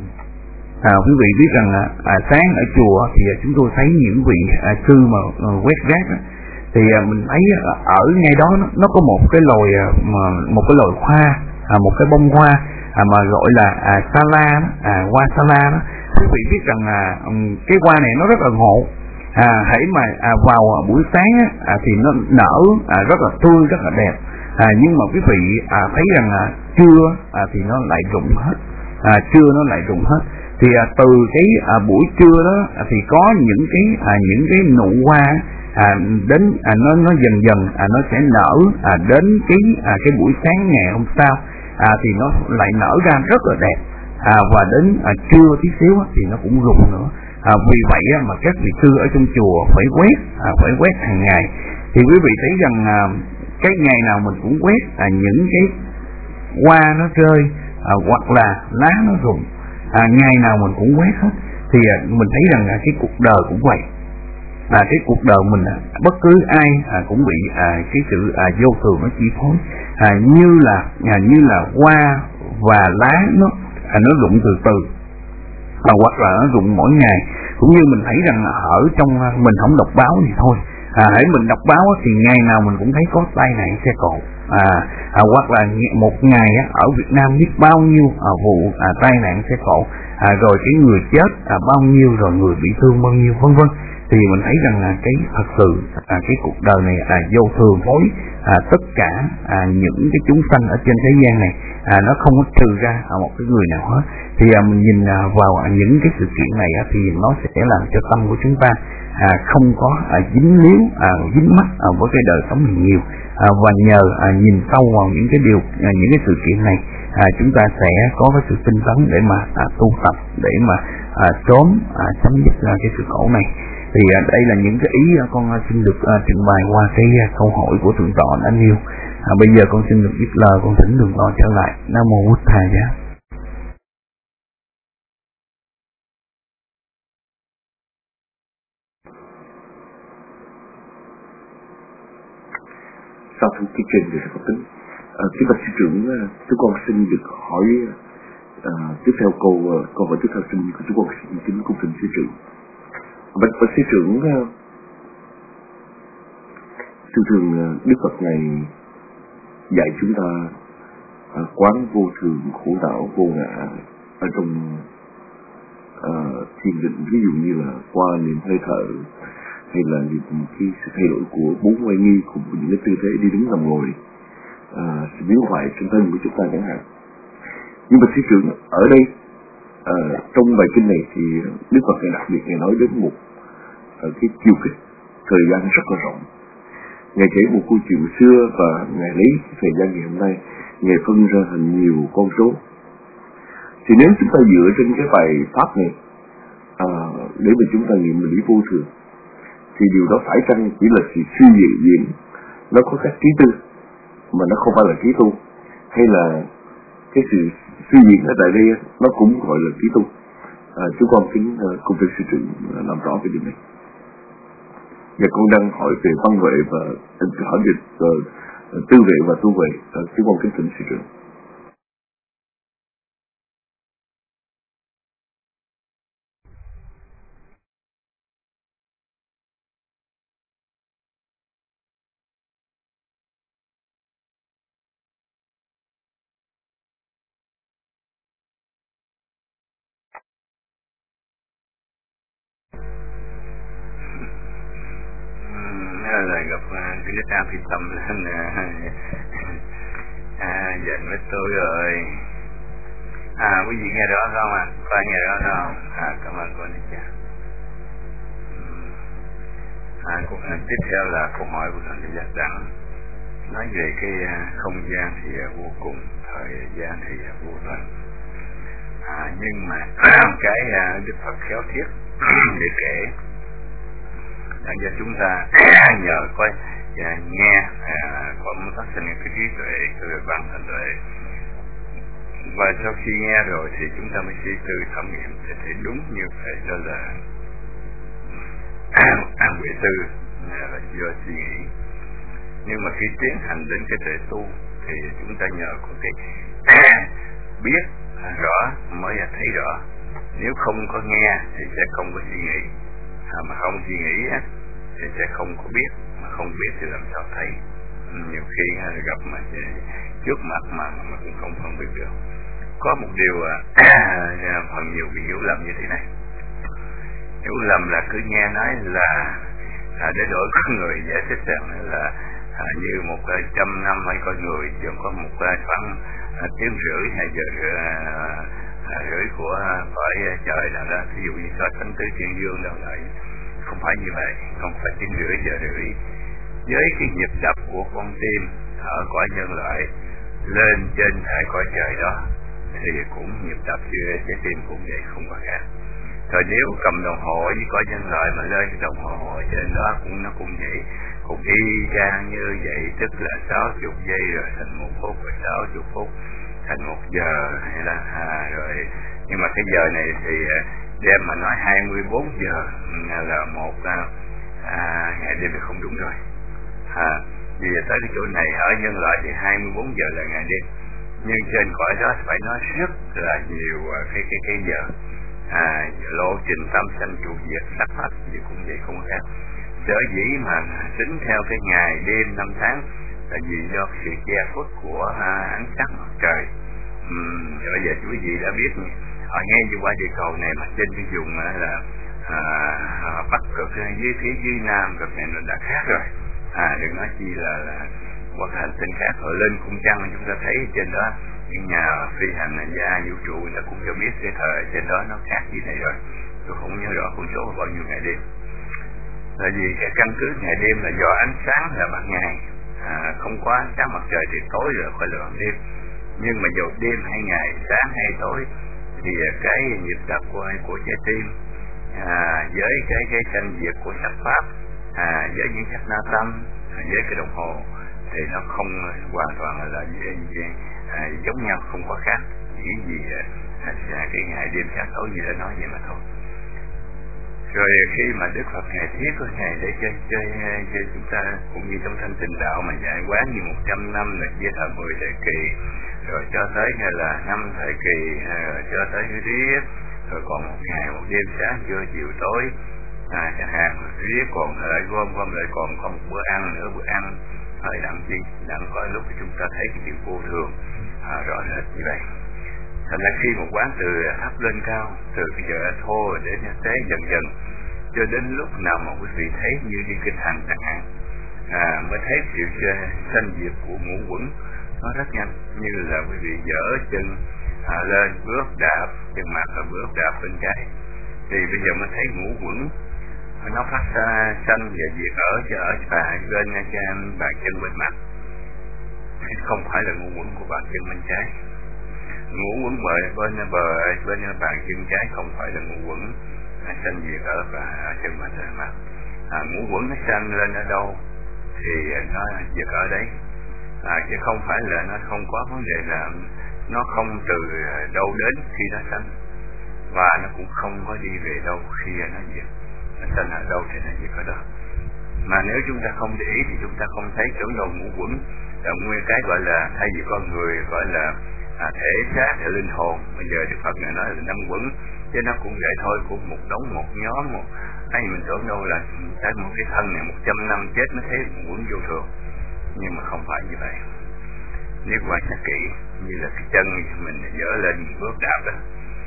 sáng ở chùa thì chúng tôi thấy những vị sư mà quét rác thì mình thấy ở ngay đó nó có một cái loài hoa, một cái bông hoa mà gọi là sala, hoa sala đó. Quý vị biết rằng cái hoa này nó rất là ngộ. Hãy mà vào buổi sáng thì nó nở rất là tươi, rất là đẹp. Nhưng mà quý vị thấy rằng trưa thì nó lại rụng hết. Thì từ cái buổi trưa đó thì có những cái nụ hoa đến nó dần dần nó sẽ nở đến cái buổi sáng ngày hôm sau thì nó lại nở ra rất là đẹp. Và đến trưa tí xíu thì nó cũng rụng nữa. Vì vậy mà các vị sư ở trong chùa phải quét hàng ngày. Thì quý vị thấy rằng cái ngày nào mình cũng quét những cái hoa nó rơi hoặc là lá nó rụng, ngày nào mình cũng quét hết. Thì mình thấy rằng cái cuộc đời cũng vậy. Cái cuộc đời mình bất cứ ai cũng bị cái sự vô thường nó chi phối, như là hoa và lá nó rụng từ từ, hoặc là nó rụng mỗi ngày. Cũng như mình thấy rằng ở trong mình không đọc báo thì thôi, hãy mình đọc báo thì ngày nào mình cũng thấy có tai nạn xe cộ, hoặc là một ngày ở Việt Nam biết bao nhiêu vụ tai nạn xe cộ, rồi cái người chết bao nhiêu, rồi người bị thương bao nhiêu, vân vân. Thì mình thấy rằng là cái thật sự cái cuộc đời này vô thường phối tất cả những cái chúng sanh ở trên thế gian này, nó không có trừ ra một cái người nào hết. Thì mình nhìn vào những cái sự kiện này thì nó sẽ làm cho tâm của chúng ta không có dính líu, dính mắc với cái đời sống này nhiều. Và nhờ nhìn sâu vào những cái sự kiện này, chúng ta sẽ có cái sự tinh tấn để mà tu tập, để mà sớm chấm dứt cái sự khổ này. Thì đây là những cái ý con xin được trình bày qua cái câu hỏi của thượng tọa anh yêu. Bây giờ con xin được dứt lời, con thỉnh thượng tọa trở lại. Nam mô Bụt Thầy giá. Sau thông tin trên được có tính, kính bạch sư trưởng, chúng con xin được hỏi tiếp theo câu hỏi tiếp theo xin của chúng con xin kính cung thỉnh sư trưởng. Bạch sư trưởng, thường Đức Phật này dạy chúng ta quán vô thường, khổ não, vô ngã ở trong thiền định, ví dụ như là qua niệm hơi thở, hay là những cái sự thay đổi của bốn oai nghi, cùng những cái tư thế đi đứng nằm ngồi, sự biến hoại trên thân của chúng ta chẳng hạn. Nhưng mà sư trưởng ở đây trong bài kinh này thì Đức Phật này đặc biệt Ngài nói đến một cái chiều kích thời gian rất là rộng. Ngài kể một câu chuyện xưa và Ngài lấy thời gian ngày hôm nay Ngài phân ra thành nhiều con số. Thì nếu chúng ta dựa trên cái bài pháp này để mà chúng ta nghiệm lý vô thường, thì điều đó phải chăng chỉ là sự suy diễn, nó có các trí tư mà nó không phải là trí tu, hay là cái sự suy diễn ở tại đây nó cũng gọi là trí tu? Chúng con kính cùng với sư trưởng làm rõ về điều này. Và con đang hỏi về văn vệ và hỏi về tư vệ và tu vệ. Chúng con kính thỉnh sư trưởng. Là gặp cái nước Nam Phi Tâm lên giận với tôi rồi. Quý vị nghe rõ không ạ? Phải nghe rõ không? Cảm ơn cô Nít cha. Tiếp theo là câu hỏi của thằng Giác Đăng, nói về cái không gian thì vô cùng, thời gian thì vô tận. Nhưng mà cái Đức Phật khéo thiết để kể để cho chúng ta nhờ coi và nghe có phát sinh cái trí tuệ từ bản thân tuệ Và sau khi nghe rồi thì chúng ta mới suy tư thẩm nghiệm thì thấy đúng như vậy, đó là an huệ tư là do suy nghĩ. Nhưng mà khi tiến hành đến cái tuệ tu thì chúng ta nhờ có cái biết rõ mới là thấy rõ. Nếu không có nghe thì sẽ không có suy nghĩ, mà không suy nghĩ thì sẽ không có biết, mà không biết thì làm sao thấy. Nhiều khi gặp mà trước mặt mà cũng không phân biệt được. Có một điều phần nhiều bị hiểu lầm như thế này. Hiểu lầm là cứ nghe nói là để đổi con người giải thích rằng là như 100 năm hay con người chỉ có một khoảng tiếng rưỡi hay giờ rưỡi của phải trời nào đó, ví dụ như so sánh tới thiên dương đâu lại không phải như vậy, không phải tiếng rưỡi giờ rưỡi. Với cái nhịp đập của con tim ở cõi nhân loại lên trên hai cõi trời đó thì cũng nhịp đập như trái tim cũng vậy, không có khác. Rồi nếu cầm đồng hồ với cõi nhân loại mà lên cái đồng hồ trên đó nó cũng vậy, cũng y chang như vậy, tức là 60 giây rồi thành 1 phút, rồi 60 phút thành 1 giờ hay là rồi. Nhưng mà cái giờ này thì đem mà nói 24 giờ là một ngày đêm thì không đúng rồi. Vì tới cái chỗ này ở nhân loại thì 24 giờ là ngày đêm, nhưng trên cõi đó phải nói rất là nhiều cái giờ. Lộ trình tâm sanh trụ diệt sắc pháp gì cũng vậy, không khác. Sở dĩ mà tính theo cái ngày đêm năm tháng là vì do sự che khuất của ánh sáng mặt trời. Bây giờ quý vị đã biết ở ngay như qua địa cầu này mà trên cái vùng là Bắc cực dưới phía dưới Nam cực này nó đã khác rồi. Đừng nói chi là qua hành tinh khác. Họ lên cung trăng chúng ta thấy trên đó những nhà phi hành gia vũ trụ người ta cũng cho biết cái thời trên đó nó khác như này rồi. Tôi không nhớ rõ con số bao nhiêu ngày đêm. Là vì cái căn cứ ngày đêm là do ánh sáng là ban ngày, không có ánh sáng mặt trời thì tối rồi phải là ban đêm. Nhưng mà dù đêm hay ngày, sáng hay tối thì cái nhịp đập của trái tim với cái sanh diệt của sắc pháp, với những sắc na tâm, với cái đồng hồ thì nó không hoàn toàn là giống nhau, không có khác. Chỉ vì cái ngày đêm sáng tối gì đã nói vậy mà thôi. Rồi khi mà Đức Phật Ngài thiết của Ngài để cho chúng ta cũng như trong thanh tịnh đạo mà dạy quán như 100 năm là chia thành 10 thời kỳ, rồi cho tới là 5 thời kỳ, rồi cho tới riết, rồi còn một ngày một đêm sáng trưa chiều tối chẳng hạn, riết còn lại gom lại còn có một bữa ăn nữa, bữa ăn hơi đặng chi đặng có lúc chúng ta thấy cái điều vô thường rõ rệt như vậy. Thành ra khi một quán từ thấp lên cao, từ cái giờ thô đến tế dần dần, cho đến lúc nào mà quý vị thấy như đi kinh hành chẳng hạn, mới thấy sự sanh diệt của ngũ quẩn nó rất nhanh, như là quý vị dỡ chân lên bước đạp chân mặt và bước đạp bên trái, thì bây giờ mới thấy ngũ quẩn nó phát ra sanh và diệt ở bên bàn chân bên mặt, không phải là ngũ quẩn của bàn chân bên trái. Ngũ quẩn bên bàn chân trái không phải là ngũ quẩn sanh diệt ở chân bên mặt. Ngũ quẩn nó sanh lên ở đâu thì nó diệt ở đấy, chứ không phải là nó không có vấn đề là nó không từ đâu đến khi nó sanh, và nó cũng không có đi về đâu khi nó diệt. Nó sanh ở đâu thì nó diệt ở đó. Mà nếu chúng ta không để ý thì chúng ta không thấy chỗ đầu ngũ quẩn là nguyên cái gọi là, thay vì con người gọi là thể xác hay linh hồn, bây giờ Đức Phật này nói là 5 quẩn, chứ nó cũng vậy thôi, cũng một đống, một nhóm, một hay mình tưởng đâu là cái một cái thân này 100 năm chết mới thấy một quẩn vô thường, nhưng mà không phải như vậy. Nếu quan sát kỹ như là cái chân mình dỡ lên bước đạp đó,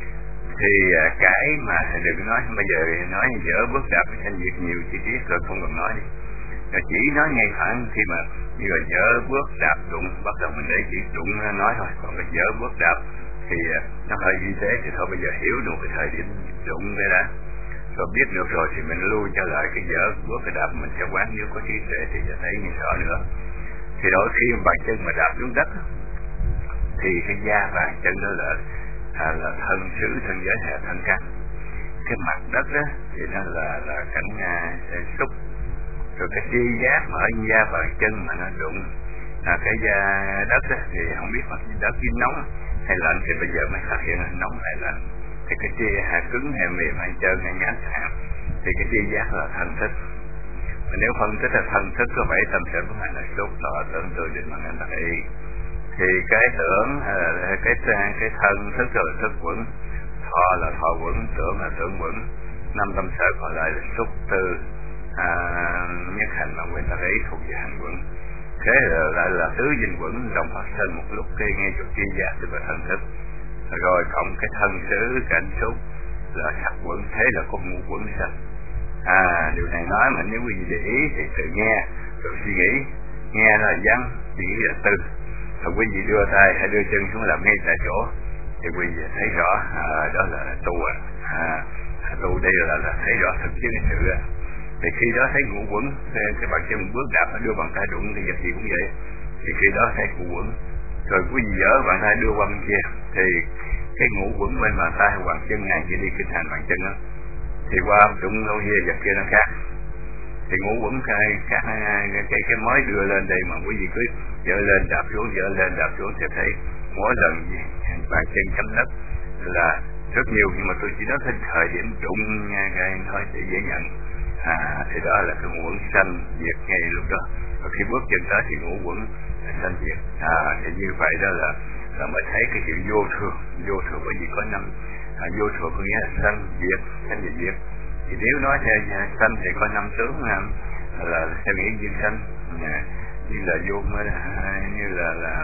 thì cái mà đừng nói bây giờ nói dỡ bước đạp cái sanh diệt nhiều chi tiết rồi không cần nói đi, rồi chỉ nói ngay thẳng khi mà như là dỡ bước đạp đụng, bắt đầu mình để chỉ đụng nói thôi, còn cái dỡ bước đạp thì nó hơi y tế thì thôi bây giờ hiểu được cái thời điểm đụng đây đã, rồi biết được rồi thì mình lui trở lại cái dỡ bước cái đạp, mình sẽ quán nếu có trí tuệ thì sẽ thấy như sợ nữa. Thì đôi khi bàn chân mà đạp xuống đất thì cái da bàn chân đó là thân xứ, thân giới hệ thân căn. Cái mặt đất đó thì nó là cảnh xúc, rồi cái chi giác mà ở da bàn chân mà nó đụng cái da đất đó, thì không biết mặt đất khi nóng hay lạnh thì bây giờ mới phát hiện là nóng hay lạnh. Thì cái tia hay cứng hay mềm hay trơn hay nhát thì cái tia giác là thân thức. Mà nếu phân tích là thân thức có 7 tâm sở của mình là xúc, thọ, tưởng, tư, định, bằng hành, tác, ý. Thì cái tưởng cái thân thức là thức quẩn, thọ là thọ quẩn, tưởng là tưởng quẩn, 5 tâm sở còn lại là xúc, tư, nhất hành và nguyên tác, ý thuộc về hành quẩn. Thế lại là tứ dinh quẩn đồng phát sinh một lúc khi nghe chút chi giác từ thân thức. Rồi cộng cái thân xứ cảnh xúc là sắc quẩn, thế là có ngũ quẩn sắc. Điều này nói mà nếu quý vị để ý thì tự nghe rồi suy nghĩ. Nghe là văn, suy nghĩ là tư. Rồi quý vị đưa tay hay đưa chân xuống làm ngay tại chỗ thì quý vị thấy rõ đó là tu tu đây là thấy rõ thực chứng sự. Thì khi đó thấy ngũ quẩn, cái bàn chân bước đạp đưa bàn tay đụng thì vật gì cũng vậy. Thì khi đó thấy ngũ quẩn. Rồi quý vị dỡ bàn tay đưa qua bên kia thì cái ngũ quẩn bên bàn tay hoặc bàn chân này chỉ đi kinh hành bàn chân đó. Thì qua đụng đâu kia vật kia nó khác. Thì ngũ quẩn cái mới đưa lên đây mà quý vị cứ dỡ lên đạp xuống thì thấy mỗi lần bàn chân chấm đất là rất nhiều, nhưng mà tôi chỉ nói cái thời điểm đụng ngay thôi để dễ nhận. Thì đó là cái ngũ quẩn sanh diệt ngay lúc đó. Và khi bước chân tới thì ngũ quẩn sanh diệt. Thì như vậy đó là mới thấy cái chuyện vô thường bởi vì có 5 vô thường có nghĩa là sanh diệt thì nếu nói theo sanh thì có 5 tướng là theo nghĩa duyên sanh, như là vô mới như là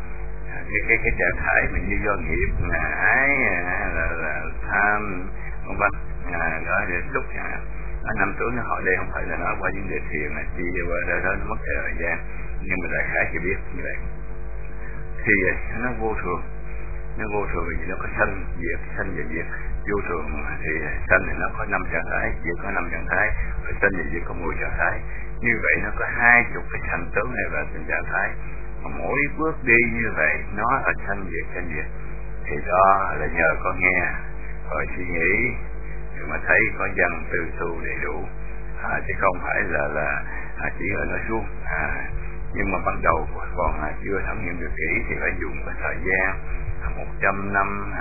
cái trạng thái mình như do nghiệp ái là tham vân vân đó để lúc 5 tướng nó hỏi đây không phải là nói qua vấn đề thiền là chi qua đó nó mất thời gian, nhưng mà đại khái chỉ biết như vậy. Thì nó vô thường vì nó có sanh và diệt. Vô thường thì sanh thì nó có 5 trạng thái, diệt có 5 trạng thái, và sanh và diệt có 10 trạng thái. Như vậy nó có 20 cái thành tướng này và từng trạng thái. Mà mỗi bước đi như vậy nó là sanh diệt. Thì đó là nhờ có nghe rồi suy nghĩ thì mà thấy có văn từ tu đầy đủ, chứ không phải là chỉ là nói suông. Nhưng mà ban đầu còn chưa thẩm nghiệm được kỹ thì phải dùng cái thời gian 100 năm,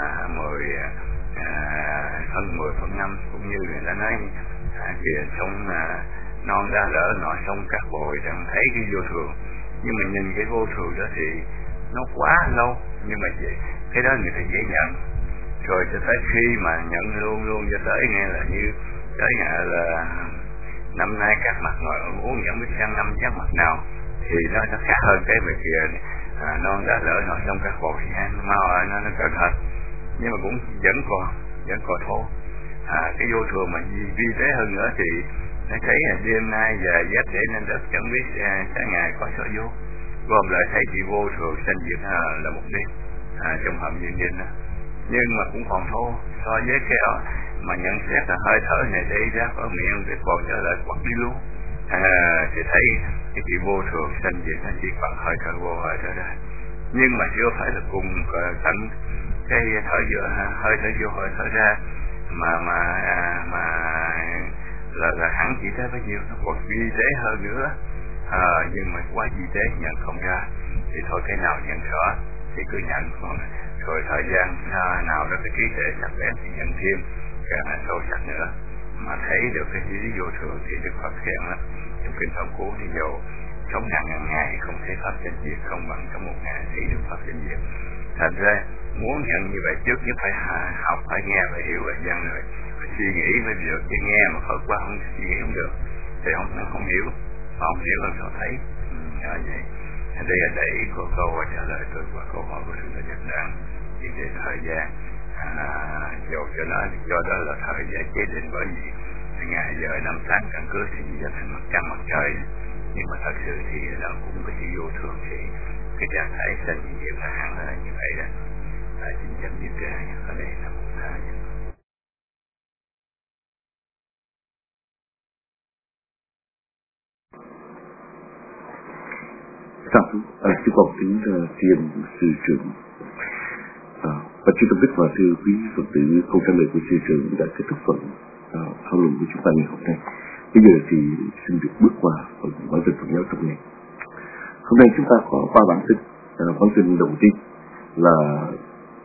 10/10/5, cũng như người ta nói kìa sông non ra lỡ nọ sông cát bồi đang thấy cái vô thường. Nhưng mà nhìn cái vô thường đó thì nó quá lâu, nhưng mà cái đó người ta dễ nhận. Rồi cho tới khi mà nhận luôn cho tới nghe là như tới là năm nay các mặt ngồi uống nhận biết sang năm chắc mặt nào thì nó khác hơn cái về kia non đã lỡ nọ trong các bột mau nó cẩn thận, nhưng mà cũng vẫn còn thô. Cái vô thường mà vi tế hơn nữa thì nó thấy là đêm nay giờ giấc để nên đất chẳng biết sáng ngày có số vô gom lại thấy chị vô thường sanh diệt là một đêm trong hầm duyên định đó. Nhưng mà cũng còn thô so với cái mà nhận xét là hơi thở này đi ra khỏi miệng thì còn trở lại quật đi luôn. Thì thấy cái chuyện vô thường sanh diệt nó chỉ bằng hơi thở vô hơi thở ra, nhưng mà chưa phải là cùng tận cái thở vô hơi thở vô hơi thở ra mà là hẳn chỉ tới bao nhiêu, nó còn vi tế hơn nữa. Nhưng mà quá vi tế nhận không ra thì thôi cái nào nhận rõ thì cứ nhận, còn rồi thời gian nào đó cái trí tuệ sắc bén thì nhận thêm càng sâu sắc nữa. Mà thấy được cái lý vô thường thì Đức Phật khen lắm trong kinh Pháp Cú thì dầu sống ngàn ngày không thấy pháp chân diệt, không bằng trong 1 ngày thấy được pháp chân diệt. Thành ra muốn nhận như vậy trước nhất phải học, phải nghe, phải hiểu về dân rồi phải suy nghĩ mới được, chứ nghe mà Phật quá không suy nghĩ không được thì không hiểu, không hiểu làm sao thấy. Vậy đây là để ý của câu trả lời tôi qua câu hỏi của Thượng Tọa Nhật Đăng. Vì cái thời gian dầu cho nó do đó là thời gian chế định, bởi vì ngày giờ năm tháng căn cứ thì giờ thành mặt trăng mặt trời, nhưng mà thật sự thì nó cũng có sự vô thường, thì cái trạng thái sanh diệt là hẳn là như vậy đó. Xin chấm dứt ở đây là một thời. Chúng con kính thiên sư trưởng. Và chúng tôi biết và thưa quý Phật tử, câu trả lời của sư trưởng đã kết thúc phần thảo luận của chúng ta ngày hôm nay. Bây giờ thì xin được bước qua phần bản tin Phật giáo trong ngày. Hôm nay chúng ta có 3 bản tin. Bản tin đầu tiên là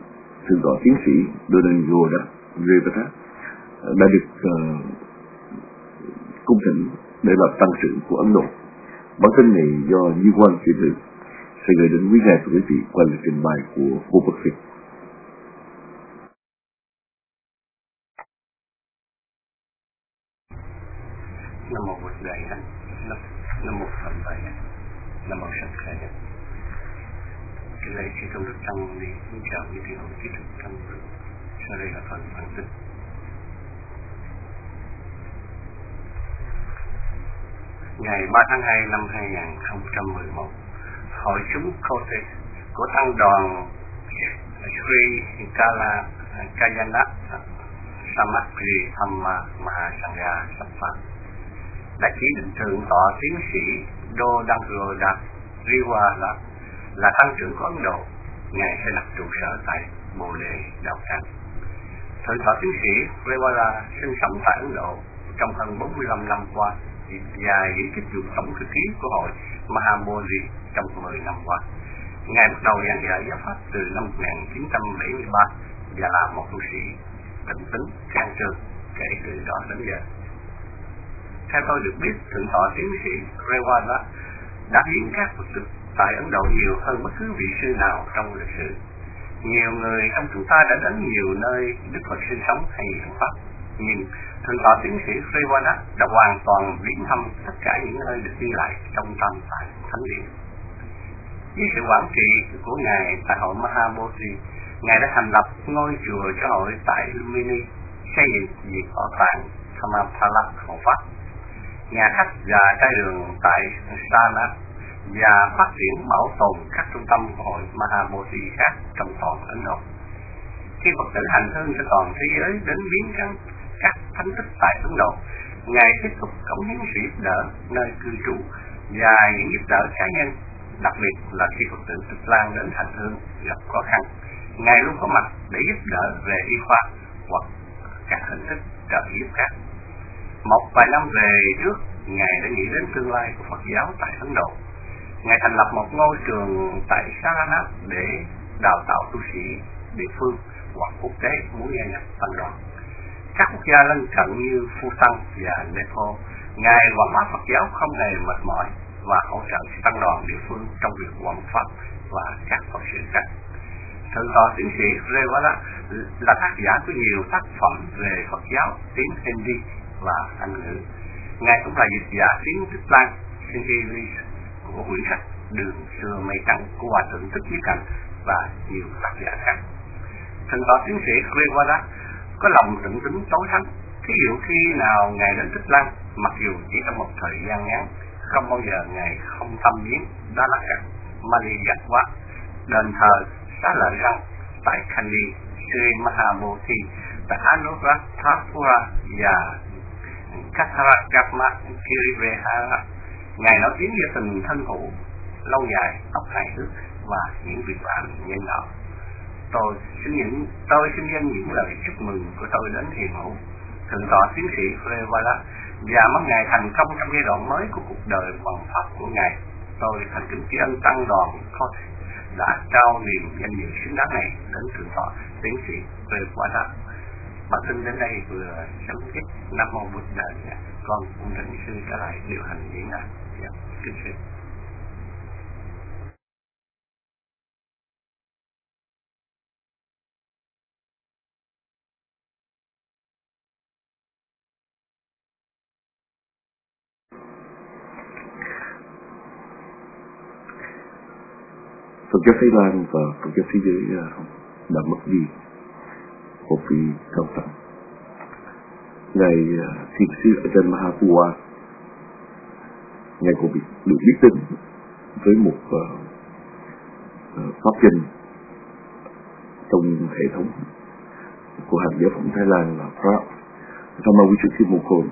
Thượng tọa tiến sĩ Donengoda Revata đã được cung thỉnh để làm tăng sự của Ấn Độ. Bản tin này do Như Quang chuyển được sẽ gửi đến quý nghe và quý vị qua lời trình bày của Vô Bất Việt. Nam mô Bụt Đại Hạnh, Nam mô Phật Đại Hạnh, Nam mô Sanh Khai Hạnh. Cái lễ chư tôn đức tăng đi kính chào quý vị hữu trí thức tăng đức. Sau đây là phần phân tích. Ngày 3 tháng 2 năm 2011, hội chúng Kote của tăng đoàn Sri Kayana Samadhi Thamma Mahasangha Sappha đã chỉ định thượng tọa tiến sĩ Donengoda Revata là tăng trưởng của Ấn Độ. Ngài sẽ đặt trụ sở tại Bồ Đề Đạo Tràng. Thượng tọa tiến sĩ Revata sinh sống tại Ấn Độ trong hơn 45 năm qua và giữ chức vụ tổng thư ký của hội Mahabodhi trong 10 năm qua. Ngài bắt đầu giảng dạy giáo pháp từ năm 1973 và là một tu sĩ tịnh tính khang trường kể từ đó đến giờ. Theo tôi được biết, thượng tọa tiến sĩ Revata đã hiện các Phật tích tại Ấn Độ nhiều hơn bất cứ vị sư nào trong lịch sử. Nhiều người trong chúng ta đã đến nhiều nơi Đức Phật sinh sống hay giảng pháp, nhưng thượng tọa tiến sĩ Revata đã hoàn toàn viếng thăm tất cả những nơi được ghi lại trong Tam Tạng Thánh Điển. Với sự quản trị của Ngài tại hội Mahabodhi, Ngài đã thành lập ngôi chùa cho hội tại Lumini, xây dựng việc bảo tàng Thamapala hộ pháp, nhà khách và trai đường tại Sarnath và phát triển bảo tồn các trung tâm của hội Mahabodhi khác trong toàn Ấn Độ. Khi Phật tử hành hương cho toàn thế giới đến viếng các thánh tích tại Ấn Độ, Ngài tiếp tục cống hiến sự giúp đỡ nơi cư trú và những giúp đỡ cá nhân, đặc biệt là khi Phật tử Tích Lan đến hành hương gặp khó khăn. Ngài luôn có mặt để giúp đỡ về y khoa hoặc các hình thức trợ giúp khác. Một vài năm về trước, Ngài đã nghĩ đến tương lai của Phật giáo tại Ấn Độ. Ngài thành lập một ngôi trường tại Sarnath để đào tạo tu sĩ địa phương hoặc quốc tế muốn gia nhập tăng đoàn. Các quốc gia lân cận như Bhutan và Nepal, Ngài quảng bá Phật giáo không hề mệt mỏi và hỗ trợ tăng đoàn địa phương trong việc quảng pháp và các Phật sự khác. Thượng tọa tiến sĩ Revata là tác giả của nhiều tác phẩm về Phật giáo tiếng Hindi và Anh ngữ. Ngài cũng là dịch giả tiếng Tích Lan Sinhalese của quyển sách Đường Xưa Mây Trắng của Hòa Thượng Thích Nhất Hạnh và nhiều tác giả khác. Thượng tọa tiến sĩ Revata có lòng tịnh tính tối thắng. Thí dụ khi nào Ngài đến Tích Lan, mặc dù chỉ trong một thời gian ngắn, không bao giờ Ngài không thăm viếng Đà Lạt, Maliyatwa, đền thờ Xá Lợi Răng tại Kandy, Sri Mahabodhi tại Anuradhapura và Katharakama Kirivehara. Ngài nổi tiếng với tình thân hữu lâu dài, tóc hài hước và những việc làm nhân đạo. Tôi xin nhân những lời chúc mừng của tôi đến hiền hữu thượng tọa tiến sĩ Revata và mong Ngài thành công trong giai đoạn mới của cuộc đời hoàn pháp của Ngài. Tôi thành kính tri ân tăng đoàn Kote đã trao niềm danh dự xứng đáng này đến thượng tọa tiến sĩ Revata. Bản tin đến đây vừa chấm dứt. Nam mô Bụt Đại Hạnh. Con cũng thỉnh sư trở lại điều hành diễn đàn. Kính sư. Phật giáo Thái Lan và Phật giáo thế giới đã mất đi một vị cao tăng. Ngài thiền sư Ajahn Mahapua, Ngài cũng được biết đến với một pháp danh trong hệ thống của hàng giáo phẩm Thái Lan là Prat Thamavichuddhimukkhon.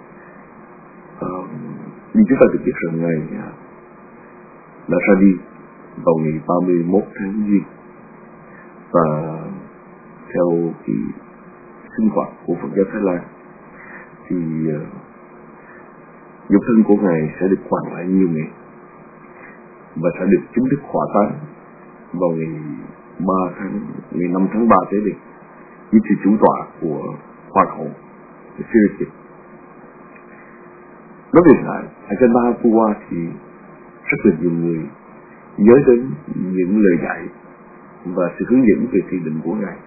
Nhưng chúng ta được biết rằng Ngài đã ra đi vào ngày 31 tháng Giêng, và theo cái sinh hoạt của Phật giáo Thái Lan thì nhục thân của Ngài sẽ được hoàn lại nhiều ngày và sẽ được chính thức hỏa táng vào ngày ngày 5 tháng 3 tới đây với sự chủ tọa của Hoa hậu Sirius. Nói về lại Ajahn Mahapua thì rất là nhiều người nhớ đến những lời dạy và sự hướng dẫn về thiền định của Ngài.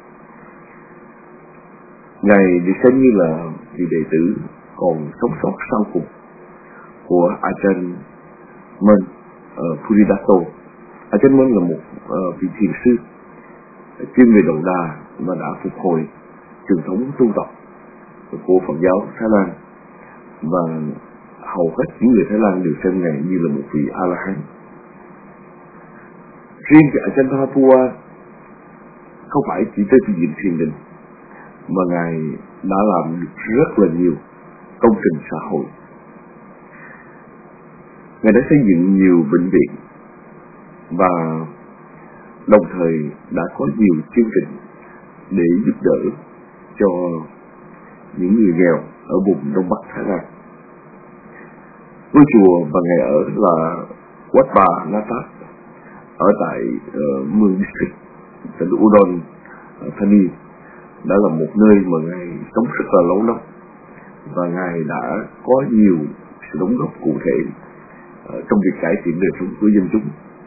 Ngài được xem như là vị đệ tử còn sống sót sau cùng của Ajahn Mun ở Puridato. Ajahn Mun là một vị thiền sư chuyên về Độ Đà và đã phục hồi truyền thống tu tập của Phật giáo Thái Lan, và hầu hết những người Thái Lan đều xem Ngài như là một vị A-la-hán. Riêng về Ajahn Mahapua không phải chỉ tới phương diện thiền định, mà Ngài đã làm được rất là nhiều công trình xã hội. Ngài đã xây dựng nhiều bệnh viện và đồng thời đã có nhiều chương trình để giúp đỡ cho những người nghèo ở vùng Đông Bắc Thái Lan. Ngôi chùa mà Ngài ở là Wat Ba Natat ở tại Mường District, tỉnh Udon Thani, đã là một nơi mà Ngài sống rất là lâu năm, và Ngài đã có nhiều sự đóng góp cụ thể trong việc cải thiện đời sống của dân chúng.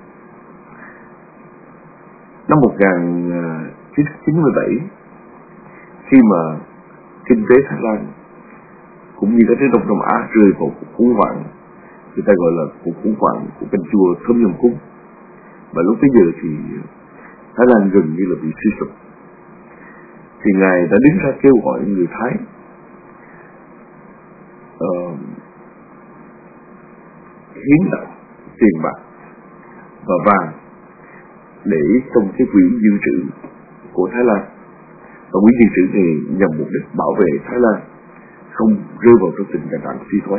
Năm 1997, khi mà kinh tế Thái Lan cũng như các nước Đông Nam Á rơi vào cuộc khủng hoảng, người ta gọi là cuộc khủng hoảng của căn chùa Thơm Nhâm Cung, và lúc bấy giờ thì Thái Lan gần như là bị suy sụp, thì Ngài đã đứng ra kêu gọi người Thái hiến tặng tiền bạc và vàng để trong cái quỹ dự trữ của Thái Lan. Và quỹ dự trữ này nhằm mục đích bảo vệ Thái Lan không rơi vào trong tình trạng suy thoái.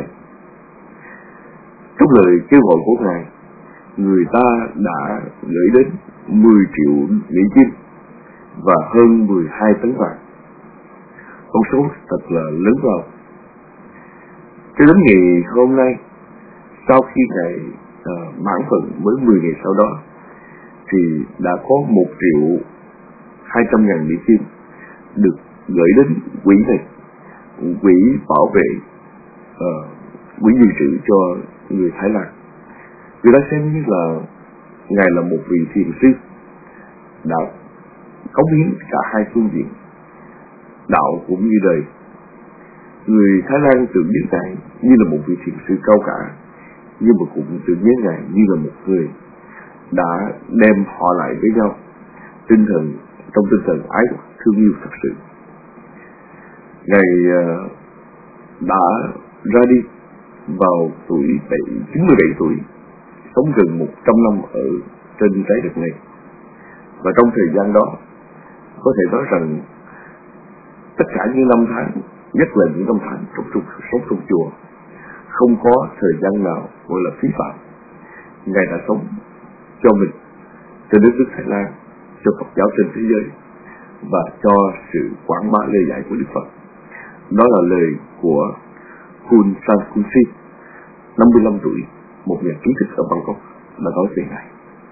Trong lời kêu gọi của Ngài, người ta đã gửi đến 10 triệu Mỹ Kim và hơn 12 tấn vàng, con số thật là lớn lao. Cho đến ngày hôm nay, sau khi Ngài mãn phần mới 10 ngày sau đó, thì đã có 1.200.000 Mỹ Kim được gửi đến quỹ này, quỹ bảo vệ quỹ dự trữ cho người Thái Lan. Người ta xem như là Ngài là một vị thiền sư đã cống hiến cả hai phương diện, đạo cũng như đời. Người Thái Lan tưởng nhớ Ngài như là một vị thiền sư cao cả, nhưng mà cũng tưởng nhớ Ngài như là một người đã đem họ lại với nhau trong tinh thần ái thương yêu thật sự. Ngài đã ra đi vào tuổi 97 tuổi, sống gần 100 năm ở trên trái đất này. Và trong thời gian đó, có thể nói rằng tất cả những năm tháng, nhất là những năm tháng sống trong chùa, không có thời gian nào gọi là phí phạm. Ngài đã sống cho mình, cho đất nước Thái Lan, cho Phật giáo trên thế giới và cho sự quảng bá lời dạy của Đức Phật. Đó là lời của Hun San Kun Si, 55 tuổi, một nhà trí thức ở Bangkok, đã nói về Ngài.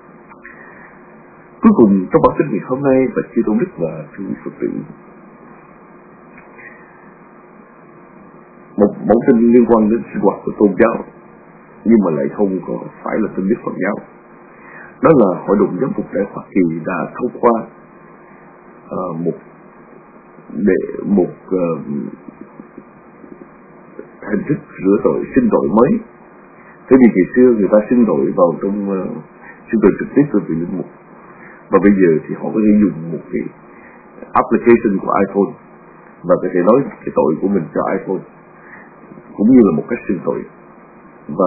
Cuối cùng, trong bản tin ngày hôm nay, bạch chư tôn đức và thưa quý Phật tử, một bản tin liên quan đến sinh hoạt của tôn giáo, nhưng mà lại không có phải là tin biết Phật giáo. Đó là Hội đồng Giám mục Đại Hoa Kỳ đã thông qua một hình thức rửa tội, xưng tội mới. Thế vì ngày xưa người ta xưng tội vào trong xưng tội trực tiếp từ vị linh mục, và bây giờ thì họ có thể dùng một cái application của iPhone và có thể nói cái tội của mình cho iPhone, cũng như là một cách xưng tội. Và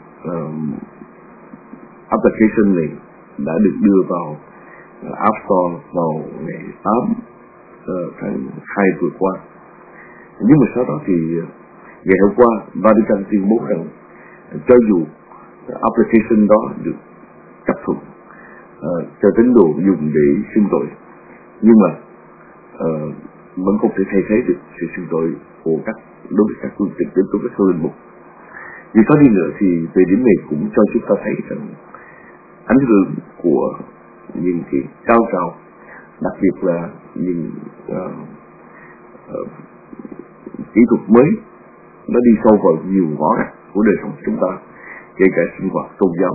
application này đã được đưa vào App Store vào ngày 8 tháng 2 vừa qua. Nhưng mà sau đó thì ngày hôm qua Vatican tuyên bố rằng cho dù application đó được chấp thuận cho tín đồ dùng để xưng tội, nhưng mà vẫn không thể thay thế được sự xưng tội của đối với các phương tiện đến đối với linh mục. Vì có đi nữa thì về điểm này cũng cho chúng ta thấy rằng ảnh hưởng của những cái cao trào, đặc biệt là những kỹ thuật mới nó đi sâu vào nhiều ngõ ngách của đời sống của chúng ta, kể cả sinh hoạt tôn giáo.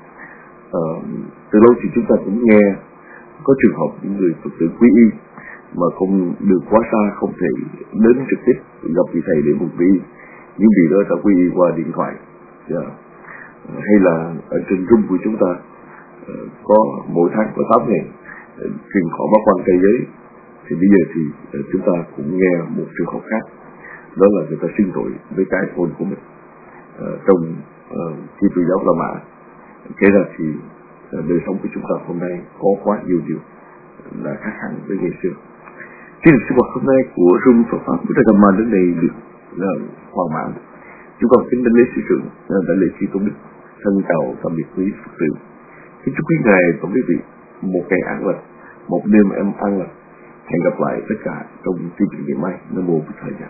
Từ lâu thì chúng ta cũng nghe có trường hợp những người Phật tử quy y mà không được quá xa, không thể đến trực tiếp gặp vị thầy để một quy y. Những vị đó đã quy y qua điện thoại, hay là ở trên Zoom của chúng ta có mỗi tháng có 8 ngày truyền khóa bác quan cây giấy. Thì bây giờ thì chúng ta cũng nghe một trường hợp khác, đó là người ta xưng tội với cái iPhone của mình trong khi Kitô giáo La Mã. Kể ra thì đời sống của chúng ta hôm nay có quá nhiều điều là khác hẳn với ngày xưa. Cái sinh hoạt hôm nay của Room Phật pháp của Đà Man đến đây được hoàn mãn. Chúng con kính đến lễ sư trưởng đã lễ chi tôn đức, thân chào tạm biệt quý Phật tử. Kính chúc quý ngài và quý vị một ngày an lành, một đêm em an lành. Hẹn gặp lại tất cả trong chương trình ngày mai. Nam mô Bụt Thầy.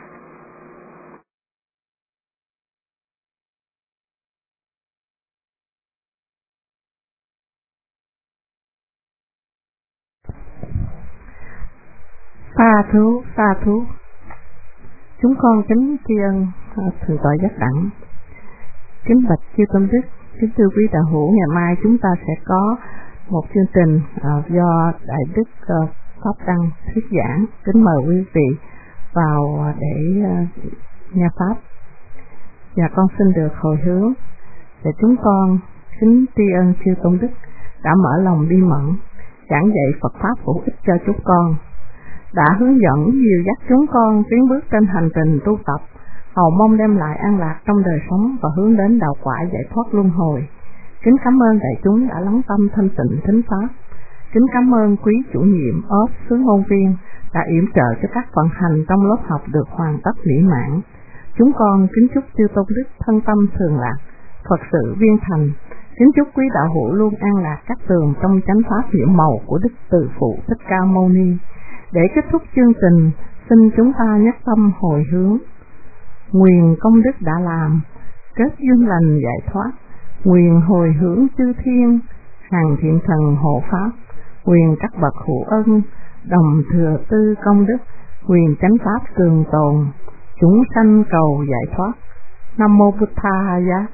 Sa thú. Chúng con kính tri ân thượng tọa Giác Đẳng. Kính bạch chư tôn đức, kính thưa quý đạo hữu, ngày mai chúng ta sẽ có một chương trình do Đại Đức Pháp Đăng thuyết giảng. Kính mời quý vị vào để nghe pháp. Và con xin được hồi hướng để chúng con kính tri ân chư tôn đức đã mở lòng bi mẫn giảng dạy Phật pháp hữu ích cho chúng con, đã hướng dẫn dìu dắt chúng con tiến bước trên hành trình tu tập, hầu mong đem lại an lạc trong đời sống và hướng đến đạo quả giải thoát luân hồi. Kính cảm ơn đại chúng đã lắng tâm thanh tịnh thính pháp. Kính cảm ơn quý chủ nhiệm ốp xứ ngôn viên đã yểm trợ cho các vận hành trong lớp học được hoàn tất mỹ mãn. Chúng con kính chúc chư tôn đức thân tâm thường lạc, Phật sự viên thành. Kính chúc quý đạo hữu luôn an lạc các tường trong chánh pháp nhiệm màu của Đức Từ Phụ Thích Ca Mâu Ni. Để kết thúc chương trình, xin chúng ta nhất tâm hồi hướng. Nguyện công đức đã làm, kết duyên lành giải thoát. Nguyện hồi hướng chư thiên, hàng thiện thần hộ pháp. Nguyện các bậc hữu ân, đồng thừa tư công đức. Nguyện chánh pháp trường tồn, chúng sanh cầu giải thoát. Nam mô Bụt Thaya.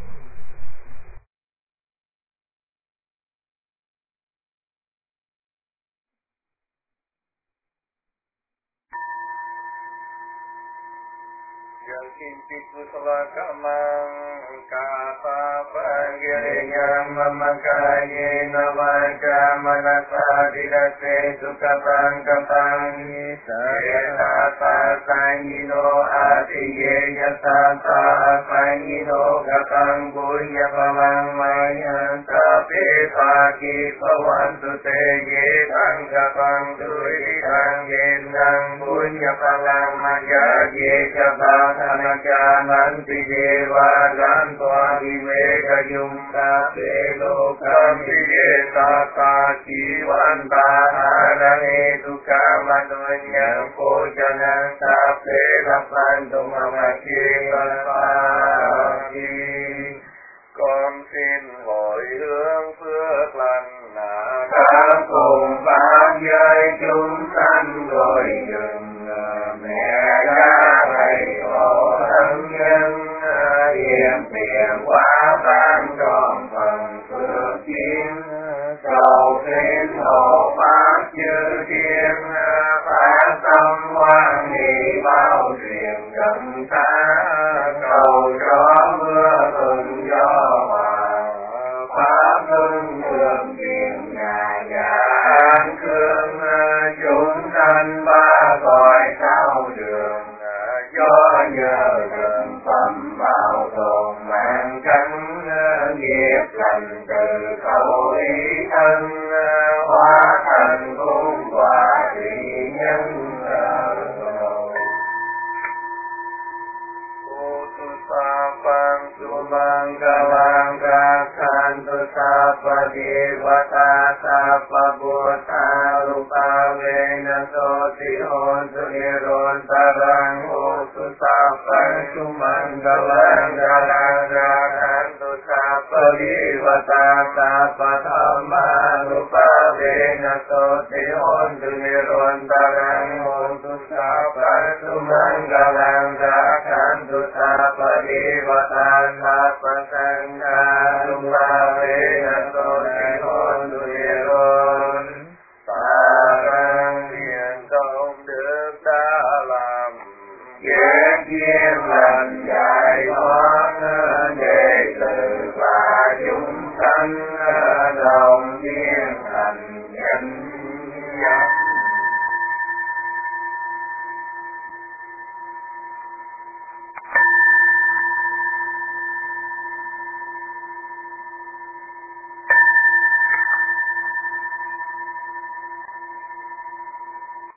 Con xin hồi hướng phước lành các cùng pháp giới chúng sanh rồi dừng mẹ cha thầy tổ thân nhân hiện tiền quả ban tròn phần phước duyên cầu xin hộ pháp chư thiên phát tâm hoan hỷ bao truyền gần xa cầu cho mưa thuận gió hòa pháp luân thường truyền nhà nhà an cương chúng sanh ba cõi sao đường do nhờ gần phẩm bảo tồn mạng cánh nghiệp lành từ khẩu ý thân hóa thành cung quả thủy nhân Santu Sapa Devata Sapa Bhutta Rupa Vena Soti Hontu Nirontarang Hotu Sapa Sumanggalang Galang Santu Sapa ริวตาสัพพธรรมานุภาเวนะโสติโหตุนิโรธตังโหตุสัพพะสุมังคลังรักขันตุสัพพะริวตาสัพพะสังฆานุภาเวนะโสติโหตุนิโรธThiên lần giải thoát đệ tử và chúng sanh